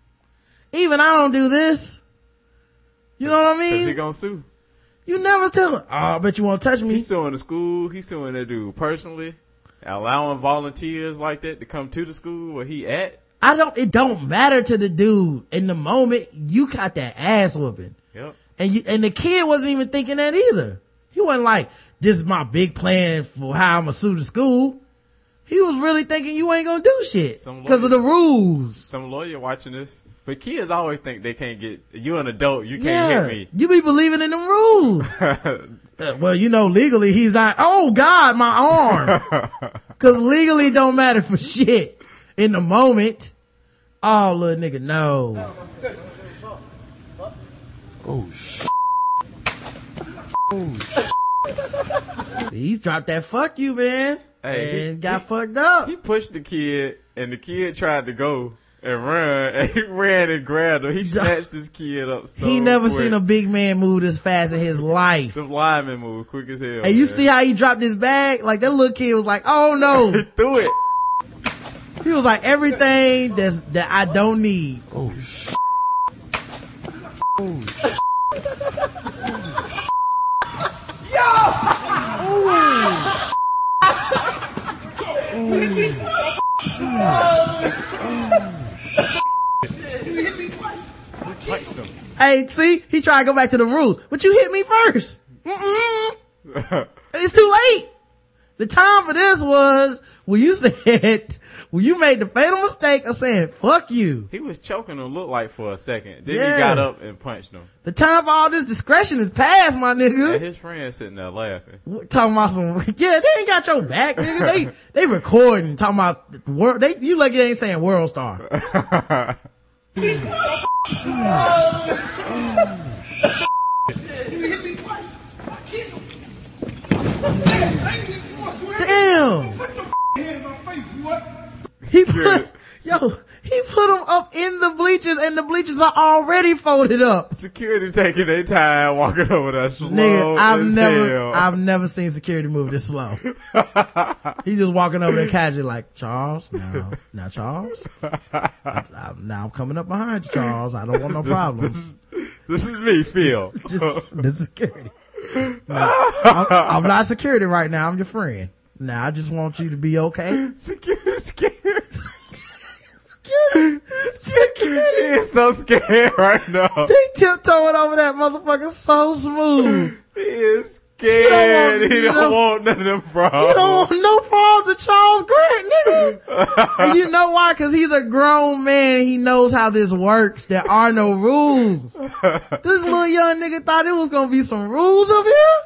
S2: even I don't do this. You know what I mean?
S3: He gonna sue.
S2: You never tell him. Oh, I bet you won't touch me.
S3: He's suing the school. He's suing that dude personally, allowing volunteers like that to come to the school where he at.
S2: I don't. It don't matter to the dude in the moment. You got that ass whooping.
S3: Yep.
S2: And you and the kid wasn't even thinking that either. He wasn't like, this is my big plan for how I'm gonna sue the school. He was really thinking you ain't gonna do shit because of the rules.
S3: Some lawyer watching this. But kids always think they can't get, you're an adult, you can't
S2: yeah,
S3: hit me.
S2: You be believing in the rules. uh, well, you know, legally he's not, oh God, my arm. Cause legally don't matter for shit. In the moment, oh little nigga, no.
S10: Oh shit. Oh shit.
S2: See, he's dropped that fuck you, man.
S3: Hey,
S2: and
S3: he,
S2: got
S3: he,
S2: fucked up.
S3: He pushed the kid and the kid tried to go and run and he ran and grabbed him. He snatched this kid up so
S2: He never
S3: quick.
S2: seen a big man move this fast in his life.
S3: The lineman moved quick as hell.
S2: And you
S3: man.
S2: see how he dropped his bag? Like that little kid was like, oh no.
S3: He threw it.
S2: He was like, everything that's, that I don't need.
S10: Oh shit. Oh shit.
S11: Yo!
S2: Ooh. Hey, see, he tried to go back to the rules, but you hit me first. Mm-mm. It's too late. The time for this was when you said, when you made the fatal mistake of saying, fuck you.
S3: He was choking him, looked like for a second. Then
S2: Yeah.
S3: he got up and punched him.
S2: The time for all this discretion is past, my nigga.
S3: And his friend sitting there laughing.
S2: Talking about some, yeah, they ain't got your back, nigga. They, they recording, talking about the world, they, you lucky they ain't saying World Star. Damn. He put, yo, he put him up in the bleachers and the bleachers are already folded up.
S3: Security taking their time walking over there slow.
S2: Nigga, I've
S3: as
S2: never,
S3: hell.
S2: I've never seen security move this slow. He just walking over there casually like, Charles, now, now Charles, I, I, now I'm coming up behind you, Charles. I don't want no
S3: this,
S2: problems.
S3: This, this is me, Phil.
S2: this, this is security. Now, I'm, I'm not security right now. I'm your friend. Now I just want you to be okay.
S3: Security scared.
S2: Security, security
S3: is so scared right now.
S2: They tiptoeing over that motherfucker so smooth.
S3: He is scared. He don't want, he don't don't, want none of them frogs.
S2: He don't want no frogs of Charles Grant, nigga. And you know why? Cause he's a grown man. He knows how this works. There are no rules. This little young nigga thought it was gonna be some rules up here.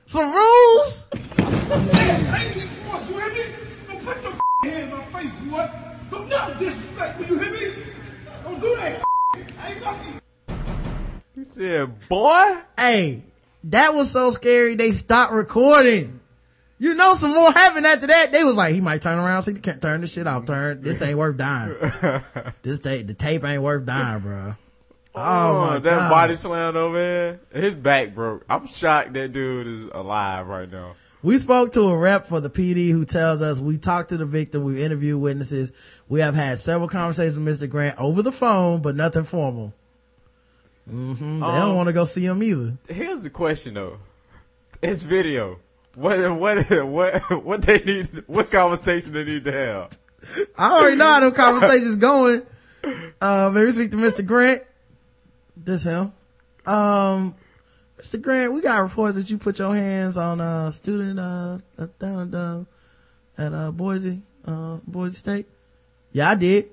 S2: some rules.
S11: Hey, I ain't getting caught, you hear me? Don't put your hand in my face, boy. Don't never disrespect me, you hear me? Don't do that. I ain't lucky.
S3: He said, boy.
S2: Hey, that was so scary they stopped recording. You know some more happened after that. They was like, he might turn around, see, can't turn this shit off, turn. This ain't worth dying. This tape, the tape ain't worth dying, bro. Oh,
S3: Oh,
S2: my
S3: that
S2: God.
S3: body slammed over there. His back broke. I'm shocked that dude is alive right now.
S2: We spoke to a rep for the P D who tells us we talked to the victim, we interviewed witnesses, we have had several conversations with Mister Grant over the phone, but nothing formal. Mm-hmm. They
S3: Um,
S2: don't want to go see him either.
S3: Here's the question though. It's video. What, what, what, what they need, what conversation they need to have?
S2: I already know how them conversations going. Uh, maybe speak to Mister Grant. This him. Um, Mister Grant, we got reports that you put your hands on a student, uh, down uh, at, uh, Boise, uh, Boise State. Yeah, I did.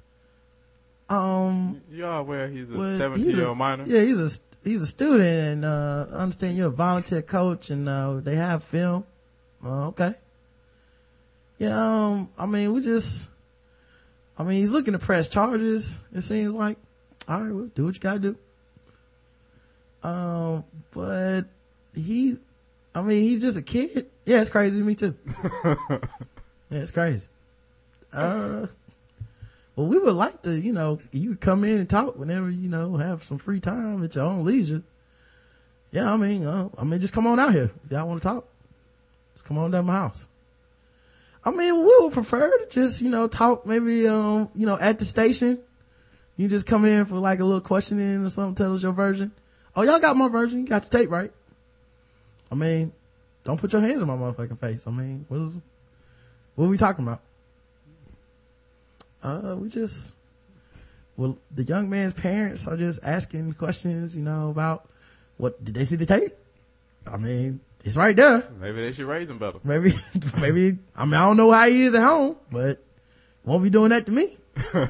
S2: Um,
S3: You are aware he's a
S2: well,
S3: seventeen
S2: he's
S3: year
S2: a-
S3: old minor?
S2: Yeah, he's a, he's a student and, uh, I understand you're a volunteer coach and, uh, they have film. Uh, okay. Yeah, um, I mean, we just, I mean, he's looking to press charges, it seems like. All right, well, do what you gotta do. Um, but he, I mean, he's just a kid. Yeah, it's crazy to me too. Yeah, it's crazy. Uh, well, we would like to, you know, you could come in and talk whenever, you know, have some free time at your own leisure. Yeah, I mean, uh, I mean, just come on out here if y'all want to talk. Just come on down my house. I mean, we would prefer to just, you know, talk maybe, um, you know, at the station. You just come in for like a little questioning or something, tell us your version. Oh, y'all got my version. You got the tape, right? I mean, don't put your hands on my motherfucking face. I mean, what is, what are we talking about? Uh, we just, well, the young man's parents are just asking questions, you know, about what, did they see the tape? I mean, it's right there.
S3: Maybe they should raise him better.
S2: Maybe, maybe, I mean, I don't know how he is at home, but won't be doing that to me.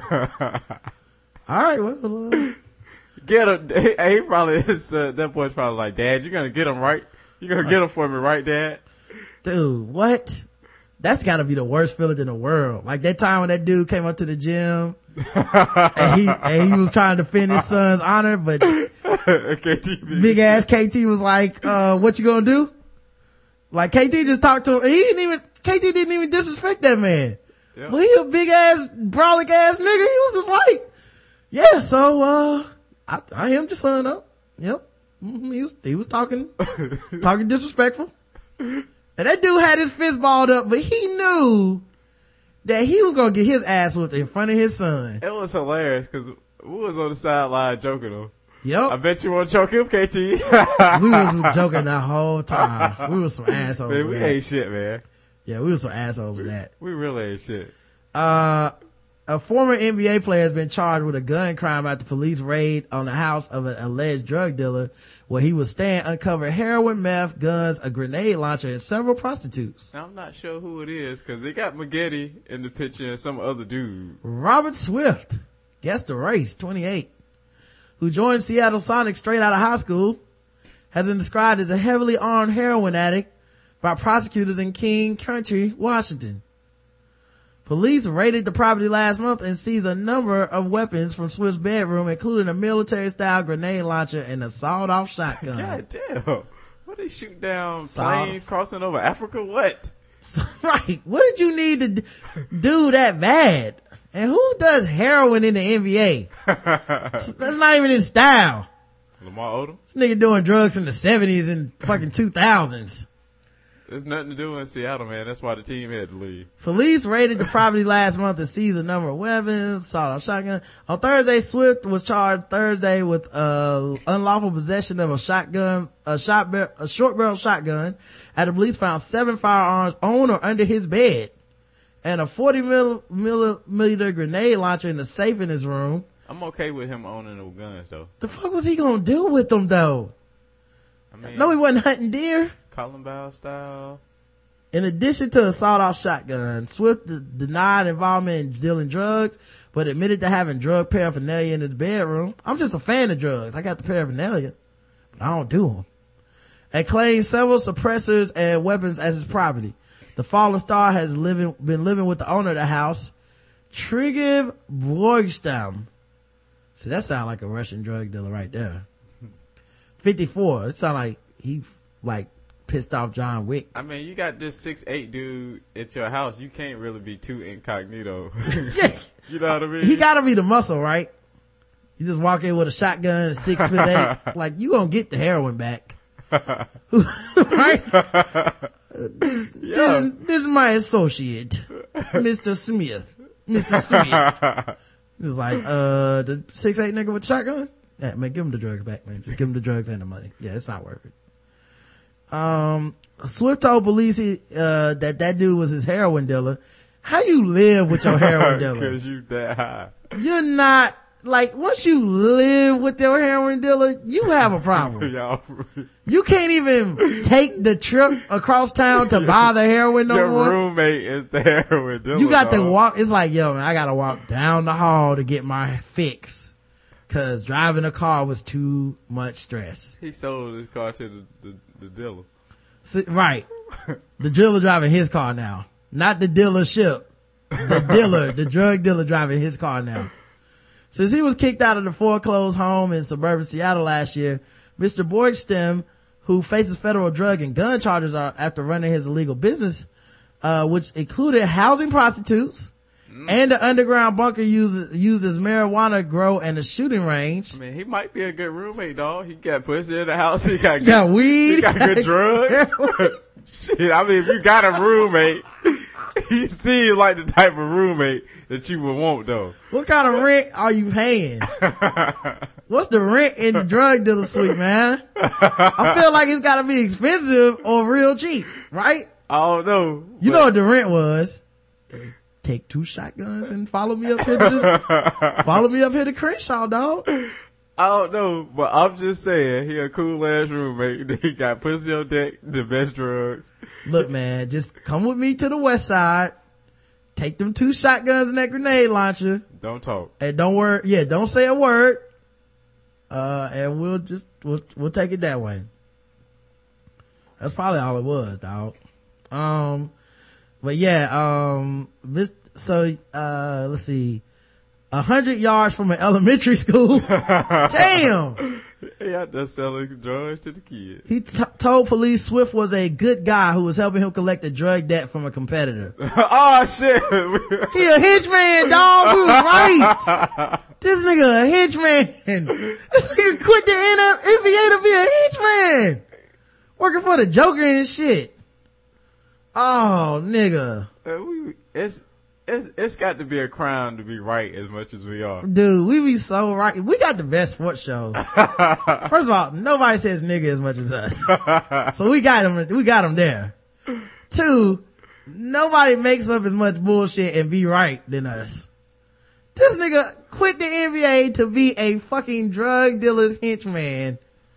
S2: All right, well, uh,
S3: Get him. Hey, he probably is, uh, that boy's probably like, Dad, you're gonna get him, right? You're gonna get him for me, right, Dad?
S2: dude, what? That's gotta be the worst feeling in the world. Like that time when that dude came up to the gym and he, and he was trying to defend his son's honor, but big ass K T was like, uh, what you gonna do? Like K T just talked to him. He didn't even, K T didn't even disrespect that man.
S3: Yep.
S2: But he a big ass, brolic ass nigga. He was just like, yeah, so, uh, I, I hemmed your son up. Yep. Mm-hmm. He was, he was talking, talking disrespectful. And that dude had his fist balled up, but he knew that he was gonna get his ass whooped in front of his son.
S3: It was hilarious because we was on the sideline joking though.
S2: Yep.
S3: I bet you want to choke him, K T.
S2: We was joking the whole time. We was some assholes.
S3: Man, we
S2: with that.
S3: ain't shit, man.
S2: Yeah, we was some assholes with that.
S3: We really ain't shit.
S2: Uh, a former N B A player has been charged with a gun crime after police raid on the house of an alleged drug dealer where he was staying, uncovered heroin, meth, guns, a grenade launcher, and several prostitutes.
S3: I'm not sure who it is because they got McGetty in the picture and some other dude.
S2: Robert Swift, guessed the race, twenty-eight, who joined Seattle Sonics straight out of high school, has been described as a heavily armed heroin addict by prosecutors in King Country, Washington. Police raided the property last month and seized a number of weapons from Swift's bedroom, including a military-style grenade launcher and a sawed-off shotgun.
S3: God damn. What they shoot down
S2: Saw-
S3: planes crossing over Africa? What?
S2: Right. What did you need to d- do that bad? And who does heroin in the N B A? That's not even in style.
S3: Lamar Odom?
S2: This nigga doing drugs in the seventies and fucking two thousands.
S3: There's nothing to do in Seattle, man. That's why the team had to leave.
S2: Police raided the property last month and seized a number of weapons, sawed-off shotgun. On Thursday, Swift was charged Thursday with uh, unlawful possession of a shotgun, a shot, bar- a short barrel shotgun. After police found seven firearms on or under his bed, and a forty millimeter grenade launcher in the safe in his room.
S3: I'm okay with him owning the guns, though.
S2: The fuck was he gonna do with them, though?
S3: I mean,
S2: No, he wasn't hunting deer.
S3: Colin Bowell style.
S2: In addition to a sawed-off shotgun, Swift d- denied involvement in dealing drugs, but admitted to having drug paraphernalia in his bedroom. I'm just a fan of drugs. I got the paraphernalia, but I don't do them. and claimed several suppressors and weapons as his property. The fallen star has living, been living with the owner of the house, Triggev Borgstam. See, that sounds like a Russian drug dealer right there. fifty-four. It sounds like he, like, pissed off John Wick.
S3: I mean, you got this six eight dude at your house. You can't really be too incognito. You know what I mean?
S2: He gotta be the muscle, right? You just walk in with a shotgun and six foot eight. Like, you gonna get the heroin back. Right? This,
S3: Yeah.
S2: this, this is my associate, Mister Smith. Mister Smith. It's like, uh, the six eight nigga with shotgun? Yeah, man, give him the drugs back, man. Just give him the drugs and the money. Yeah, it's not worth it. Um, Swift told police he, uh, that that dude was his heroin dealer. How you live with your heroin dealer?
S3: Cause you that high.
S2: You're not, like, once you live with your heroin dealer, you have a problem.
S3: Y'all,
S2: You can't even take the trip across town to buy the heroin no
S3: your
S2: more.
S3: roommate is the heroin dealer.
S2: You got to
S3: dog.
S2: walk, it's like, yo, man, I gotta walk down the hall to get my fix. Cause driving a car was too much stress.
S3: He sold his car to the, the, the dealer.
S2: See, right. The dealer driving his car now. Not the dealership. The dealer, the drug dealer driving his car now. Since he was kicked out of the foreclosed home in suburban Seattle last year, Mister Borgstam, who faces federal drug and gun charges after running his illegal business, uh, which included housing prostitutes, Mm. and the underground bunker used, used as marijuana grow and a shooting range.
S3: I mean, he might be a good roommate, dog. He got pussy in the house. He got,
S2: got
S3: good,
S2: weed.
S3: He got good drugs. Shit, I mean, if you got a roommate, he seems like the type of roommate that you would want, though.
S2: What kind of rent are you paying? What's the rent in the drug dealer suite, man? I feel like it's gotta be expensive or real cheap, right?
S3: I don't know.
S2: You know what the rent was? Take two shotguns and follow me up here to this, follow me up here to Crenshaw, dog.
S3: I don't know, but I'm just saying, he a cool ass roommate. He got pussy on deck, the best drugs.
S2: Look, man, just come with me to the west side. Take them two shotguns and that grenade launcher.
S3: Don't talk.
S2: And don't worry, yeah, don't say a word. Uh, and we'll just, we'll, we'll take it that way. That's probably all it was, dog. Um, but yeah, um, this, so, uh, let's see. A hundred yards from an elementary school. Damn.
S3: He out there selling drugs to the kids.
S2: He t- told police Swift was a good guy who was helping him collect a drug debt from a competitor.
S3: Oh shit.
S2: He a henchman, dog. We was right. This nigga a henchman. This nigga quit the N B A to be a henchman. Working for the Joker and shit. Oh, nigga.
S3: Uh, we, it's, it's, it's got to be a crime to be right as much as we are.
S2: Dude, we be so right. We got the best sports show. First of all, nobody says nigga as much as us. So we got him, we got him there. Two, nobody makes up as much bullshit and be right than us. This nigga quit the N B A to be a fucking drug dealer's henchman.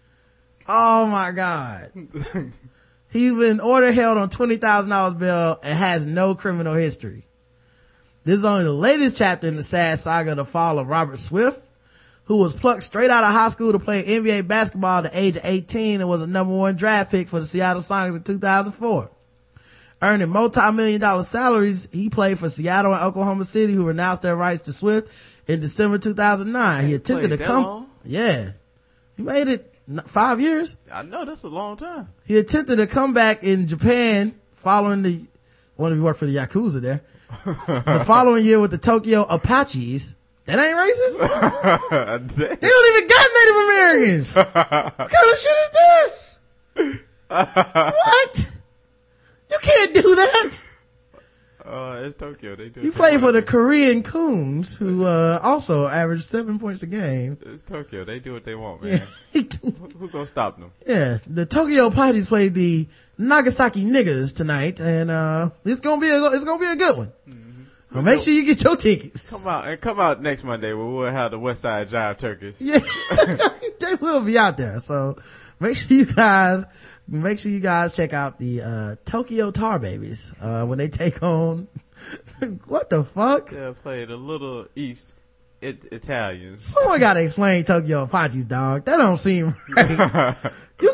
S2: Oh my God. He's been order held on twenty thousand dollars bail and has no criminal history. This is only the latest chapter in the sad saga of the fall of Robert Swift, who was plucked straight out of high school to play N B A basketball at the age of eighteen and was a number one draft pick for the Seattle Sonics in two thousand four. Earning multi-million dollar salaries, he played for Seattle and Oklahoma City, who renounced their rights to Swift in December two thousand nine. He attempted to come, yeah, he made it five years.
S3: I know, that's a long time.
S2: He attempted a comeback in Japan following the, one of you worked for the Yakuza there. The following year with the Tokyo Apaches. That ain't racist? They don't even got Native Americans. What kind of shit is this? What? You can't do that.
S3: Uh, it's Tokyo. They do.
S2: You play for the Korean Coons, who, uh, also average seven points a game.
S3: It's Tokyo. They do what they want, man. who, who gonna stop them?
S2: Yeah. The Tokyo Apaches played the Nagasaki Niggas tonight, and, uh, it's gonna be a, it's gonna be a good one. Mm-hmm. Well, make sure you get your tickets.
S3: Come out, and come out next Monday where we'll have the West Side Jive Turkeys.
S2: Yeah. They will be out there. So make sure you guys, make sure you guys check out the, uh, Tokyo Tar Babies, uh, when they take on, what the fuck?
S3: They'll play the Little East it, Italians.
S2: Someone gotta explain Tokyo Apaches, dog. That don't seem right. you, you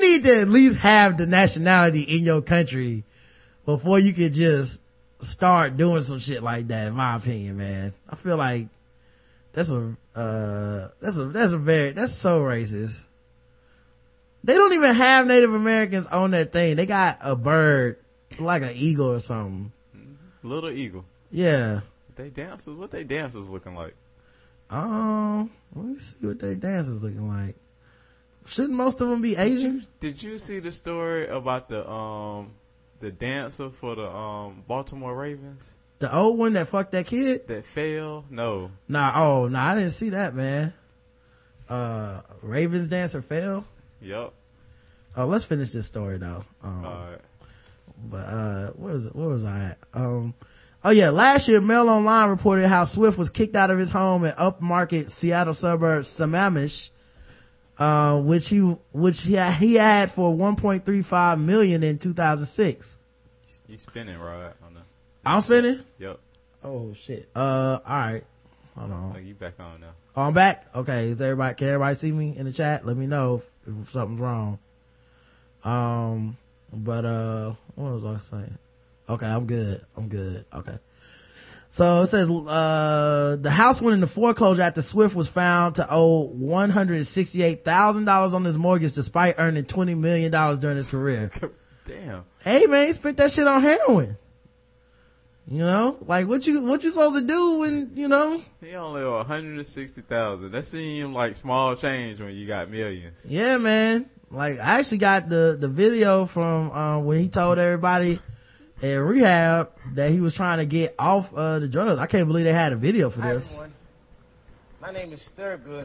S2: need to at least have the nationality in your country before you can just start doing some shit like that, in my opinion, man. I feel like that's a, uh, that's a, that's a very, that's so racist. They don't even have Native Americans on that thing. They got a bird, like an eagle or something.
S3: Little eagle.
S2: Yeah.
S3: They dancers, what they dancers looking like?
S2: Um, let me see what they dancers looking like. Shouldn't most of them be Asian?
S3: Did you, did you see the story about the, um, the dancer for the, um, Baltimore Ravens?
S2: The old one that fucked that kid?
S3: That fell? No.
S2: Nah, oh, nah, I didn't see that, man. Uh, Ravens dancer fell?
S3: Yep.
S2: Oh, let's finish this story though. Um,
S3: Alright.
S2: But, uh, where was, where was I at? Um, oh yeah, last year, Mail Online reported how Swift was kicked out of his home in upmarket Seattle suburb Sammamish, uh, which he, which he had, he had for one point three five million in two thousand six.
S3: You spinning, right? On the,
S2: I'm spinning?
S3: Yep.
S2: Oh shit. Uh, alright. Hold on.
S3: Oh, you back on now.
S2: Oh, I'm back? Okay. Is everybody, can everybody see me in the chat? Let me know if, if something's wrong. Um, but, uh, what was I saying? Okay, I'm good. I'm good. Okay. So it says, uh, the house went into foreclosure after Swift was found to owe one hundred sixty-eight thousand dollars on his mortgage despite earning twenty million dollars during his career.
S3: Damn.
S2: Hey man, he spent that shit on heroin. You know, like what you, what you supposed to do when, you know?
S3: He only owe one hundred sixty thousand dollars. That seemed like small change when you got millions.
S2: Yeah, man. Like I actually got the, the video from, uh, when he told everybody in rehab that he was trying to get off, uh, the drugs. I can't believe they had a video for
S12: Hi,
S2: this.
S12: everyone. My name is Thurgood.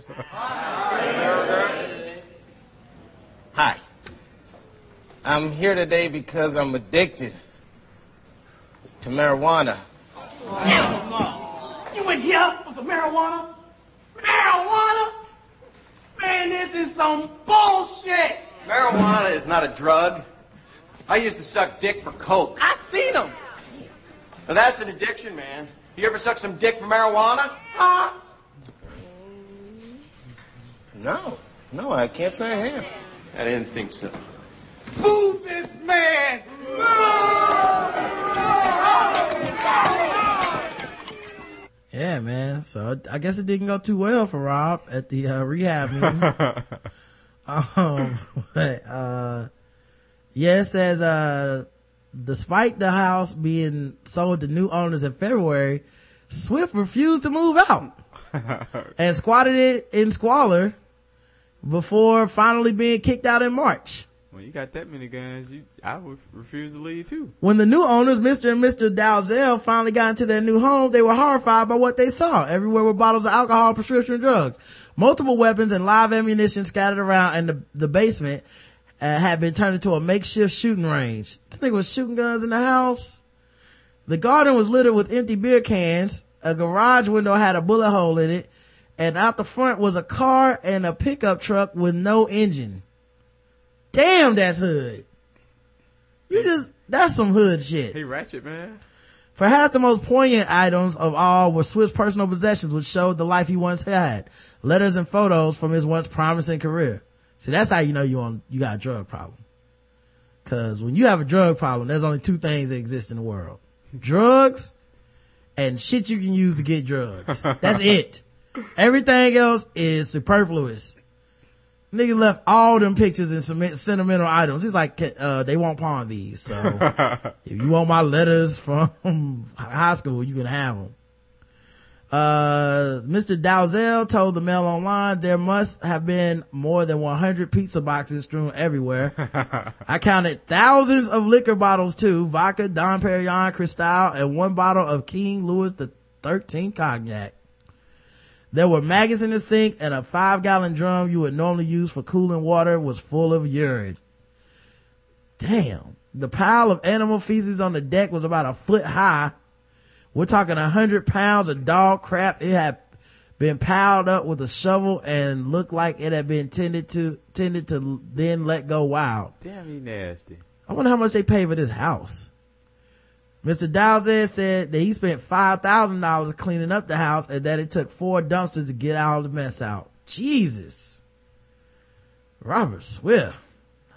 S12: Hi. I'm here today because I'm addicted to marijuana.
S13: Hell no. You in here for some marijuana? Marijuana? Man, this is some bullshit.
S9: Marijuana is not a drug. I used to suck dick for coke.
S13: I seen them.
S9: Now that's an addiction, man. You ever suck some dick for marijuana?
S13: Huh?
S12: No. No, I can't say I have.
S9: I didn't think so.
S13: Fool this man.
S2: Yeah, man. So I guess it didn't go too well for Rob at the uh, rehab meeting. um, but, uh, yeah, it says, uh, despite the house being sold to new owners in February, Swift refused to move out and squatted it in squalor before finally being kicked out in March.
S3: When you got that many guns, you I would refuse to leave too.
S2: When the new owners, Mister and Missus Dalzell, finally got into their new home, they were horrified by what they saw. Everywhere were bottles of alcohol, prescription drugs. Multiple weapons and live ammunition scattered around, and the, the basement uh, had been turned into a makeshift shooting range. This nigga was shooting guns in the house. The garden was littered with empty beer cans. A garage window had a bullet hole in it. And out the front was a car and a pickup truck with no engine. Damn, that's hood. You just, that's some hood shit.
S3: Hey, ratchet, man.
S2: Perhaps the most poignant items of all were Swift's personal possessions, which showed the life he once had. Letters and photos from his once promising career. See, that's how you know you on, you got a drug problem. Cause when you have a drug problem, there's only two things that exist in the world. Drugs and shit you can use to get drugs. That's it. Everything else is superfluous. Nigga left all them pictures and some sentimental items. He's like, uh, they won't pawn these. So if you want my letters from high school, you can have them. Uh, Mister Dalzell told the Mail Online there must have been more than one hundred pizza boxes strewn everywhere. I counted thousands of liquor bottles too. Vodka, Dom Perignon, Cristal, and one bottle of King Louis the thirteenth cognac. There were maggots in the sink, and a five gallon drum you would normally use for cooling water was full of urine. Damn. The pile of animal feces on the deck was about a foot high. We're talking a hundred pounds of dog crap. It had been piled up with a shovel and looked like it had been tended to, tended to then let go wild.
S3: Damn, he nasty.
S2: I wonder how much they paid for this house. Mister Dalzell said that he spent five thousand dollars cleaning up the house and that it took four dumpsters to get all the mess out. Jesus. Robert Swift.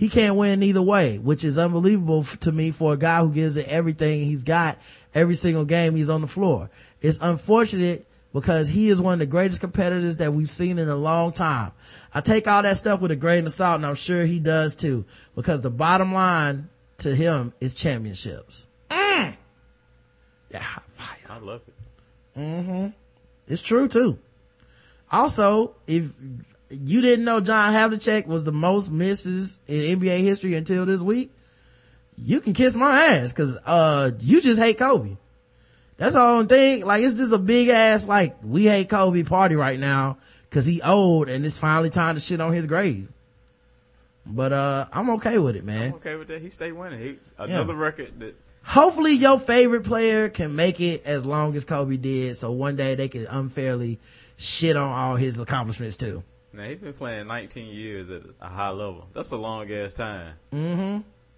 S2: he can't win either way, which is unbelievable to me for a guy who gives it everything he's got every single game he's on the floor. It's unfortunate because he is one of the greatest competitors that we've seen in a long time. I take all that stuff with a grain of salt, and I'm sure he does too, because the bottom line to him is championships. Mm. Yeah, fire.
S3: I love it.
S2: Mm-hmm. It's true too. Also, if you didn't know John Havlicek was the most misses in N B A history until this week, you can kiss my ass, cause, uh, you just hate Kobe. That's the only thing. Like, it's just a big ass, like, we hate Kobe party right now, cause he old and it's finally time to shit on his grave. But, uh, I'm okay with it, man.
S3: I'm okay with that. He stay winning. He, another
S2: Yeah.
S3: record that.
S2: Hopefully your favorite player can make it as long as Kobe did, so one day they can unfairly shit on all his accomplishments too.
S3: Now, he's been playing nineteen years at a high level. That's a long ass time.
S2: Mm-hmm.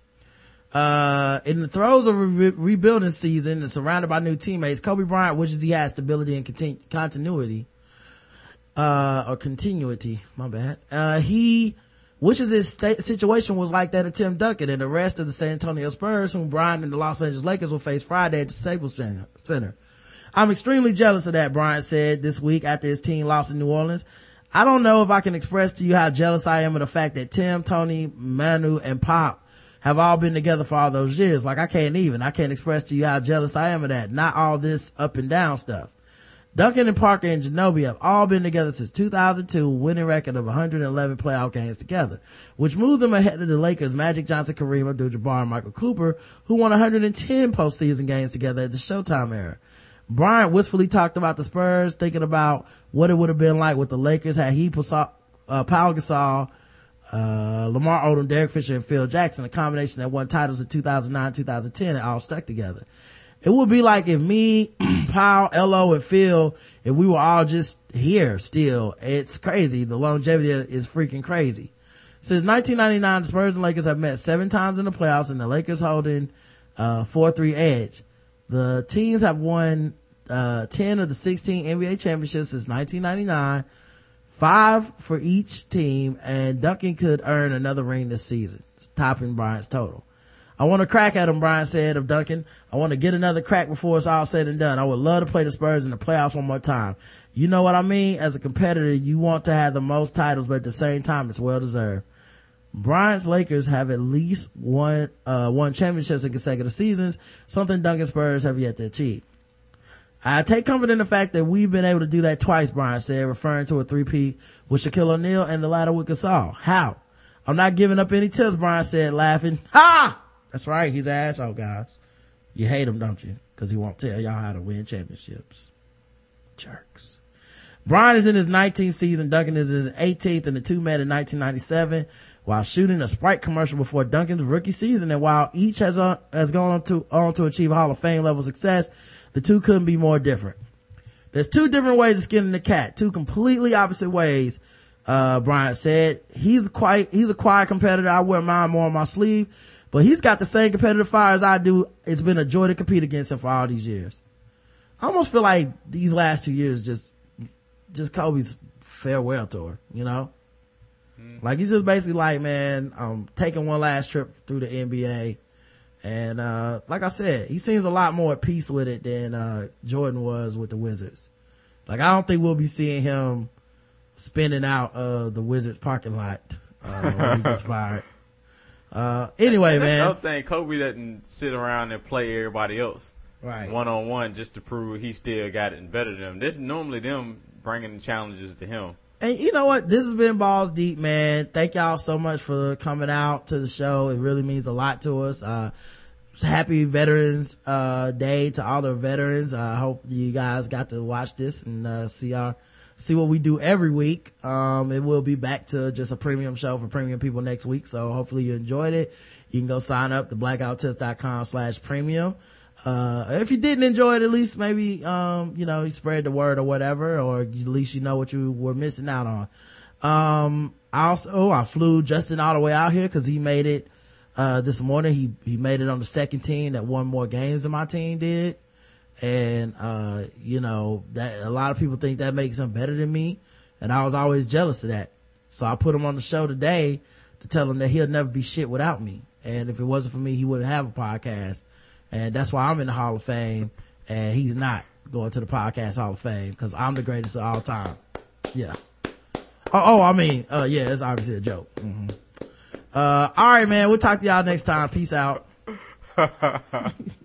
S2: Uh, in the throes of a re- rebuilding season and surrounded by new teammates, Kobe Bryant wishes he had stability and continu- continuity, uh, or continuity, my bad. Uh, he wishes his sta- situation was like that of Tim Duncan and the rest of the San Antonio Spurs, whom Bryant and the Los Angeles Lakers will face Friday at the Staples Center. I'm extremely jealous of that, Bryant said this week after his team lost in New Orleans. I don't know if I can express to you how jealous I am of the fact that Tim, Tony, Manu, and Pop have all been together for all those years. Like, I can't even. I can't express to you how jealous I am of that. Not all this up and down stuff. Duncan and Parker and Ginobili have all been together since two thousand two, winning record of one hundred eleven playoff games together, which moved them ahead of the Lakers, Magic Johnson, Kareem Abdul-Jabbar, and Michael Cooper, who won one hundred ten postseason games together at the Showtime era. Bryant wistfully talked about the Spurs, thinking about what it would have been like with the Lakers had he, uh, Paul Gasol, uh, Lamar Odom, Derek Fisher, and Phil Jackson, a combination that won titles in two thousand nine, two thousand ten, and all stuck together. It would be like if me, Paul, L O, and Phil, if we were all just here still. It's crazy. The longevity is freaking crazy. Since nineteen ninety-nine, the Spurs and Lakers have met seven times in the playoffs, and the Lakers holding uh four three edge. The teams have won uh ten of the sixteen N B A championships since nineteen ninety-nine, five for each team, and Duncan could earn another ring this season, topping Bryant's total. I want to crack at him, Bryant said of Duncan. I want to get another crack before it's all said and done. I would love to play the Spurs in the playoffs one more time. You know what I mean? As a competitor, you want to have the most titles, but at the same time, it's well deserved. Bryant's Lakers have at least won, uh, won championships in consecutive seasons, something Duncan Spurs have yet to achieve. I take comfort in the fact that we've been able to do that twice, Bryant said, referring to a three-peat with Shaquille O'Neal and the latter with Gasol. How? I'm not giving up any tips, Bryant said, laughing. Ha! That's right, he's an asshole, guys. You hate him, don't you? Because he won't tell y'all how to win championships. Jerks. Bryant is in his nineteenth season. Duncan is in his eighteenth, and the two met in nineteen ninety-seven while shooting a Sprite commercial before Duncan's rookie season. And while each has uh, has gone on to on to achieve Hall of Fame level success, the two couldn't be more different. There's two different ways of skinning the cat, two completely opposite ways. Uh, Bryant said he's quite he's a quiet competitor. I wear mine more on my sleeve, but he's got the same competitive fire as I do. It's been a joy to compete against him for all these years. I almost feel like these last two years just just Kobe's farewell tour, you know? Mm. Like, he's just basically like, man, I'm taking one last trip through the N B A. And, uh, like I said, he seems a lot more at peace with it than, uh, Jordan was with the Wizards. Like, I don't think we'll be seeing him spinning out, uh, the Wizards parking lot, uh, when he gets fired. Uh, anyway,
S3: and that's
S2: man.
S3: the other thing, Kobe doesn't sit around and play everybody else.
S2: Right.
S3: One on one just to prove he still got it and better than them. This is normally them bringing the challenges to him.
S2: And you know what? This has been Balls Deep, man. Thank y'all so much for coming out to the show. It really means a lot to us. Uh, happy Veterans, uh, Day to all the veterans. I uh, hope you guys got to watch this and, uh, see our, see what we do every week. Um, it will be back to just a premium show for premium people next week. So hopefully you enjoyed it. You can go sign up to blackouttips.com slash premium. Uh, if you didn't enjoy it, at least maybe, um, you know, you spread the word or whatever, or at least you know what you were missing out on. Um, I also, I flew Justin all the way out here cause he made it, uh, this morning. He, he made it on the second team that won more games than my team did. And, uh, you know, that a lot of people think that makes him better than me. And I was always jealous of that. So I put him on the show today to tell him that he'll never be shit without me. And if it wasn't for me, he wouldn't have a podcast. And that's why I'm in the Hall of Fame and he's not going to the Podcast Hall of Fame, because I'm the greatest of all time. Yeah. Oh, oh I mean, uh, yeah, it's obviously a joke. Mm-hmm. Uh, all right, man. We'll talk to y'all next time. Peace out.